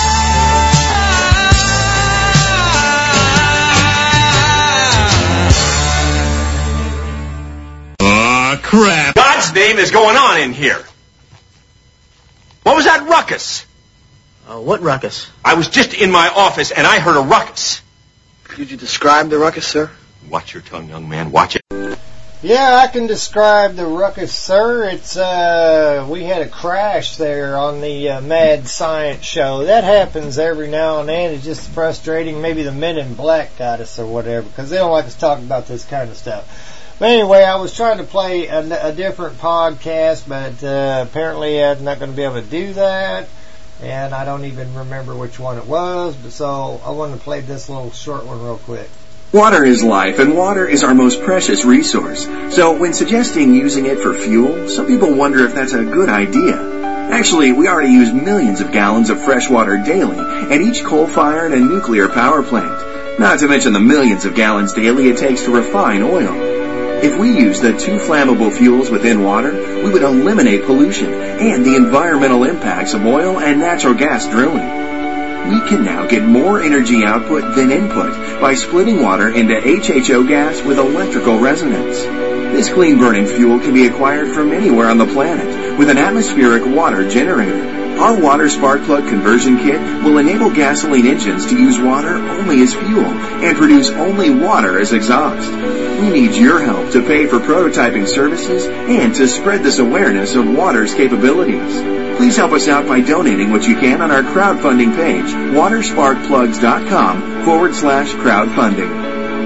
Aw, crap. God's name is going on in here? What was that ruckus? Uh, what ruckus? I was just in my office and I heard a ruckus. Could you describe the ruckus, sir? Watch your tongue, young man. Watch it. Yeah, I can describe the ruckus, sir. It's, uh, we had a crash there on the uh, Mad Science show. That happens every now and then. It's just frustrating. Maybe the Men in Black got us or whatever, because they don't like us talking about this kind of stuff. But anyway, I was trying to play a, a different podcast, but uh, apparently I'm not going to be able to do that. And I don't even remember which one it was, but so I wanted to play this little short one real quick. Water is life, and water is our most precious resource. So when suggesting using it for fuel, some people wonder if that's a good idea. Actually, we already use millions of gallons of fresh water daily at each coal-fired and nuclear power plant, not to mention the millions of gallons daily it takes to refine oil. If we used the two flammable fuels within water, we would eliminate pollution and the environmental impacts of oil and natural gas drilling. We can now get more energy output than input by splitting water into H H O gas with electrical resonance. This clean-burning fuel can be acquired from anywhere on the planet with an atmospheric water generator. Our water spark plug conversion kit will enable gasoline engines to use water only as fuel and produce only water as exhaust. We need your help to pay for prototyping services and to spread this awareness of water's capabilities. Please help us out by donating what you can on our crowdfunding page, watersparkplugs.com forward slash crowdfunding.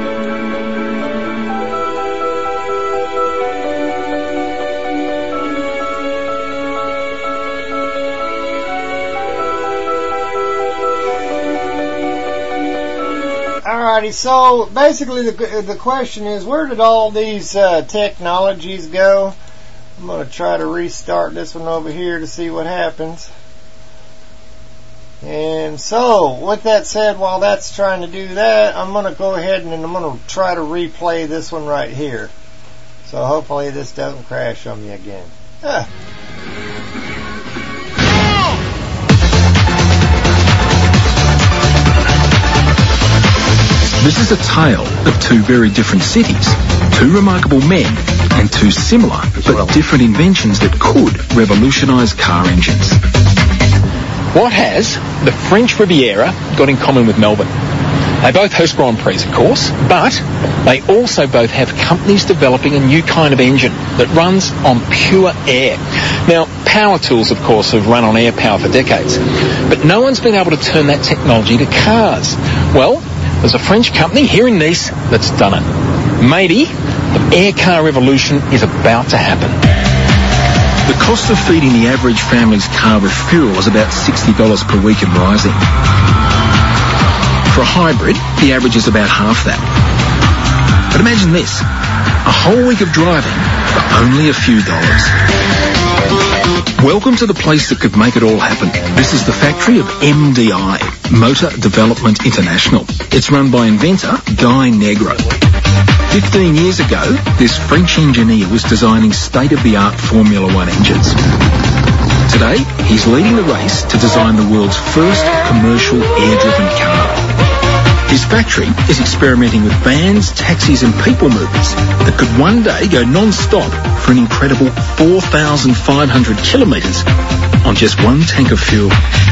Alrighty, so basically the the question is, where did all these uh, technologies go? I'm going to try to restart this one over here to see what happens. And so, with that said, while that's trying to do that, I'm going to go ahead and I'm going to try to replay this one right here. So hopefully this doesn't crash on me again. Ah. This is a tale of two very different cities, two remarkable men, and two similar but different inventions that could revolutionise car engines. What has the French Riviera got in common with Melbourne? They both host Grand Prix, of course, but they also both have companies developing a new kind of engine that runs on pure air. Now, power tools, of course, have run on air power for decades, but no one's been able to turn that technology to cars. Well, there's a French company here in Nice that's done it. Maybe the air car revolution is about to happen. The cost of feeding the average family's car with fuel is about sixty dollars per week and rising. For a hybrid, the average is about half that. But imagine this, a whole week of driving for only a few dollars. Welcome to the place that could make it all happen. This is the factory of M D I, Motor Development International. It's run by inventor Guy Negro. Fifteen years ago, this French engineer was designing state-of-the-art Formula One engines. Today, he's leading the race to design the world's first commercial air-driven car. His factory is experimenting with vans, taxis and people movers that could one day go non-stop for an incredible four thousand five hundred kilometres on just one tank of fuel.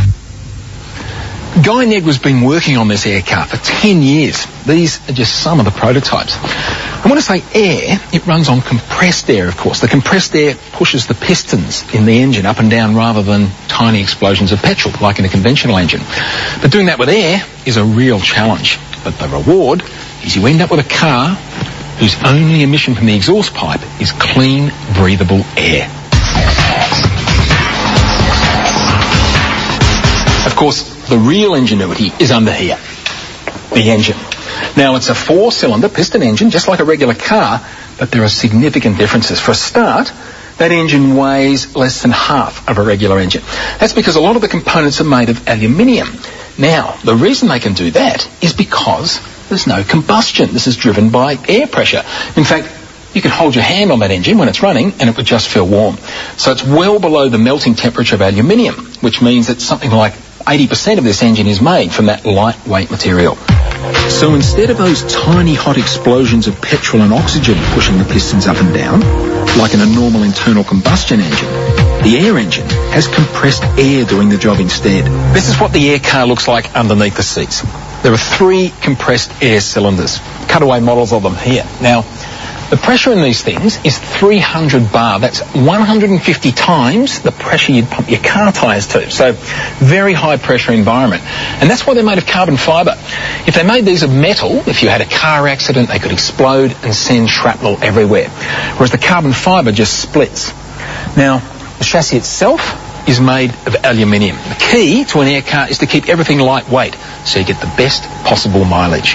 Guy Negro's been working on this air car for ten years. These are just some of the prototypes. And when I say air, it runs on compressed air, of course. The compressed air pushes the pistons in the engine up and down rather than tiny explosions of petrol, like in a conventional engine. But doing that with air is a real challenge. But the reward is you end up with a car whose only emission from the exhaust pipe is clean, breathable air. Of course, the real ingenuity is under here, the engine. Now, it's a four-cylinder piston engine, just like a regular car, but there are significant differences. For a start, that engine weighs less than half of a regular engine. That's because a lot of the components are made of aluminium. Now, the reason they can do that is because there's no combustion. This is driven by air pressure. In fact, you can hold your hand on that engine when it's running and it would just feel warm. So it's well below the melting temperature of aluminium, which means that something like eighty percent of this engine is made from that lightweight material. So instead of those tiny hot explosions of petrol and oxygen pushing the pistons up and down, like in a normal internal combustion engine, the air engine has compressed air doing the job instead. This is what the air car looks like underneath the seats. There are three compressed air cylinders, cutaway models of them here. Now, the pressure in these things is three hundred bar. That's one hundred fifty times the pressure you'd pump your car tyres to. So, very high pressure environment. And that's why they're made of carbon fibre. If they made these of metal, if you had a car accident, they could explode and send shrapnel everywhere. Whereas the carbon fibre just splits. Now, the chassis itself is made of aluminium. The key to an air car is to keep everything lightweight so you get the best possible mileage.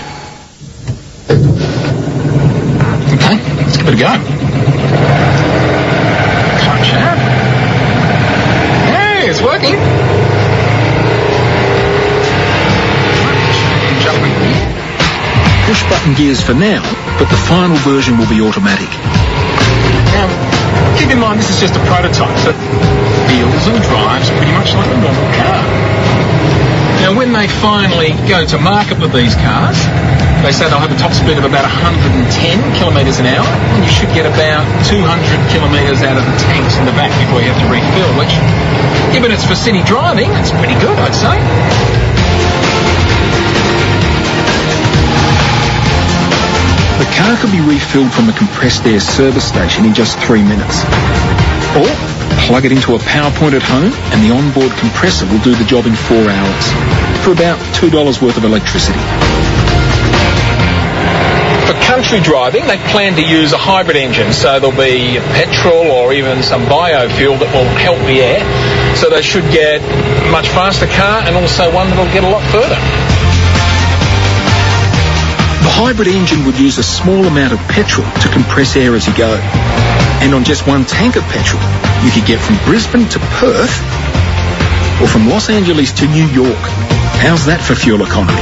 Okay, let's give it a go. Come on, chap. Hey, it's working. Push button shifting gears for now, but the final version will be automatic. Now, keep in mind this is just a prototype, so it feels and drives pretty much like a normal car. Now, when they finally go to market with these cars, they say they'll have a top speed of about one hundred ten kilometres an hour, and you should get about two hundred kilometres out of the tanks in the back before you have to refill, which, given it's for city driving, it's pretty good, I'd say. The car can be refilled from a compressed air service station in just three minutes. Or plug it into a power point at home and the onboard compressor will do the job in four hours for about two dollars worth of electricity. For country driving, they plan to use a hybrid engine, so there'll be petrol or even some biofuel that will help the air. So they should get a much faster car and also one that'll get a lot further. The hybrid engine would use a small amount of petrol to compress air as you go. And on just one tank of petrol, you could get from Brisbane to Perth or from Los Angeles to New York. How's that for fuel economy?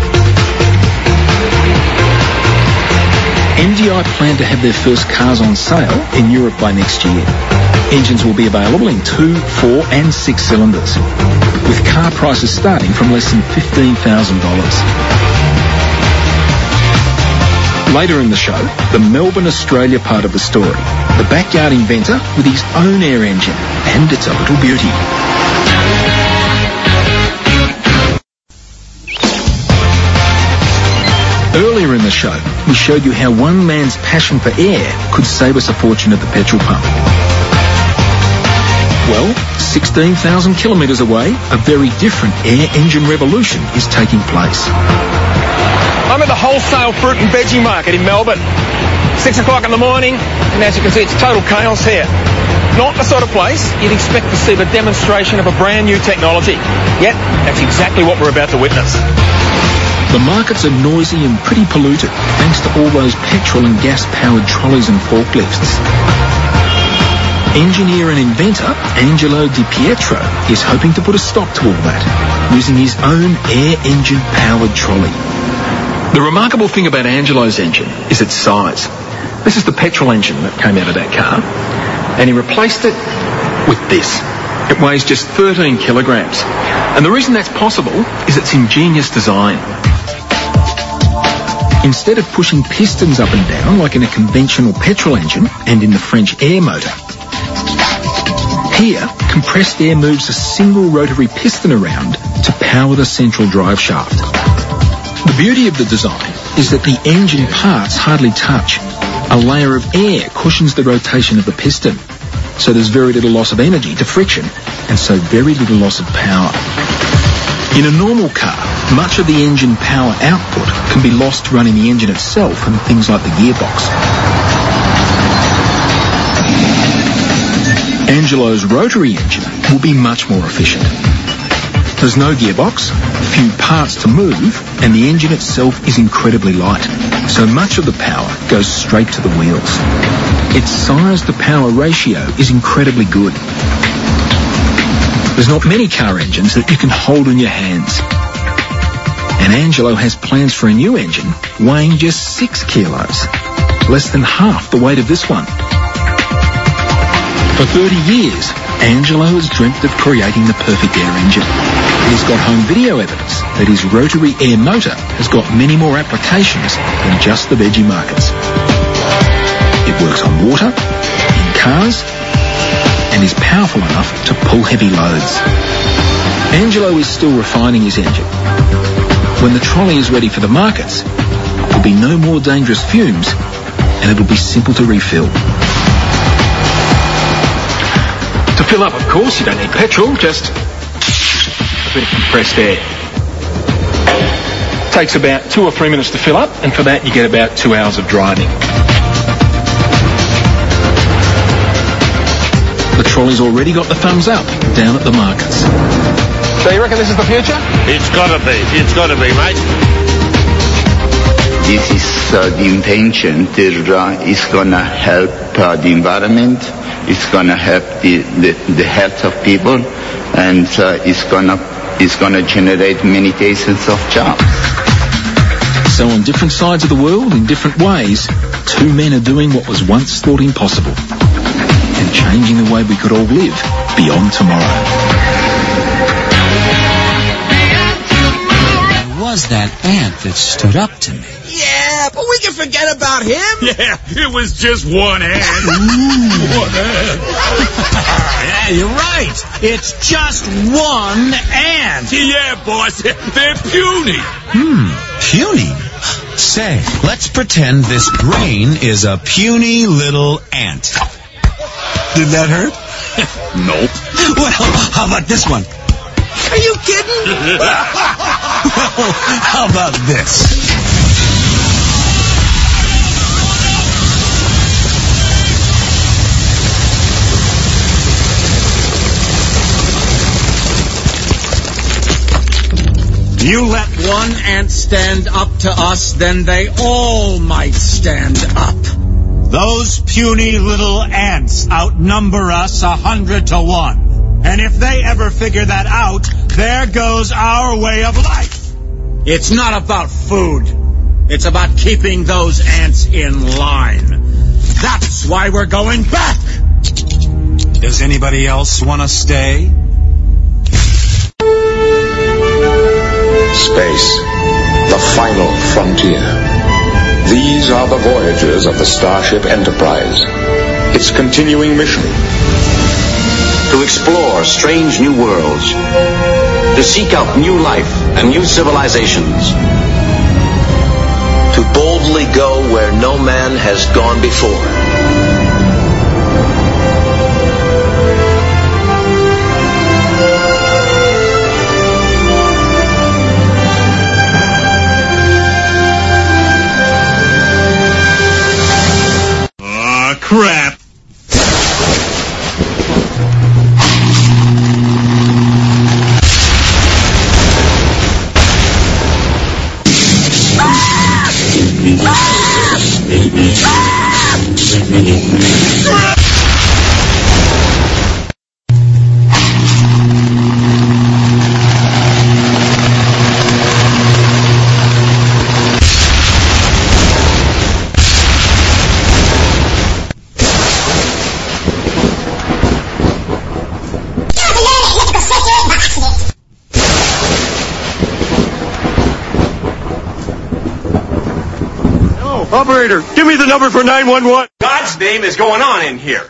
M D I plan to have their first cars on sale in Europe by next year. Engines will be available in two, four and six cylinders, with car prices starting from less than fifteen thousand dollars. Later in the show, the Melbourne, Australia part of the story. The backyard inventor with his own air engine, and it's a little beauty. Earlier in the show, we showed you how one man's passion for air could save us a fortune at the petrol pump. Well, sixteen thousand kilometres away, a very different air engine revolution is taking place. I'm at the wholesale fruit and veggie market in Melbourne. Six o'clock in the morning, and as you can see, it's total chaos here. Not the sort of place you'd expect to see the demonstration of a brand new technology. Yet, that's exactly what we're about to witness. The markets are noisy and pretty polluted, thanks to all those petrol and gas-powered trolleys and forklifts. Engineer and inventor Angelo Di Pietro is hoping to put a stop to all that, using his own air engine-powered trolley. The remarkable thing about Angelo's engine is its size. This is the petrol engine that came out of that car, and he replaced it with this. It weighs just thirteen kilograms. And the reason that's possible is its ingenious design. Instead of pushing pistons up and down like in a conventional petrol engine and in the French air motor, here, compressed air moves a single rotary piston around to power the central drive shaft. The beauty of the design is that the engine parts hardly touch. A layer of air cushions the rotation of the piston, so there's very little loss of energy to friction, and so very little loss of power. In a normal car, much of the engine power output can be lost to running the engine itself and things like the gearbox. Angelo's rotary engine will be much more efficient. There's no gearbox, few parts to move, and the engine itself is incredibly light, so much of the power goes straight to the wheels. Its size to power ratio is incredibly good. There's not many car engines that you can hold in your hands. And Angelo has plans for a new engine weighing just six kilos, less than half the weight of this one. For thirty years, Angelo has dreamt of creating the perfect air engine. He's got home video evidence that his rotary air motor has got many more applications than just the veggie markets. It works on water, in cars, and is powerful enough to pull heavy loads. Angelo is still refining his engine. When the trolley is ready for the markets, there'll be no more dangerous fumes, and it'll be simple to refill. To fill up, of course, you don't need petrol, just a bit of compressed air. Takes about two or three minutes to fill up, and for that you get about two hours of driving. The trolley's already got the thumbs up down at the markets. So you reckon this is the future? It's gotta be. It's gotta be, mate. This is uh, the intention that uh, is gonna help uh, the environment. It's gonna help the, the, the health of people, and uh, it's gonna it's gonna generate many thousands of jobs. So on different sides of the world, in different ways, two men are doing what was once thought impossible and changing the way we could all live beyond tomorrow. Was that ant that stood up to me? Yeah, but we can forget about him. Yeah, it was just one ant. One ant. Yeah, you're right. It's just one ant. Yeah, boss. They're puny. Hmm, puny? Say, let's pretend this brain is a puny little ant. Did that hurt? Nope. Well, how about this one? Are you kidding? Well, how about this? You let one ant stand up to us, then they all might stand up. Those puny little ants outnumber us a hundred to one. And if they ever figure that out, there goes our way of life. It's not about food. It's about keeping those ants in line. That's why we're going back. Does anybody else want to stay? Space, the final frontier. These are the voyages of the Starship Enterprise. Its continuing mission: to explore strange new worlds, to seek out new life and new civilizations, to boldly go where no man has gone before. Aw, crap. Operator, give me the number for nine one one. God's name is going on in here.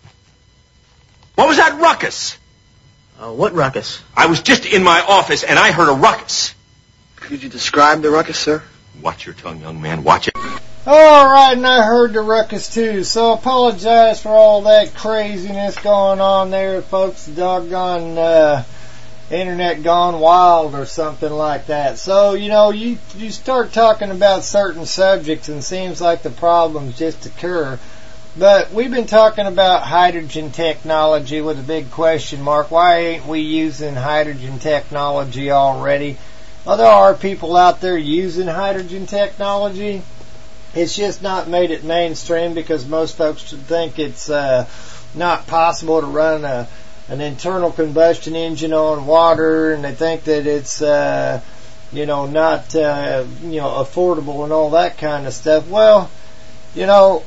What was that ruckus? Uh, what ruckus? I was just in my office and I heard a ruckus. Could you describe the ruckus, sir? Watch your tongue, young man. Watch it. Alright, and I heard the ruckus too, so apologize for all that craziness going on there, folks. Doggone, uh, internet gone wild or something like that. So, you know, you, you start talking about certain subjects and it seems like the problems just occur. But we've been talking about hydrogen technology with a big question mark. Why ain't we using hydrogen technology already? Well, there are people out there using hydrogen technology. It's just not made it mainstream because most folks think it's uh, not possible to run a an internal combustion engine on water, and they think that it's, uh, you know, not, uh, you know, affordable and all that kind of stuff. Well, you know,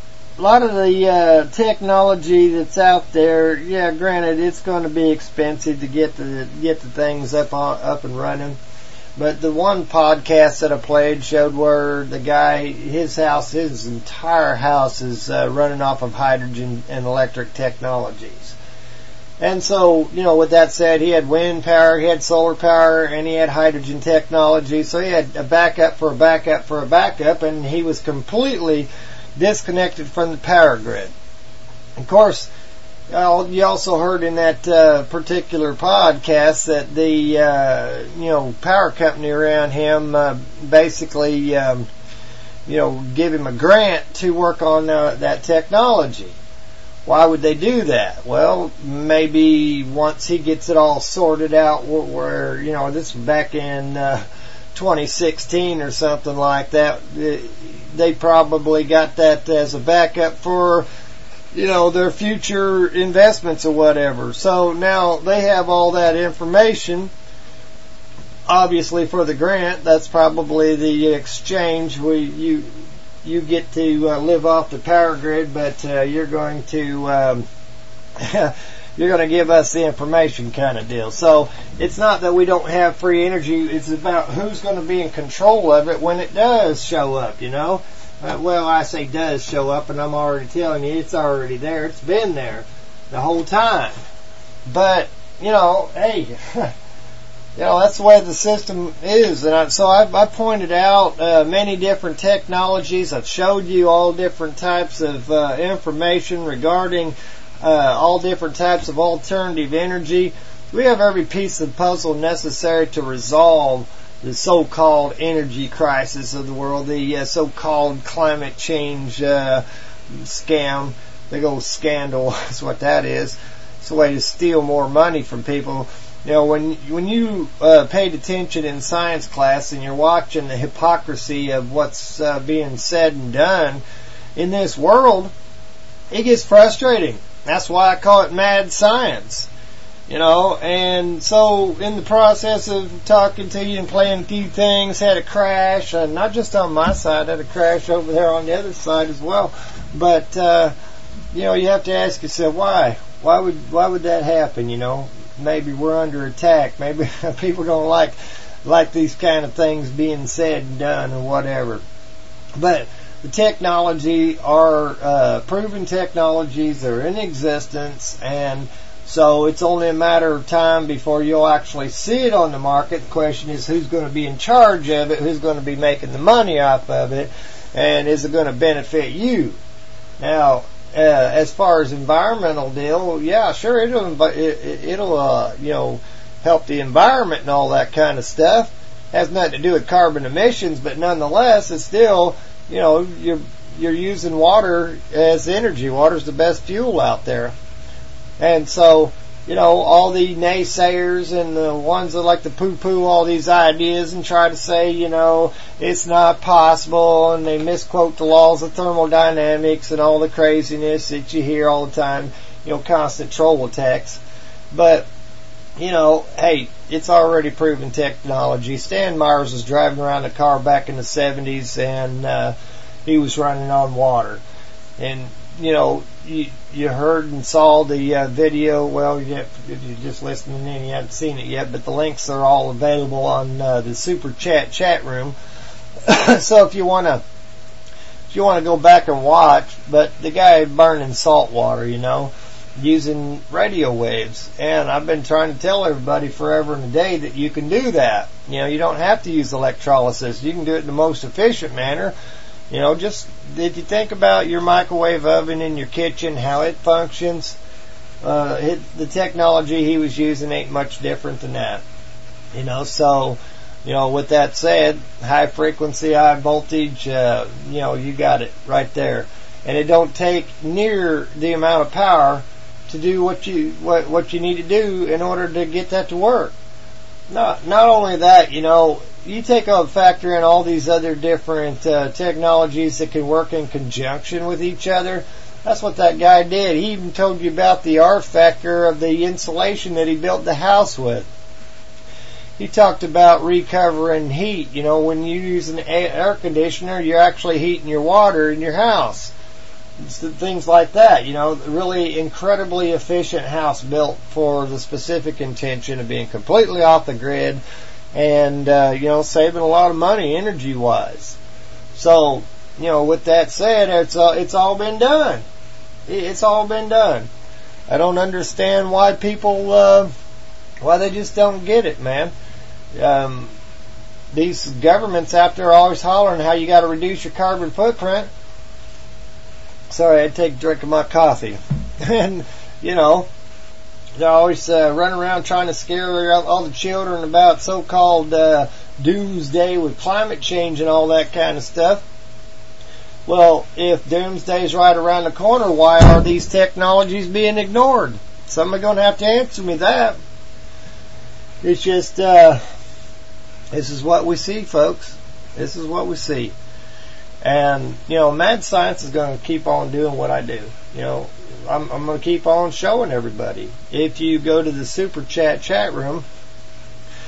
a lot of the uh, technology that's out there, yeah, granted, it's going to be expensive to get the get the things up on, up and running. But the one podcast that I played showed where the guy, his house, his entire house is uh, running off of hydrogen and electric technologies. And so, you know, with that said, he had wind power, he had solar power, and he had hydrogen technology. So he had a backup for a backup for a backup, and he was completely disconnected from the power grid. Of course, you also heard in that uh, particular podcast that the, uh, you know, power company around him uh, basically, um, you know, give him a grant to work on uh, that technology. Why would they do that? Well, maybe once he gets it all sorted out where, where you know, this was back in uh, twenty sixteen or something like that, they probably got that as a backup for, you know, their future investments or whatever. So now they have all that information obviously for the grant, that's probably the exchange. We you you get to uh, live off the power grid, but uh, you're going to um, you're going to give us the information kind of deal. So it's not that we don't have free energy. It's about who's going to be in control of it when it does show up, you know. Uh, well, I say does show up, and I'm already telling you it's already there. It's been there the whole time. But, you know, hey, you know, that's the way the system is. And I, so I've, I pointed out uh, many different technologies. I've showed you all different types of uh, information regarding uh, all different types of alternative energy. We have every piece of the puzzle necessary to resolve the so-called energy crisis of the world, the uh, so-called climate change uh, scam, big old scandal is what that is. It's a way to steal more money from people. You know, when when you uh, paid attention in science class and you're watching the hypocrisy of what's uh, being said and done in this world, it gets frustrating. That's why I call it mad science. You know, and so in the process of talking to you and playing a few things, had a crash, uh, not just on my side, had a crash over there on the other side as well. But, uh, you know, you have to ask yourself, why? Why would why would that happen, you know? Maybe we're under attack. Maybe people don't like like these kind of things being said and done or whatever. But the technology are uh, proven technologies. They're in existence, and so it's only a matter of time before you'll actually see it on the market. The question is who's going to be in charge of it, who's going to be making the money off of it, and is it going to benefit you? Now, uh, as far as environmental deal, yeah, sure, it'll, it, it'll uh, you know, help the environment and all that kind of stuff. Has nothing to do with carbon emissions, but nonetheless, it's still, you know, you're, you're using water as energy. Water's the best fuel out there. And so, you know, all the naysayers and the ones that like to poo-poo all these ideas and try to say, you know, it's not possible, and they misquote the laws of thermodynamics and all the craziness that you hear all the time, you know, constant troll attacks. But, you know, hey, it's already proven technology. Stan Myers was driving around a car back in the seventies, and uh, he was running on water. And, you know, you, you heard and saw the uh, video. Well, you, if you're just listening in, you haven't seen it yet, but the links are all available on uh, the Super Chat chat room. So if you want to, if you want to go back and watch, but the guy burning salt water, you know, using radio waves. And I've been trying to tell everybody forever and a day that you can do that. You know, you don't have to use electrolysis. You can do it in the most efficient manner. You know, just if you think about your microwave oven in your kitchen, how it functions, uh, it, the technology he was using ain't much different than that. You know, so, you know, with that said, high frequency, high voltage, uh, you know, you got it right there. And it don't take near the amount of power to do what you what what you need to do in order to get that to work. Not not only that, you know, you take a factor in all these other different uh, technologies that can work in conjunction with each other. That's what that guy did. He even told you about the R factor of the insulation that he built the house with. He talked about recovering heat. You know, when you use an air conditioner, you're actually heating your water in your house. Things like that, you know, really incredibly efficient house built for the specific intention of being completely off the grid and, uh, you know, saving a lot of money energy-wise. So, you know, with that said, it's, uh, it's all been done. It's all been done. I don't understand why people, uh, why they just don't get it, man. Um, these governments out there are always hollering how you got to reduce your carbon footprint. Sorry, I had to take a drink of my coffee. And, you know, they always uh, run around trying to scare all the children about so-called uh, doomsday with climate change and all that kind of stuff. Well, if doomsday is right around the corner, why are these technologies being ignored? Somebody's going to have to answer me that. It's just, uh, this is what we see, folks. This is what we see. And, you know, Mad Science is going to keep on doing what I do. You know, I'm, I'm going to keep on showing everybody. If you go to the Super Chat chat room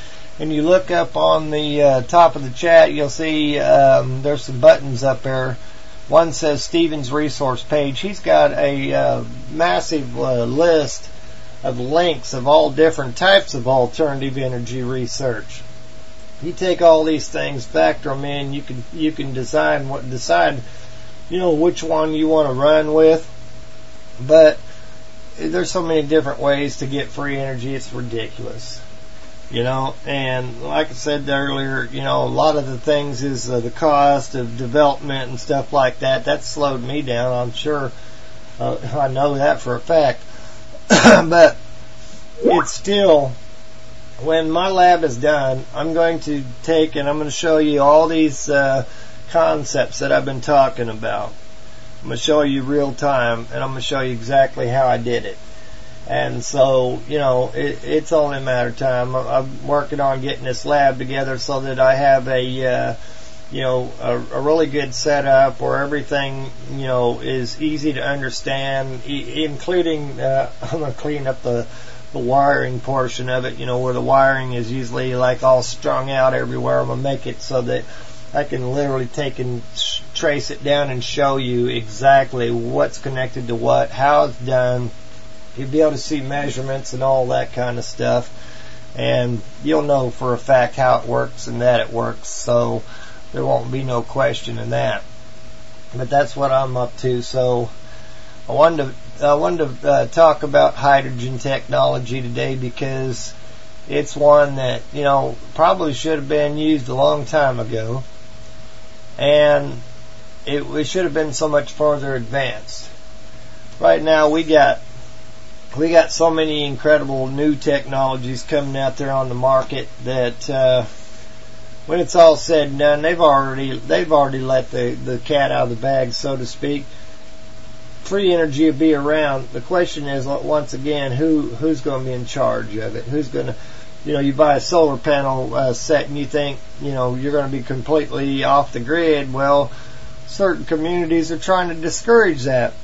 and you look up on the uh, top of the chat, you'll see um, there's some buttons up there. One says Stephen's resource page. He's got a uh, massive uh, list of links of all different types of alternative energy research. You take all these things, factor them in. You can you can design what decide, you know, which one you want to run with. But there's so many different ways to get free energy. It's ridiculous. You know, and like I said earlier, you know, a lot of the things is uh, the cost of development and stuff like that. That slowed me down, I'm sure. Uh, I know that for a fact. But it's still, when my lab is done, I'm going to take and I'm going to show you all these uh, concepts that I've been talking about. I'm going to show you real time, and I'm going to show you exactly how I did it. And so, you know, it, it's only a matter of time. I'm working on getting this lab together so that I have a, uh, you know, a, a really good setup where everything, you know, is easy to understand, e- including, uh, I'm going to clean up the, the wiring portion of it, you know, where the wiring is usually like all strung out everywhere. I'm going to make it so that I can literally take and sh- trace it down and show you exactly what's connected to what, how it's done. You'll be able to see measurements and all that kind of stuff, and you'll know for a fact how it works and that it works, so there won't be no question in that. But that's what I'm up to. So I wanted to, I wanted to uh, talk about hydrogen technology today because it's one that, you know, probably should have been used a long time ago, and it, it should have been so much further advanced. Right now we got We got so many incredible new technologies coming out there on the market that uh, when it's all said and done, they've already they've already let the, the cat out of the bag, so to speak. Free energy will be around. The question is, once again, who who's going to be in charge of it? Who's going to, you know, you buy a solar panel uh, set and you think, you know, you're going to be completely off the grid. Well, certain communities are trying to discourage that.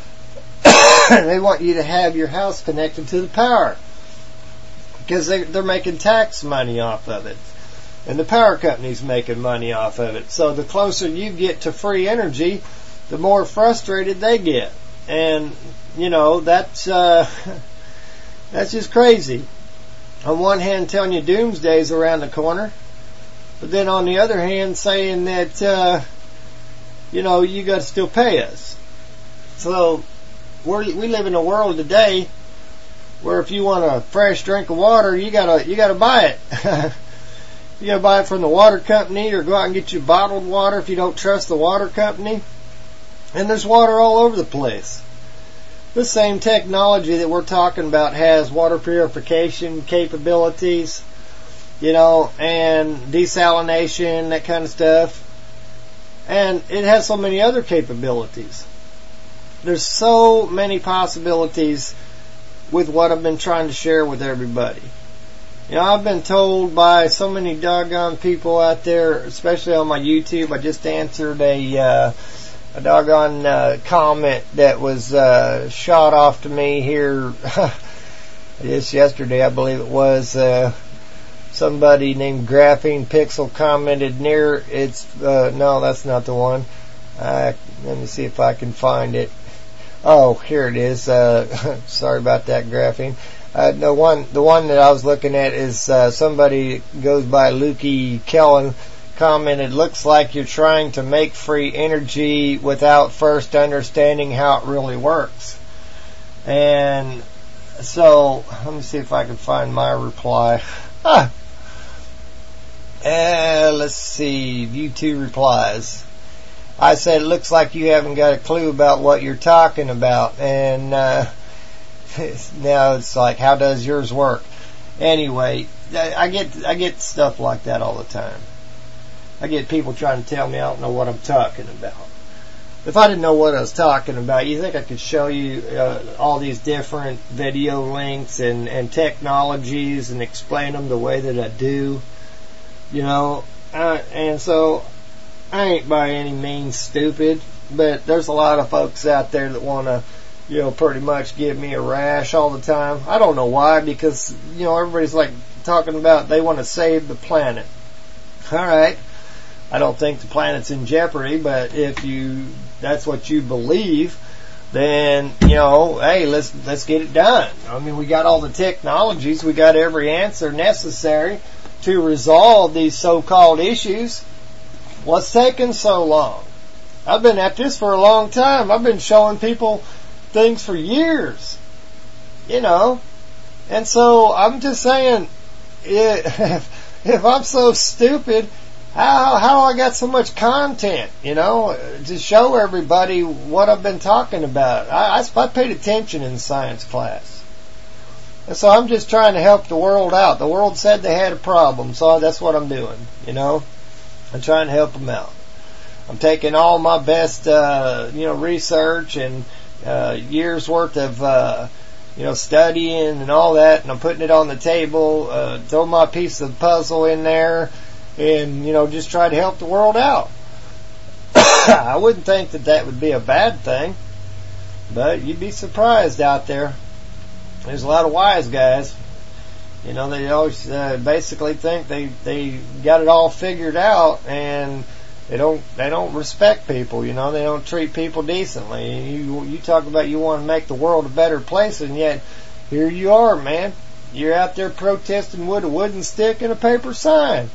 They want you to have your house connected to the power because they, they're making tax money off of it, and the power company's making money off of it. So the closer you get to free energy, the more frustrated they get, and you know that's uh, that's just crazy. On one hand, telling you doomsday's around the corner, but then on the other hand, saying that uh, you know you got to still pay us. So We're, we live in a world today where if you want a fresh drink of water, you gotta you gotta buy it. You gotta buy it from the water company, or go out and get you bottled water if you don't trust the water company. And there's water all over the place. The same technology that we're talking about has water purification capabilities, you know, and desalination, that kind of stuff. And it has so many other capabilities. There's so many possibilities with what I've been trying to share with everybody. You know, I've been told by so many doggone people out there, especially on my YouTube. I just answered a uh, a doggone uh, comment that was uh, shot off to me here just yesterday, I believe it was. Uh, somebody named Graphene Pixel commented near it's uh, no, that's not the one. Uh, let me see if I can find it. Oh, here it is. Uh, sorry about that, Graphene. Uh, the one, the one that I was looking at is uh, somebody goes by Lukey Kellen commented, "Looks like you're trying to make free energy without first understanding how it really works." And so, let me see if I can find my reply. Ah. Uh, let's see. View two replies. I said, "It looks like you haven't got a clue about what you're talking about." And uh, now it's like, how does yours work? Anyway, I get I get stuff like that all the time. I get people trying to tell me I don't know what I'm talking about. If I didn't know what I was talking about, you think I could show you uh, all these different video links and, and technologies and explain them the way that I do? You know, uh, and so I ain't by any means stupid, but there's a lot of folks out there that want to, you know, pretty much give me a rash all the time. I don't know why, because, you know, everybody's like talking about they want to save the planet. All right. I don't think the planet's in jeopardy, but if you that's what you believe, then, you know, hey, let's let's get it done. I mean, we got all the technologies, we got every answer necessary to resolve these so-called issues. What's taking so long? I've been at this for a long time. I've been showing people things for years, you know. And so I'm just saying, if, if I'm so stupid, how how I got so much content, you know, to show everybody what I've been talking about. I, I, I paid attention in science class. And so I'm just trying to help the world out. The world said they had a problem, so that's what I'm doing, you know. I'm trying to help them out. I'm taking all my best, uh, you know, research and uh, years worth of, uh, you know, studying and all that, and I'm putting it on the table, uh, throw my piece of the puzzle in there, and, you know, just try to help the world out. I wouldn't think that that would be a bad thing, but you'd be surprised out there. There's a lot of wise guys. You know, they always uh, basically think they they got it all figured out, and they don't they don't respect people. You know, they don't treat people decently. You you talk about you want to make the world a better place, and yet here you are, man. You're out there protesting with a wooden stick and a paper sign.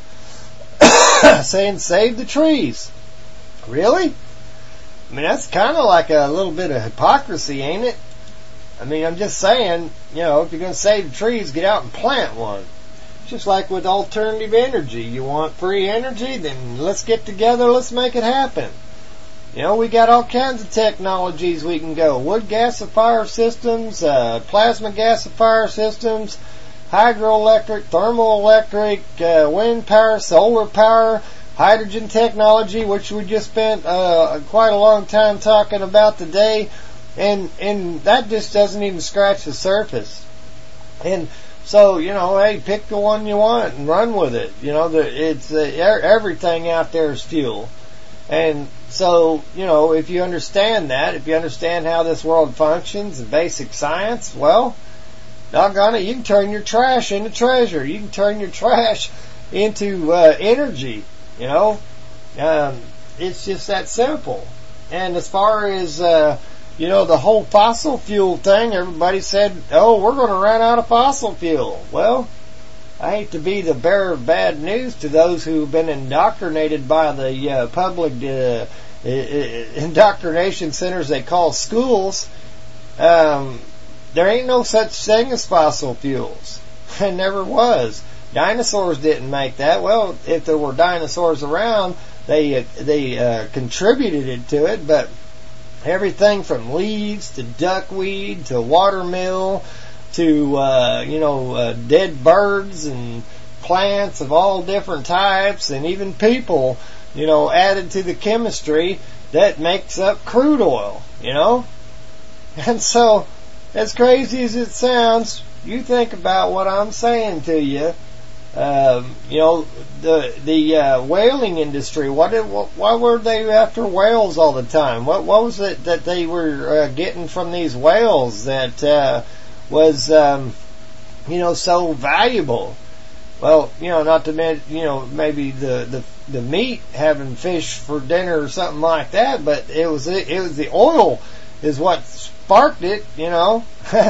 Saying save the trees. Really? I mean, that's kind of like a little bit of hypocrisy, ain't it? I mean, I'm just saying, you know, if you're going to save the trees, get out and plant one. Just like with alternative energy. You want free energy? Then let's get together, let's make it happen. You know, we got all kinds of technologies we can go. Wood gasifier systems, uh, plasma gasifier systems, hydroelectric, thermoelectric, uh, wind power, solar power, hydrogen technology, which we just spent uh, quite a long time talking about today, and and that just doesn't even scratch the surface. And so, you know, hey, pick the one you want and run with it. You know, the, it's uh, everything out there is fuel. And so, you know, if you understand that, if you understand how this world functions and basic science, well, doggone it, you can turn your trash into treasure. You can turn your trash into uh, energy, you know. Um, it's just that simple. And as far as, uh, you know, the whole fossil fuel thing, everybody said, oh, we're going to run out of fossil fuel. Well, I hate to be the bearer of bad news to those who've been indoctrinated by the uh, public uh, indoctrination centers they call schools. Um, there ain't no such thing as fossil fuels. There never was. Dinosaurs didn't make that. Well, if there were dinosaurs around, they they uh, contributed it to it, but everything from leaves to duckweed to watermill to uh, you know uh, dead birds and plants of all different types, and even people, you know, added to the chemistry that makes up crude oil, you know. And so, as crazy as it sounds, you think about what I'm saying to you. Um, you know, the the uh, whaling industry. What did, what, why were they after whales all the time? What what was it that they were uh, getting from these whales that uh, was um, you know so valuable? Well, you know, not to mention, you know, maybe the, the the meat, having fish for dinner or something like that, but it was it, it was the oil is what sparked it. You know,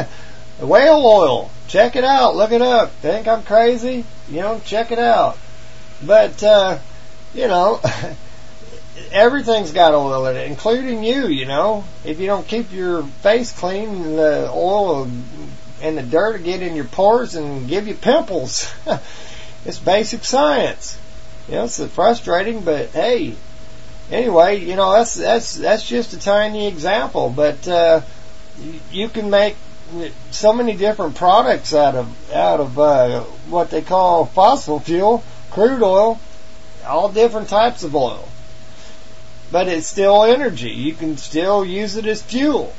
whale oil. Check it out. Look it up. Think I'm crazy? You know, check it out. But, uh, you know, everything's got oil in it, including you, you know. If you don't keep your face clean, the oil and the dirt will get in your pores and give you pimples. It's basic science. You know, it's frustrating, but hey, anyway, you know, that's, that's, that's just a tiny example, but, uh, you can make so many different products out of out of uh, what they call fossil fuel, crude oil, all different types of oil. But it's still energy. You can still use it as fuel.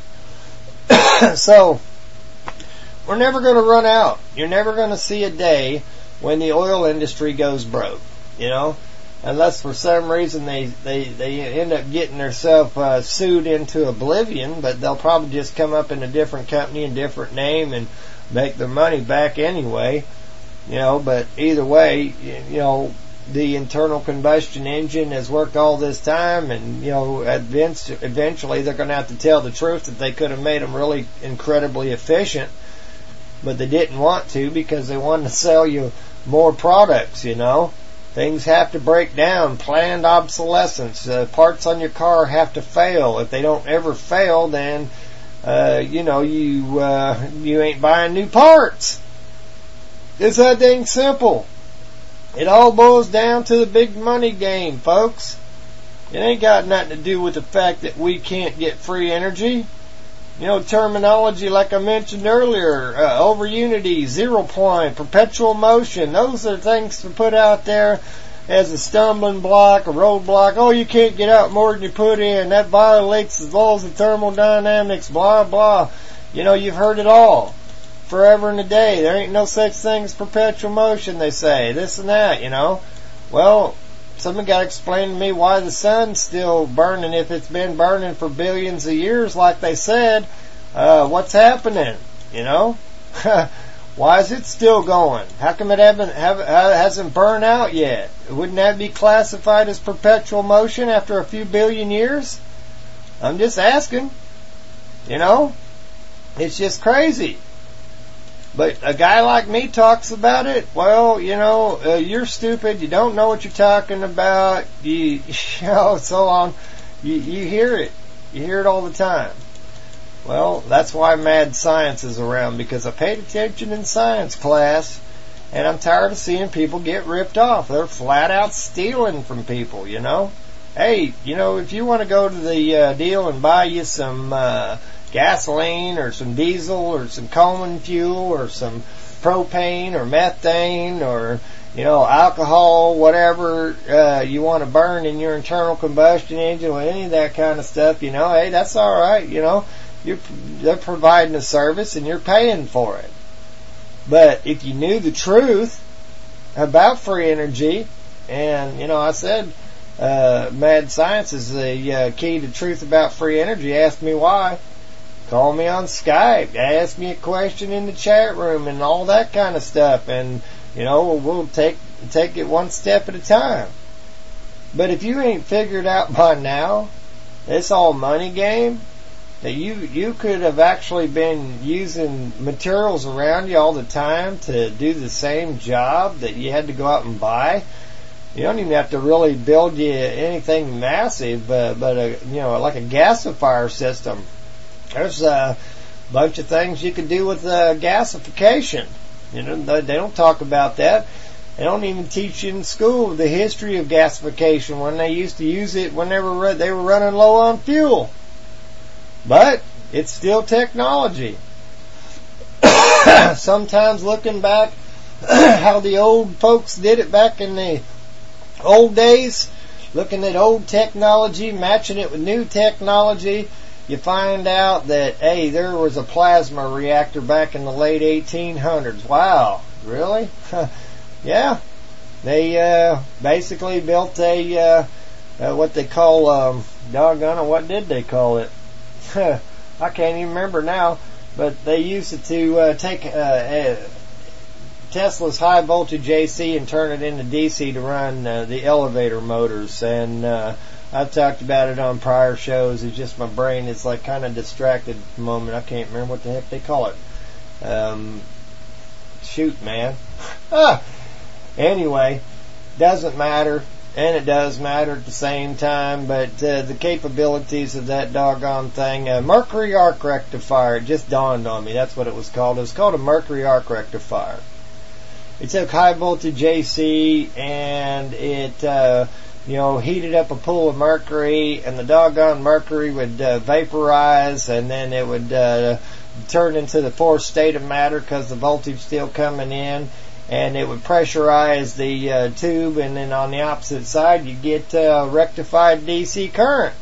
So we're never going to run out. You're never going to see a day when the oil industry goes broke, you know, unless for some reason they, they, they end up getting themselves uh, sued into oblivion, but they'll probably just come up in a different company, a different name, and make their money back anyway. You know, but either way, you know, the internal combustion engine has worked all this time, and, you know, eventually they're going to have to tell the truth that they could have made them really incredibly efficient, but they didn't want to because they wanted to sell you more products, you know. Things have to break down, planned obsolescence. Uh, parts on your car have to fail. If they don't ever fail, then, uh, you know, you, uh, you ain't buying new parts. It's that dang simple. It all boils down to the big money game, folks. It ain't got nothing to do with the fact that we can't get free energy. You know, terminology like I mentioned earlier, uh, over unity, zero point, perpetual motion, those are things to put out there as a stumbling block, a roadblock. Oh, you can't get out more than you put in. That violates the laws of thermodynamics, blah, blah. You know, you've heard it all. Forever and a day. There ain't no such thing as perpetual motion, they say. This and that, you know. Well, someone got to explain to me why the sun's still burning if it's been burning for billions of years, like they said. Uh, what's happening? You know? Why is it still going? How come it haven't, have, hasn't burned out yet? Wouldn't that be classified as perpetual motion after a few billion years? I'm just asking. You know? It's just crazy. But a guy like me talks about it. Well, you know, uh, you're stupid. You don't know what you're talking about. You, you know, so on. You, you hear it. You hear it all the time. Well, that's why Mad Science is around, because I paid attention in science class, and I'm tired of seeing people get ripped off. They're flat out stealing from people, you know. Hey, you know, if you want to go to the uh, deal and buy you some uh, gasoline or some diesel or some common fuel or some propane or methane or, you know, alcohol, whatever uh, you want to burn in your internal combustion engine or any of that kind of stuff, you know, hey, that's all right, you know. You're, they're providing a service and you're paying for it. But if you knew the truth about free energy, and, you know, I said uh, Mad Science is the uh, key to truth about free energy. Ask me why. Call me on Skype. Ask me a question in the chat room and all that kind of stuff. And, you know, we'll take take it one step at a time. But if you ain't figured out by now, it's all money game, that you you could have actually been using materials around you all the time to do the same job that you had to go out and buy. You don't even have to really build you anything massive, but, but a, you know, like a gasifier system. There's a bunch of things you could do with uh, gasification. You know, they, they don't talk about that. They don't even teach you in school the history of gasification, when they used to use it whenever they were running low on fuel. But it's still technology. Sometimes looking back how the old folks did it back in the old days, looking at old technology, matching it with new technology, you find out that, hey, there was a plasma reactor back in the late eighteen hundreds. Wow, really? Yeah. They uh, basically built a, uh, uh, what they call, um, doggone it, what did they call it? I can't even remember now, but they used it to uh, take uh, uh, Tesla's high voltage A C and turn it into D C to run uh, the elevator motors. And uh, I've talked about it on prior shows. It's just my brain is like kind of distracted at the moment. I can't remember what the heck they call it. Um, shoot, man. ah. Anyway, doesn't matter. And it does matter at the same time, but uh, the capabilities of that doggone thing, uh, Mercury Arc Rectifier, it just dawned on me, that's what it was called. It was called a Mercury Arc Rectifier. It took high voltage A C and it, uh, you know, heated up a pool of mercury, and the doggone mercury would uh, vaporize, and then it would uh, turn into the fourth state of matter because the voltage still coming in. And it would pressurize the uh, tube, and then on the opposite side you get uh, rectified D C current.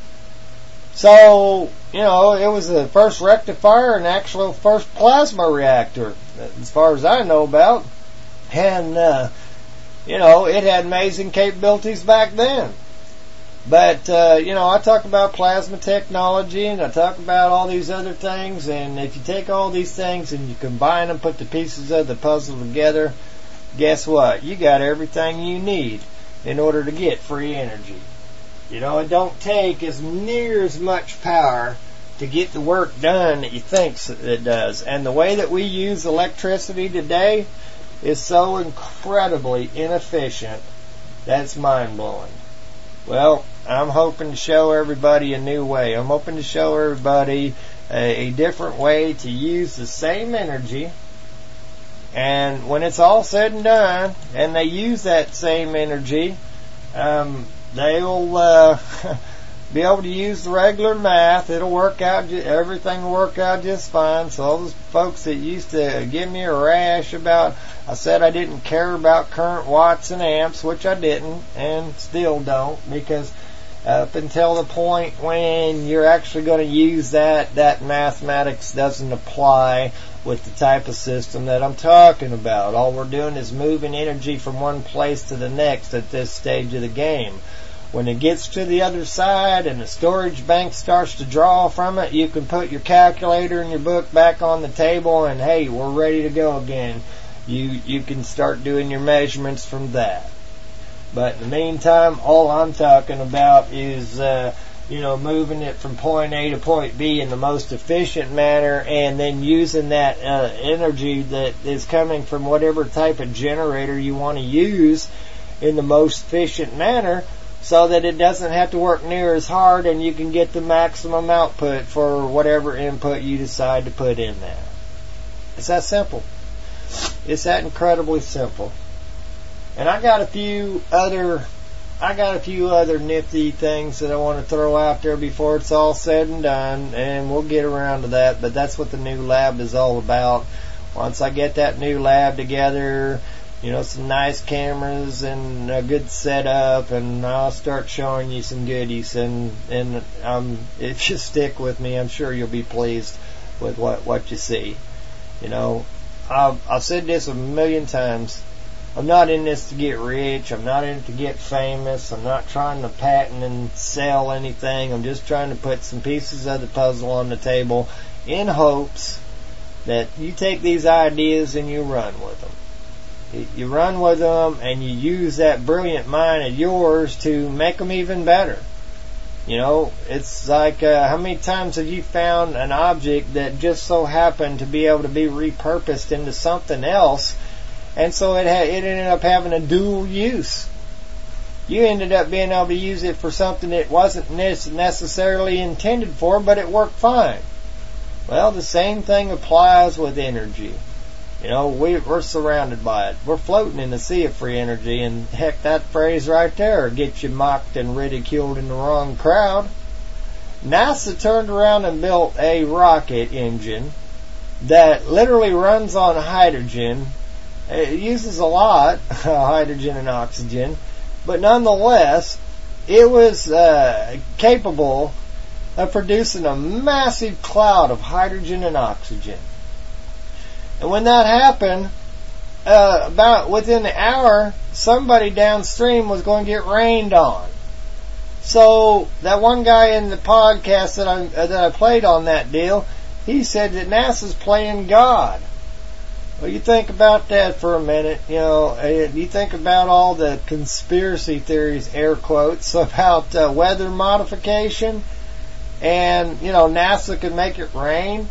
So, you know, it was the first rectifier and actual first plasma reactor, as far as I know about. And, uh, you know, it had amazing capabilities back then. But, uh, you know, I talk about plasma technology, and I talk about all these other things, and if you take all these things and you combine them, put the pieces of the puzzle together, guess what? You got everything you need in order to get free energy. You know, it don't take as near as much power to get the work done that you think it does. And the way that we use electricity today is so incredibly inefficient, that's mind-blowing. Well, I'm hoping to show everybody a new way. I'm hoping to show everybody a, a different way to use the same energy. And when it's all said and done, and they use that same energy, um, they'll uh, be able to use the regular math. It'll work out, everything will work out just fine. So all those folks that used to give me a rash about, I said I didn't care about current watts and amps, which I didn't, and still don't, because up until the point when you're actually going to use that, that mathematics doesn't apply with the type of system that I'm talking about. All we're doing is moving energy from one place to the next at this stage of the game. When it gets to the other side and the storage bank starts to draw from it, you can put your calculator and your book back on the table and, hey, we're ready to go again. You, you can start doing your measurements from that. But in the meantime, all I'm talking about is, uh, you know, moving it from point A to point B in the most efficient manner, and then using that uh, energy that is coming from whatever type of generator you want to use in the most efficient manner, so that it doesn't have to work near as hard, and you can get the maximum output for whatever input you decide to put in there. It's that simple. It's that incredibly simple. And I got a few other I got a few other nifty things that I want to throw out there before it's all said and done, and we'll get around to that, but that's what the new lab is all about. Once I get that new lab together, you know, some nice cameras and a good setup, and I'll start showing you some goodies, and, and um, if you stick with me, I'm sure you'll be pleased with what, what you see. You know, I've, I've said this a million times. I'm not in this to get rich. I'm not in it to get famous. I'm not trying to patent and sell anything. I'm just trying to put some pieces of the puzzle on the table in hopes that you take these ideas and you run with them. You run with them and you use that brilliant mind of yours to make them even better. You know, it's like, uh, how many times have you found an object that just so happened to be able to be repurposed into something else? And so it, ha- it ended up having a dual use. You ended up being able to use it for something that wasn't necessarily intended for, but it worked fine. Well, the same thing applies with energy. You know, we, we're surrounded by it. We're floating in the sea of free energy, and heck, that phrase right there gets you mocked and ridiculed in the wrong crowd. NASA turned around and built a rocket engine that literally runs on hydrogen. It uses a lot of hydrogen and oxygen, but nonetheless, it was uh, capable of producing a massive cloud of hydrogen and oxygen. And when that happened, uh, about within an hour, somebody downstream was going to get rained on. So that one guy in the podcast that I uh, that I played on that deal, he said that NASA's playing God. Well, you think about that for a minute. You know, you think about all the conspiracy theories, air quotes, about uh, weather modification, and, you know, NASA could make it rain.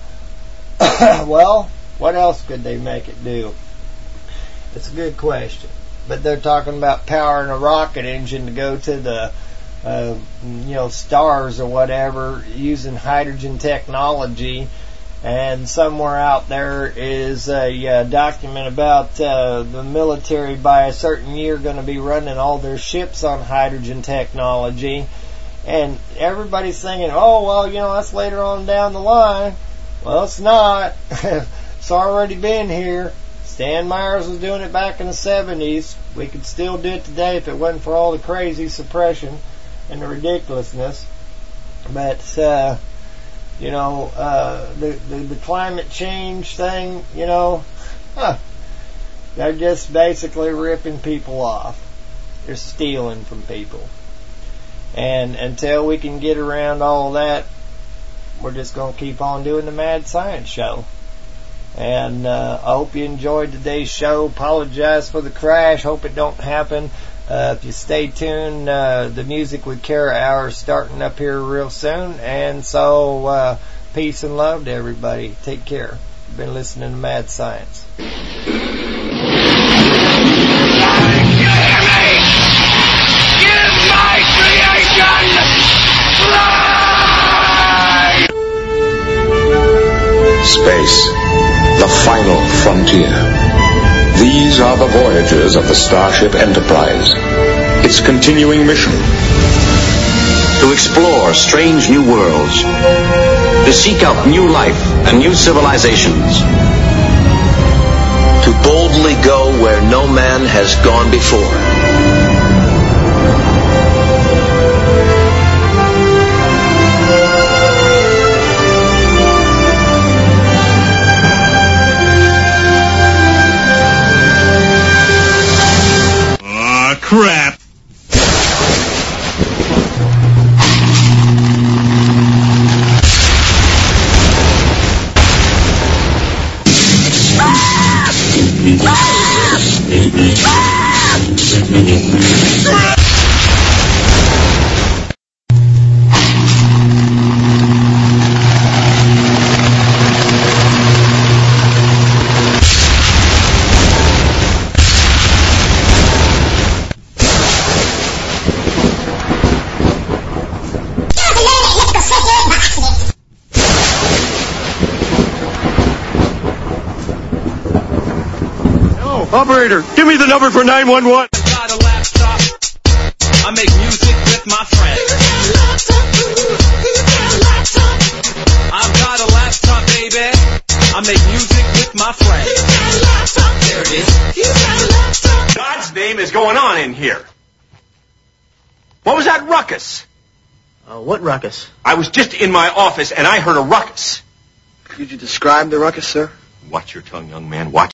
Well, what else could they make it do? It's a good question. But they're talking about powering a rocket engine to go to the, uh, you know, stars or whatever, using hydrogen technology. And somewhere out there is a uh, document about uh, the military by a certain year going to be running all their ships on hydrogen technology. And everybody's thinking, oh, well, you know, that's later on down the line. Well, it's not. It's already been here. Stan Myers was doing it back in the seventies. We could still do it today if it wasn't for all the crazy suppression and the ridiculousness. But, uh, you know, uh, the, the, the climate change thing, you know, huh, they're just basically ripping people off. They're stealing from people. And until we can get around all that, we're just going to keep on doing the mad science show. And uh, I hope you enjoyed today's show. Apologize for the crash. Hope it don't happen. Uh, if you stay tuned, uh, the Music with Kara hour is starting up here real soon. And so, uh, peace and love to everybody. Take care. You've been listening to Mad Science. Space, the final frontier. These are the voyages of the Starship Enterprise. Its continuing mission: to explore strange new worlds, to seek out new life and new civilizations, to boldly go where no man has gone before. Crap. Operator, give me the number for nine one one. I got a laptop. I make music with my friends. I've got a laptop, baby. I make music with my friends. There it is. God's name is going on in here. What was that ruckus? Uh, what ruckus? I was just in my office and I heard a ruckus. Could you describe the ruckus, sir? Watch your tongue, young man. Watch.